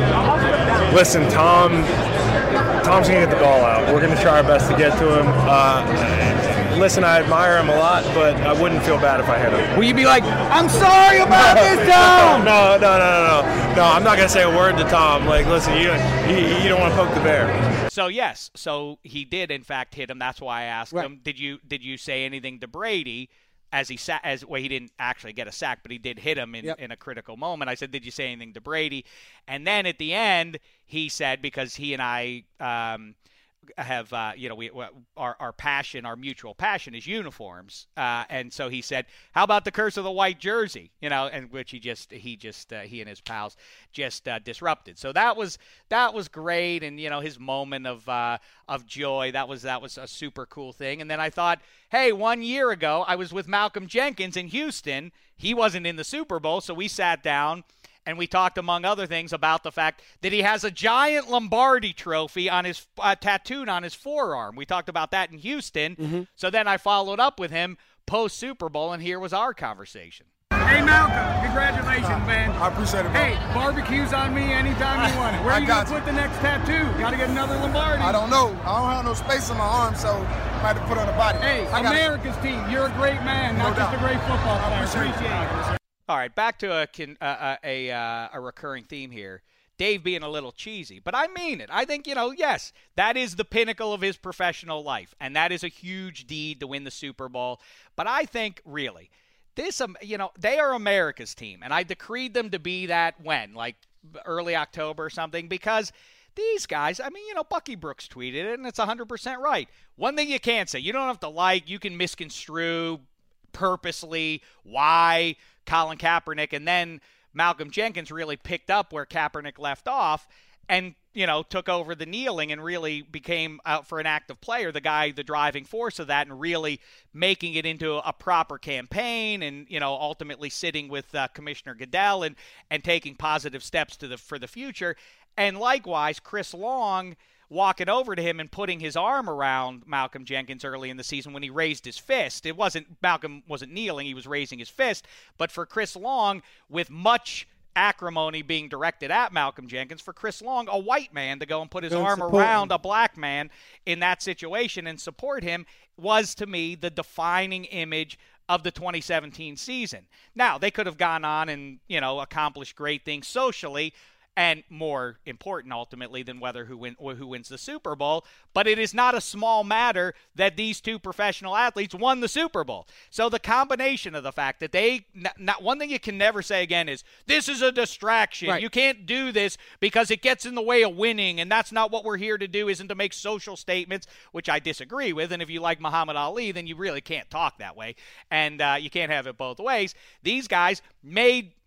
Speaker 8: Listen, Tom. Tom's gonna get the ball out. We're gonna try our best to get to him. Uh, listen, I admire him a lot, but I wouldn't feel bad if I hit him.
Speaker 7: Will you be like, I'm sorry about this, Tom?
Speaker 8: No, no, no, no, no. No, I'm not gonna say a word to Tom. Like, listen, you you, you don't want to poke the bear.
Speaker 1: So yes, so he did in fact hit him. That's why I asked
Speaker 2: Right.
Speaker 1: him. Did you did you say anything to Brady as he sa- as well? He didn't actually get a sack, but he did hit him in,
Speaker 2: Yep.
Speaker 1: in a critical moment. I said, did you say anything to Brady? And then at the end, he said, because he and I um, have uh, you know we our our passion, our mutual passion is uniforms, uh, and so he said, how about the curse of the white jersey? You know, and which he just he just uh, he and his pals just uh, disrupted. So that was that was great, and you know his moment of uh, of joy, that was that was a super cool thing. And then I thought, hey, one year ago I was with Malcolm Jenkins in Houston. He wasn't in the Super Bowl, so we sat down and we talked, among other things, about the fact that he has a giant Lombardi trophy on his uh, tattooed on his forearm. We talked about that in Houston.
Speaker 2: Mm-hmm.
Speaker 1: So then I followed up with him post Super Bowl, and here was our conversation.
Speaker 7: Hey, Malcolm, congratulations, man.
Speaker 8: I appreciate it, bro.
Speaker 7: Hey, barbecues on me anytime you want it. Where
Speaker 8: I
Speaker 7: are you
Speaker 8: got
Speaker 7: going to
Speaker 8: you.
Speaker 7: put the next tattoo? Got to get another Lombardi.
Speaker 8: I don't know. I don't have no space on my arm, so I might have to put on a body.
Speaker 7: Hey,
Speaker 8: I got
Speaker 7: America's team, you're a great man,
Speaker 8: No
Speaker 7: not just
Speaker 8: doubt.
Speaker 7: a great football player.
Speaker 8: I appreciate it.
Speaker 7: Appreciate it.
Speaker 1: All right, back to a con- uh, a uh, a recurring theme here. Dave being a little cheesy, but I mean it. I think, you know, yes, that is the pinnacle of his professional life, and that is a huge deed to win the Super Bowl. But I think, really, this, um, you know, they are America's team, and I decreed them to be that when, like early October or something, because these guys, I mean, you know, Bucky Brooks tweeted it, and it's one hundred percent right. One thing you can't say, you don't have to like, you can misconstrue purposely why Colin Kaepernick, and then Malcolm Jenkins really picked up where Kaepernick left off and, you know, took over the kneeling and really became, out for an active player, the guy, the driving force of that, and really making it into a proper campaign and, you know, ultimately sitting with uh, Commissioner Goodell and, and taking positive steps to the for the future. And likewise, Chris Long walking over to him and putting his arm around Malcolm Jenkins early in the season when he raised his fist. It wasn't, Malcolm wasn't kneeling, he was raising his fist. But for Chris Long, with much acrimony being directed at Malcolm Jenkins, for Chris Long, a white man, to go and put his
Speaker 2: Go and
Speaker 1: arm
Speaker 2: support
Speaker 1: around
Speaker 2: him.
Speaker 1: a black man in that situation and support him was, to me, the defining image of the twenty seventeen season. Now, they could have gone on and, you know, accomplished great things socially, and more important ultimately than whether who win or who wins the Super Bowl. But it is not a small matter that these two professional athletes won the Super Bowl. So the combination of the fact that they, not, not one thing you can never say again is, this is a distraction.
Speaker 2: Right.
Speaker 1: You can't do this because it gets in the way of winning, and that's not what we're here to do, isn't to make social statements, which I disagree with. And if you like Muhammad Ali, then you really can't talk that way. And uh, you can't have it both ways. These guys made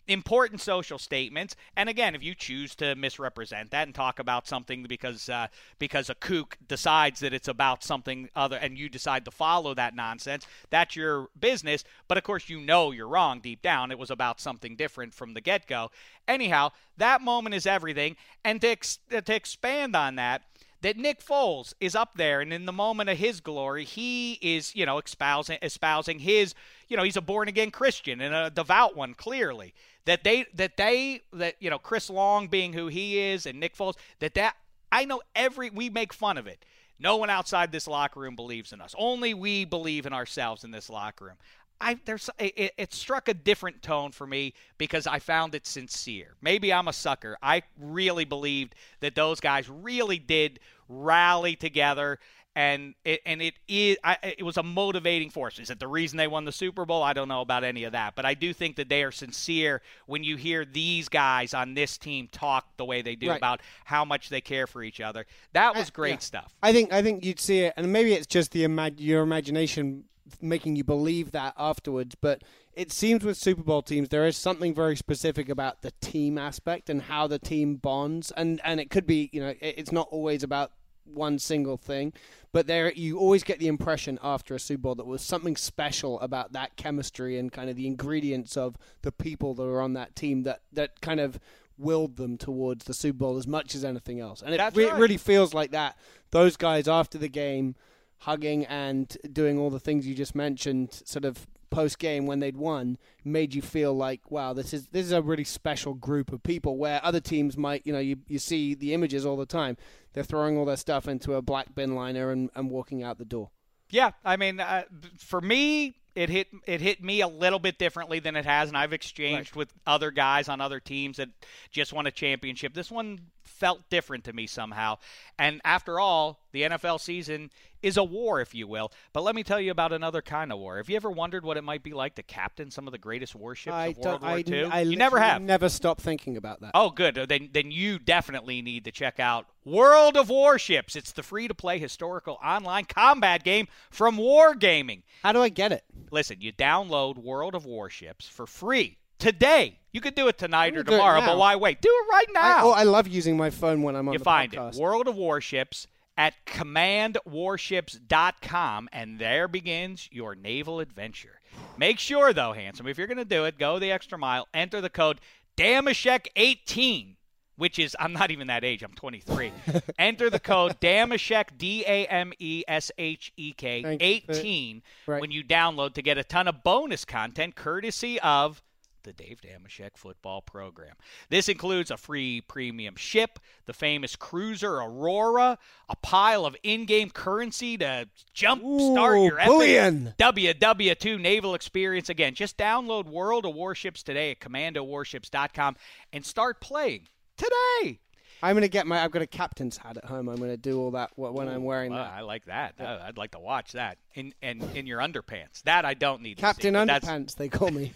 Speaker 1: important social statements. And again, if you choose to misrepresent that and talk about something because uh, because a kook decides that it's about something other and you decide to follow that nonsense, that's your business. But of course, you know you're wrong deep down. It was about something different from the get-go. Anyhow, that moment is everything. And to, ex- to expand on that, that Nick Foles is up there, and in the moment of his glory, he is, you know, espousing, espousing his, you know, he's a born-again Christian and a devout one, clearly. That they, that they, that, you know, Chris Long being who he is and Nick Foles, that that, I know every, we make fun of it. No one outside this locker room believes in us. Only we believe in ourselves in this locker room. I, there's it, it struck a different tone for me because I found it sincere. Maybe I'm a sucker. I really believed that those guys really did rally together, and it and it is I, it was a motivating force. Is it the reason they won the Super Bowl? I don't know about any of that, but I do think that they are sincere when you hear these guys on this team talk the way they do
Speaker 2: right.
Speaker 1: about how much they care for each other. That was great uh, yeah. stuff.
Speaker 2: I think I think you'd see it, and maybe it's just the imag- your imagination making you believe that afterwards, but it seems with Super Bowl teams there is something very specific about the team aspect and how the team bonds, and and it could be, you know, it's not always about one single thing, but there you always get the impression after a Super Bowl that was something special about that chemistry and kind of the ingredients of the people that were on that team that that kind of willed them towards the Super Bowl as much as anything else. And it re-
Speaker 1: right.
Speaker 2: really feels like that. Those guys after the game hugging and doing all the things you just mentioned sort of post-game when they'd won made you feel like, wow, this is this is a really special group of people, where other teams might, you know, you, you see the images all the time. They're throwing all their stuff into a black bin liner and, and walking out the door.
Speaker 1: Yeah, I mean, uh, for me, it hit it hit me a little bit differently than it has, and I've exchanged right. with other guys on other teams that just won a championship. This one felt different to me somehow. And after all, the N F L season is a war, if you will. But let me tell you about another kind of war. Have you ever wondered what it might be like to captain some of the greatest warships
Speaker 2: I
Speaker 1: of World War
Speaker 2: I,
Speaker 1: Two?
Speaker 2: I
Speaker 1: you never have.
Speaker 2: never stop thinking about that.
Speaker 1: Oh, good. Then, then you definitely need to check out World of Warships. It's the free-to-play historical online combat game from Wargaming.
Speaker 2: How do I get it?
Speaker 1: Listen, you download World of Warships for free today. You could do it tonight or
Speaker 2: do it
Speaker 1: tomorrow,
Speaker 2: now.
Speaker 1: but why wait? Do it right now.
Speaker 2: I, oh, I love using my phone when I'm on
Speaker 1: you
Speaker 2: the
Speaker 1: find
Speaker 2: podcast.
Speaker 1: it. World of Warships at command warships dot com, and there begins your naval adventure. Make sure, though, handsome, if you're going to do it, go the extra mile. Enter the code Damashek eighteen, which is, I'm not even that age. I'm twenty-three. Enter the code Damashek, D A M E S H E K, eighteen,
Speaker 2: right.
Speaker 1: when you download to get a ton of bonus content courtesy of the Dave Damashek football program. This includes a free premium ship, the famous cruiser Aurora, a pile of in-game currency to jump start
Speaker 2: Ooh,
Speaker 1: your
Speaker 2: bullion.
Speaker 1: epic W W two naval experience. Again, just download World of Warships today at commando warships dot com and start playing today.
Speaker 2: I'm going to get my, I've got a captain's hat at home. I'm going to do all that when I'm wearing
Speaker 1: well,
Speaker 2: that.
Speaker 1: I like that. Yeah. I'd like to watch that. In, in, in your underpants. That I don't need
Speaker 2: Captain
Speaker 1: to see.
Speaker 2: Underpants, they call me.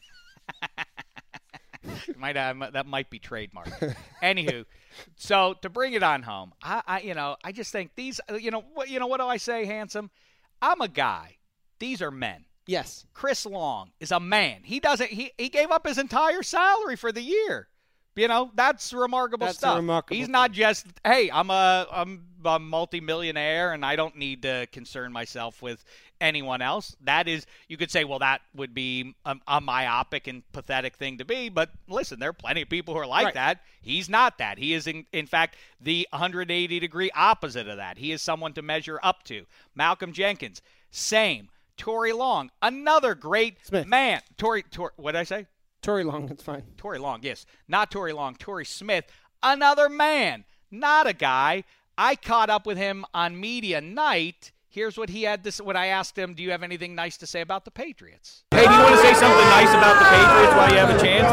Speaker 1: might uh, that might be trademarked. Anywho, so to bring it on home, I, I you know I just think these you know what you know what do I say, handsome? I'm a guy. These are men.
Speaker 2: Yes.
Speaker 1: Chris Long is a man. He doesn't. He he gave up his entire salary for the year. You know, that's remarkable
Speaker 2: that's
Speaker 1: stuff.
Speaker 2: Remarkable
Speaker 1: He's
Speaker 2: thing.
Speaker 1: not just, hey, I'm a I'm a multimillionaire and I don't need to concern myself with anyone else. That is, you could say, well, that would be a, a myopic and pathetic thing to be. But listen, there are plenty of people who are like
Speaker 2: right.
Speaker 1: that. He's not that. He is, in, in fact, the one hundred eighty degree opposite of that. He is someone to measure up to. Malcolm Jenkins, same. Tory Long, another great
Speaker 2: Smith.
Speaker 1: man. Tory, Tory, what did I say?
Speaker 2: Tory Long, it's fine.
Speaker 1: Tory Long, yes. Not Tory Long, Tory Smith. Another man, not a guy. I caught up with him on media night. Here's what he had to say when I asked him, do you have anything nice to say about the Patriots?
Speaker 9: Hey, do you want to say something nice about the Patriots while you have a chance?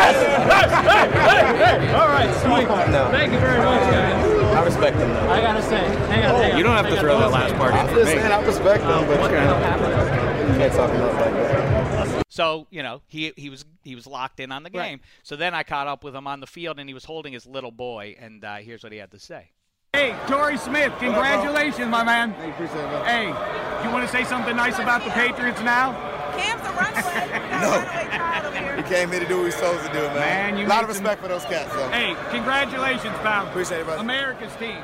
Speaker 7: All right, sweet.
Speaker 9: No.
Speaker 7: Thank you very much, guys.
Speaker 9: I respect them, though.
Speaker 7: I got to say, hang on, hang on.
Speaker 9: You don't have to throw that last part in for me.
Speaker 8: I respect them, but you can't talk about like that.
Speaker 1: So, you know, he he was he was locked in on the game.
Speaker 2: Right.
Speaker 1: So then I caught up with him on the field, and he was holding his little boy, and uh, here's what he had to say.
Speaker 7: Hey, Torrey Smith, congratulations, my man.
Speaker 8: Hey, appreciate it.
Speaker 7: Hey, you want to say something nice about the Patriots now?
Speaker 10: Cam's a runaway.
Speaker 8: No.
Speaker 10: He came here to do what he's supposed to do, man.
Speaker 7: Man, you
Speaker 10: a lot of
Speaker 7: made some-
Speaker 10: respect for those cats, though.
Speaker 7: Hey, congratulations, pal.
Speaker 10: Appreciate it, brother.
Speaker 7: America's team.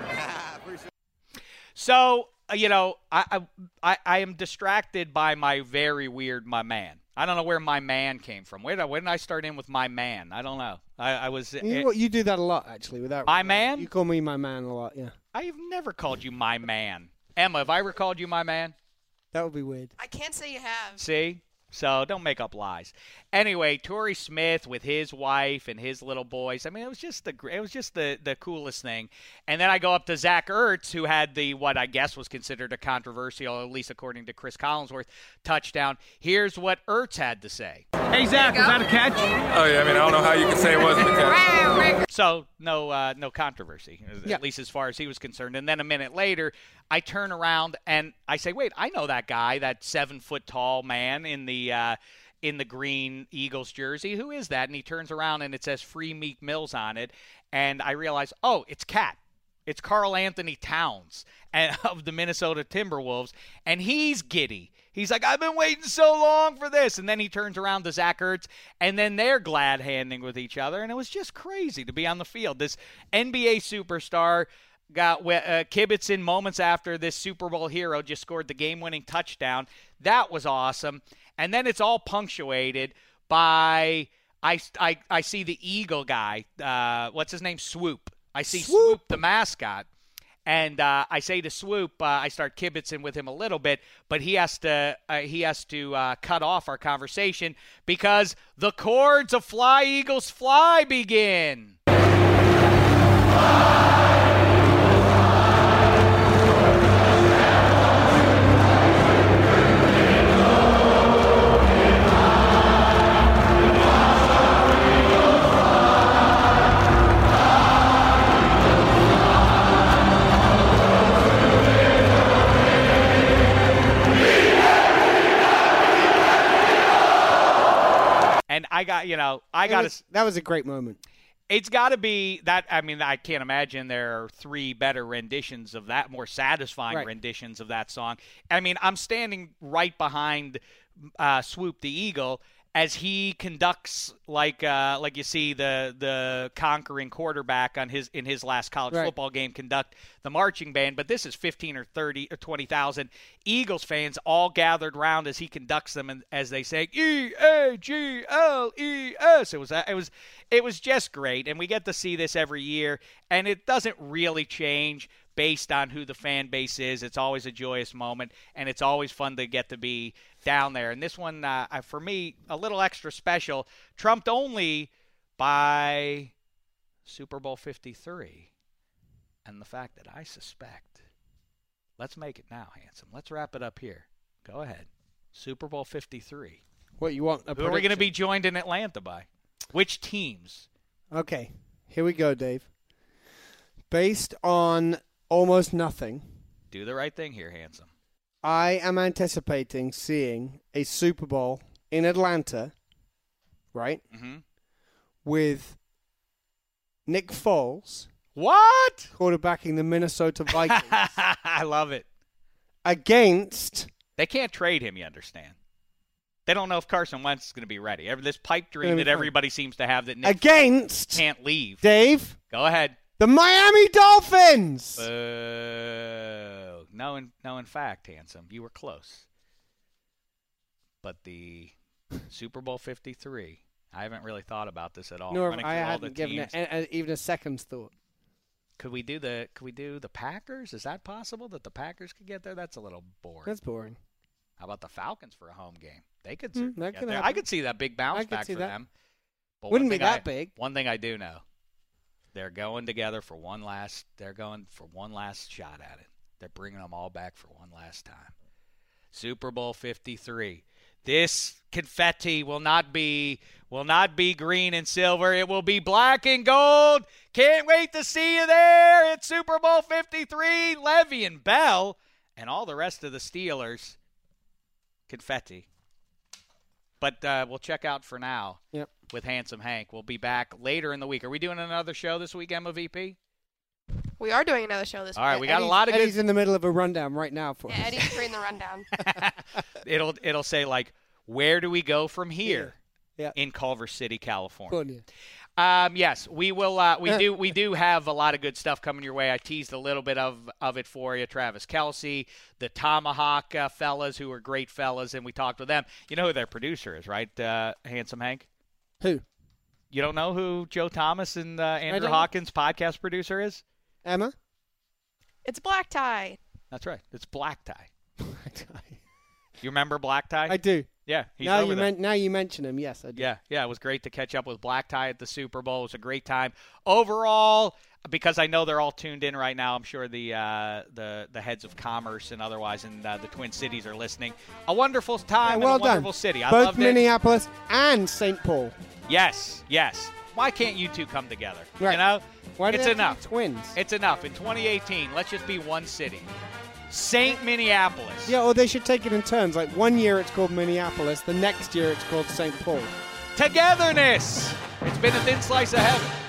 Speaker 1: So, uh, you know, I, I I I am distracted by my very weird my man. I don't know where my man came from. Where did I, where did I start in with my man? I don't know. I, I was.
Speaker 2: You, you do that a lot, actually. Without
Speaker 1: My man?
Speaker 2: You call me my man a lot, yeah.
Speaker 1: I've never called you my man. Emma, have I ever called you my man?
Speaker 2: That would be weird.
Speaker 6: I can't say you have.
Speaker 1: See? So don't make up lies. Anyway, Torrey Smith with his wife and his little boys. I mean, it was just the it was just the, the coolest thing. And then I go up to Zach Ertz, who had the what I guess was considered a controversial, at least according to Chris Collinsworth, touchdown. Here's what Ertz had to say.
Speaker 7: Hey, Zach, was that a catch?
Speaker 8: Oh, yeah, I mean, I don't know how you can say it wasn't a catch.
Speaker 1: So no uh, no controversy,
Speaker 2: Yeah.
Speaker 1: at least as far as he was concerned. And then a minute later, I turn around and I say, "Wait, I know that guy, that seven foot tall man in the uh, in the green Eagles jersey. Who is that?" And he turns around and it says "Free Meek Mills" on it, and I realize, oh, it's Cat. It's Karl Anthony Towns and of the Minnesota Timberwolves, and he's giddy. He's like, I've been waiting so long for this. And then he turns around to Zach Ertz, and then they're glad-handing with each other. And it was just crazy to be on the field. This N B A superstar got uh, kibitzing moments after this Super Bowl hero just scored the game-winning touchdown. That was awesome. And then it's all punctuated by I, I, I see the Eagle guy. Uh, what's his name? Swoop. I see Swoop, Swoop the mascot. And uh, I say to Swoop, uh, I start kibitzing with him a little bit, but he has to uh, he has to uh, cut off our conversation because the chords of Fly Eagles Fly begin. And I got, you know, I got to.
Speaker 2: That was a great moment.
Speaker 1: It's got to be that. I mean, I can't imagine there are three better renditions of that, more satisfying
Speaker 2: Right.
Speaker 1: renditions of that song. I mean, I'm standing right behind uh, Swoop the Eagle as he conducts like uh, like you see the the conquering quarterback on his in his last college
Speaker 2: Right.
Speaker 1: football game conduct the marching band. But this is fifteen or thirty or twenty thousand Eagles fans all gathered round as he conducts them, and as they say E A G L E S. It was it was it was just great, and we get to see this every year, and it doesn't really change based on who the fan base is. It's always a joyous moment, and it's always fun to get to be down there. And this one, uh, for me, a little extra special, trumped only by Super Bowl fifty-three and the fact that I suspect. Let's make it now, Handsome. Let's wrap it up here. Go ahead. Super Bowl fifty-three.
Speaker 2: What you want? A
Speaker 1: Who are we going to
Speaker 2: prediction?
Speaker 1: be joined in Atlanta by? Which teams?
Speaker 2: Okay, here we go, Dave. Based on almost nothing,
Speaker 1: Do the right thing here, Handsome.
Speaker 2: I am anticipating seeing a Super Bowl in Atlanta, right?
Speaker 1: Mm-hmm.
Speaker 2: With Nick Foles
Speaker 1: What?
Speaker 2: quarterbacking the Minnesota Vikings
Speaker 1: I love it.
Speaker 2: against
Speaker 1: They can't trade him, you understand. They don't know if Carson Wentz is going to be ready. Every- This pipe dream
Speaker 2: Gonna be
Speaker 1: that
Speaker 2: fine.
Speaker 1: everybody seems to have that Nick
Speaker 2: against
Speaker 1: can't leave.
Speaker 2: Dave,
Speaker 1: Go ahead.
Speaker 2: the Miami Dolphins.
Speaker 1: Boo. No, in, no, in fact, Handsome, you were close. But the Super Bowl fifty-three, I haven't really thought about this at all.
Speaker 2: Nor
Speaker 1: Running
Speaker 2: I
Speaker 1: through all
Speaker 2: hadn't
Speaker 1: the
Speaker 2: given it
Speaker 1: teams.
Speaker 2: a, a, even a second's thought.
Speaker 1: Could we do the Could we do the Packers? Is that possible that the Packers could get there? That's a little boring.
Speaker 2: That's boring.
Speaker 1: How about the Falcons for a home game? They could
Speaker 2: Hmm,
Speaker 1: certainly
Speaker 2: that
Speaker 1: get
Speaker 2: could
Speaker 1: there. I
Speaker 2: happen.
Speaker 1: could see that big bounce
Speaker 2: I could
Speaker 1: back
Speaker 2: see
Speaker 1: for
Speaker 2: that.
Speaker 1: them. But
Speaker 2: Wouldn't
Speaker 1: one
Speaker 2: be
Speaker 1: thing
Speaker 2: that
Speaker 1: I-
Speaker 2: big.
Speaker 1: One thing I do know, they're going together for one last. They're going for one last shot at it. They're bringing them all back for one last time. Super Bowl fifty-three. This confetti will not be will not be green and silver. It will be black and gold. Can't wait to see you there at Super Bowl fifty-three. Levy and Bell and all the rest of the Steelers. Confetti. But uh, we'll check out for now
Speaker 2: Yep.
Speaker 1: with Handsome Hank. We'll be back later in the week. Are we doing another show this week, Emma V P?
Speaker 6: We are doing another show this
Speaker 1: All right,
Speaker 6: week.
Speaker 1: we got a
Speaker 2: Eddie's-
Speaker 1: lot of good.
Speaker 2: Eddie's in the middle of a rundown right now for
Speaker 6: Yeah,
Speaker 2: us.
Speaker 6: Eddie's reading the rundown.
Speaker 1: it'll it'll say like, where do we go from here?
Speaker 2: Yeah.
Speaker 1: in Culver City, California.
Speaker 2: California.
Speaker 1: Um, yes, we will. Uh, we do. We do have a lot of good stuff coming your way. I teased a little bit of, of it for you. Travis Kelce, the Tomahawk uh, fellas, who are great fellas, and we talked with them. You know who their producer is, right? Uh, Handsome Hank.
Speaker 2: Who?
Speaker 1: You don't know who Joe Thomas and uh, Andrew
Speaker 2: don't.
Speaker 1: Hawkins' podcast producer is?
Speaker 2: Emma.
Speaker 6: It's Black Tie.
Speaker 1: That's right. It's Black Tie.
Speaker 2: Black Tie.
Speaker 1: You remember Black Tie?
Speaker 2: I do.
Speaker 1: Yeah, he's
Speaker 2: now
Speaker 1: over
Speaker 2: you
Speaker 1: there.
Speaker 2: men- now you mention him. Yes, I do.
Speaker 1: Yeah, yeah, it was great to catch up with Black Tie at the Super Bowl. It was a great time overall. Because I know they're all tuned in right now. I'm sure the uh, the the heads of commerce and otherwise in uh, the Twin Cities are listening. A wonderful time
Speaker 2: Yeah, well
Speaker 1: and a wonderful
Speaker 2: done.
Speaker 1: city. I
Speaker 2: Both
Speaker 1: loved it.
Speaker 2: Minneapolis and Saint Paul.
Speaker 1: Yes, yes. Why can't you two come together?
Speaker 2: Right.
Speaker 1: You know,
Speaker 2: Why do
Speaker 1: it's
Speaker 2: they have to
Speaker 1: enough.
Speaker 2: be twins?
Speaker 1: It's enough. In twenty eighteen, let's just be one city. Saint Minneapolis.
Speaker 2: Yeah, or they should take it in turns. Like one year it's called Minneapolis, the next year it's called Saint Paul.
Speaker 1: Togetherness. It's been a thin slice of heaven.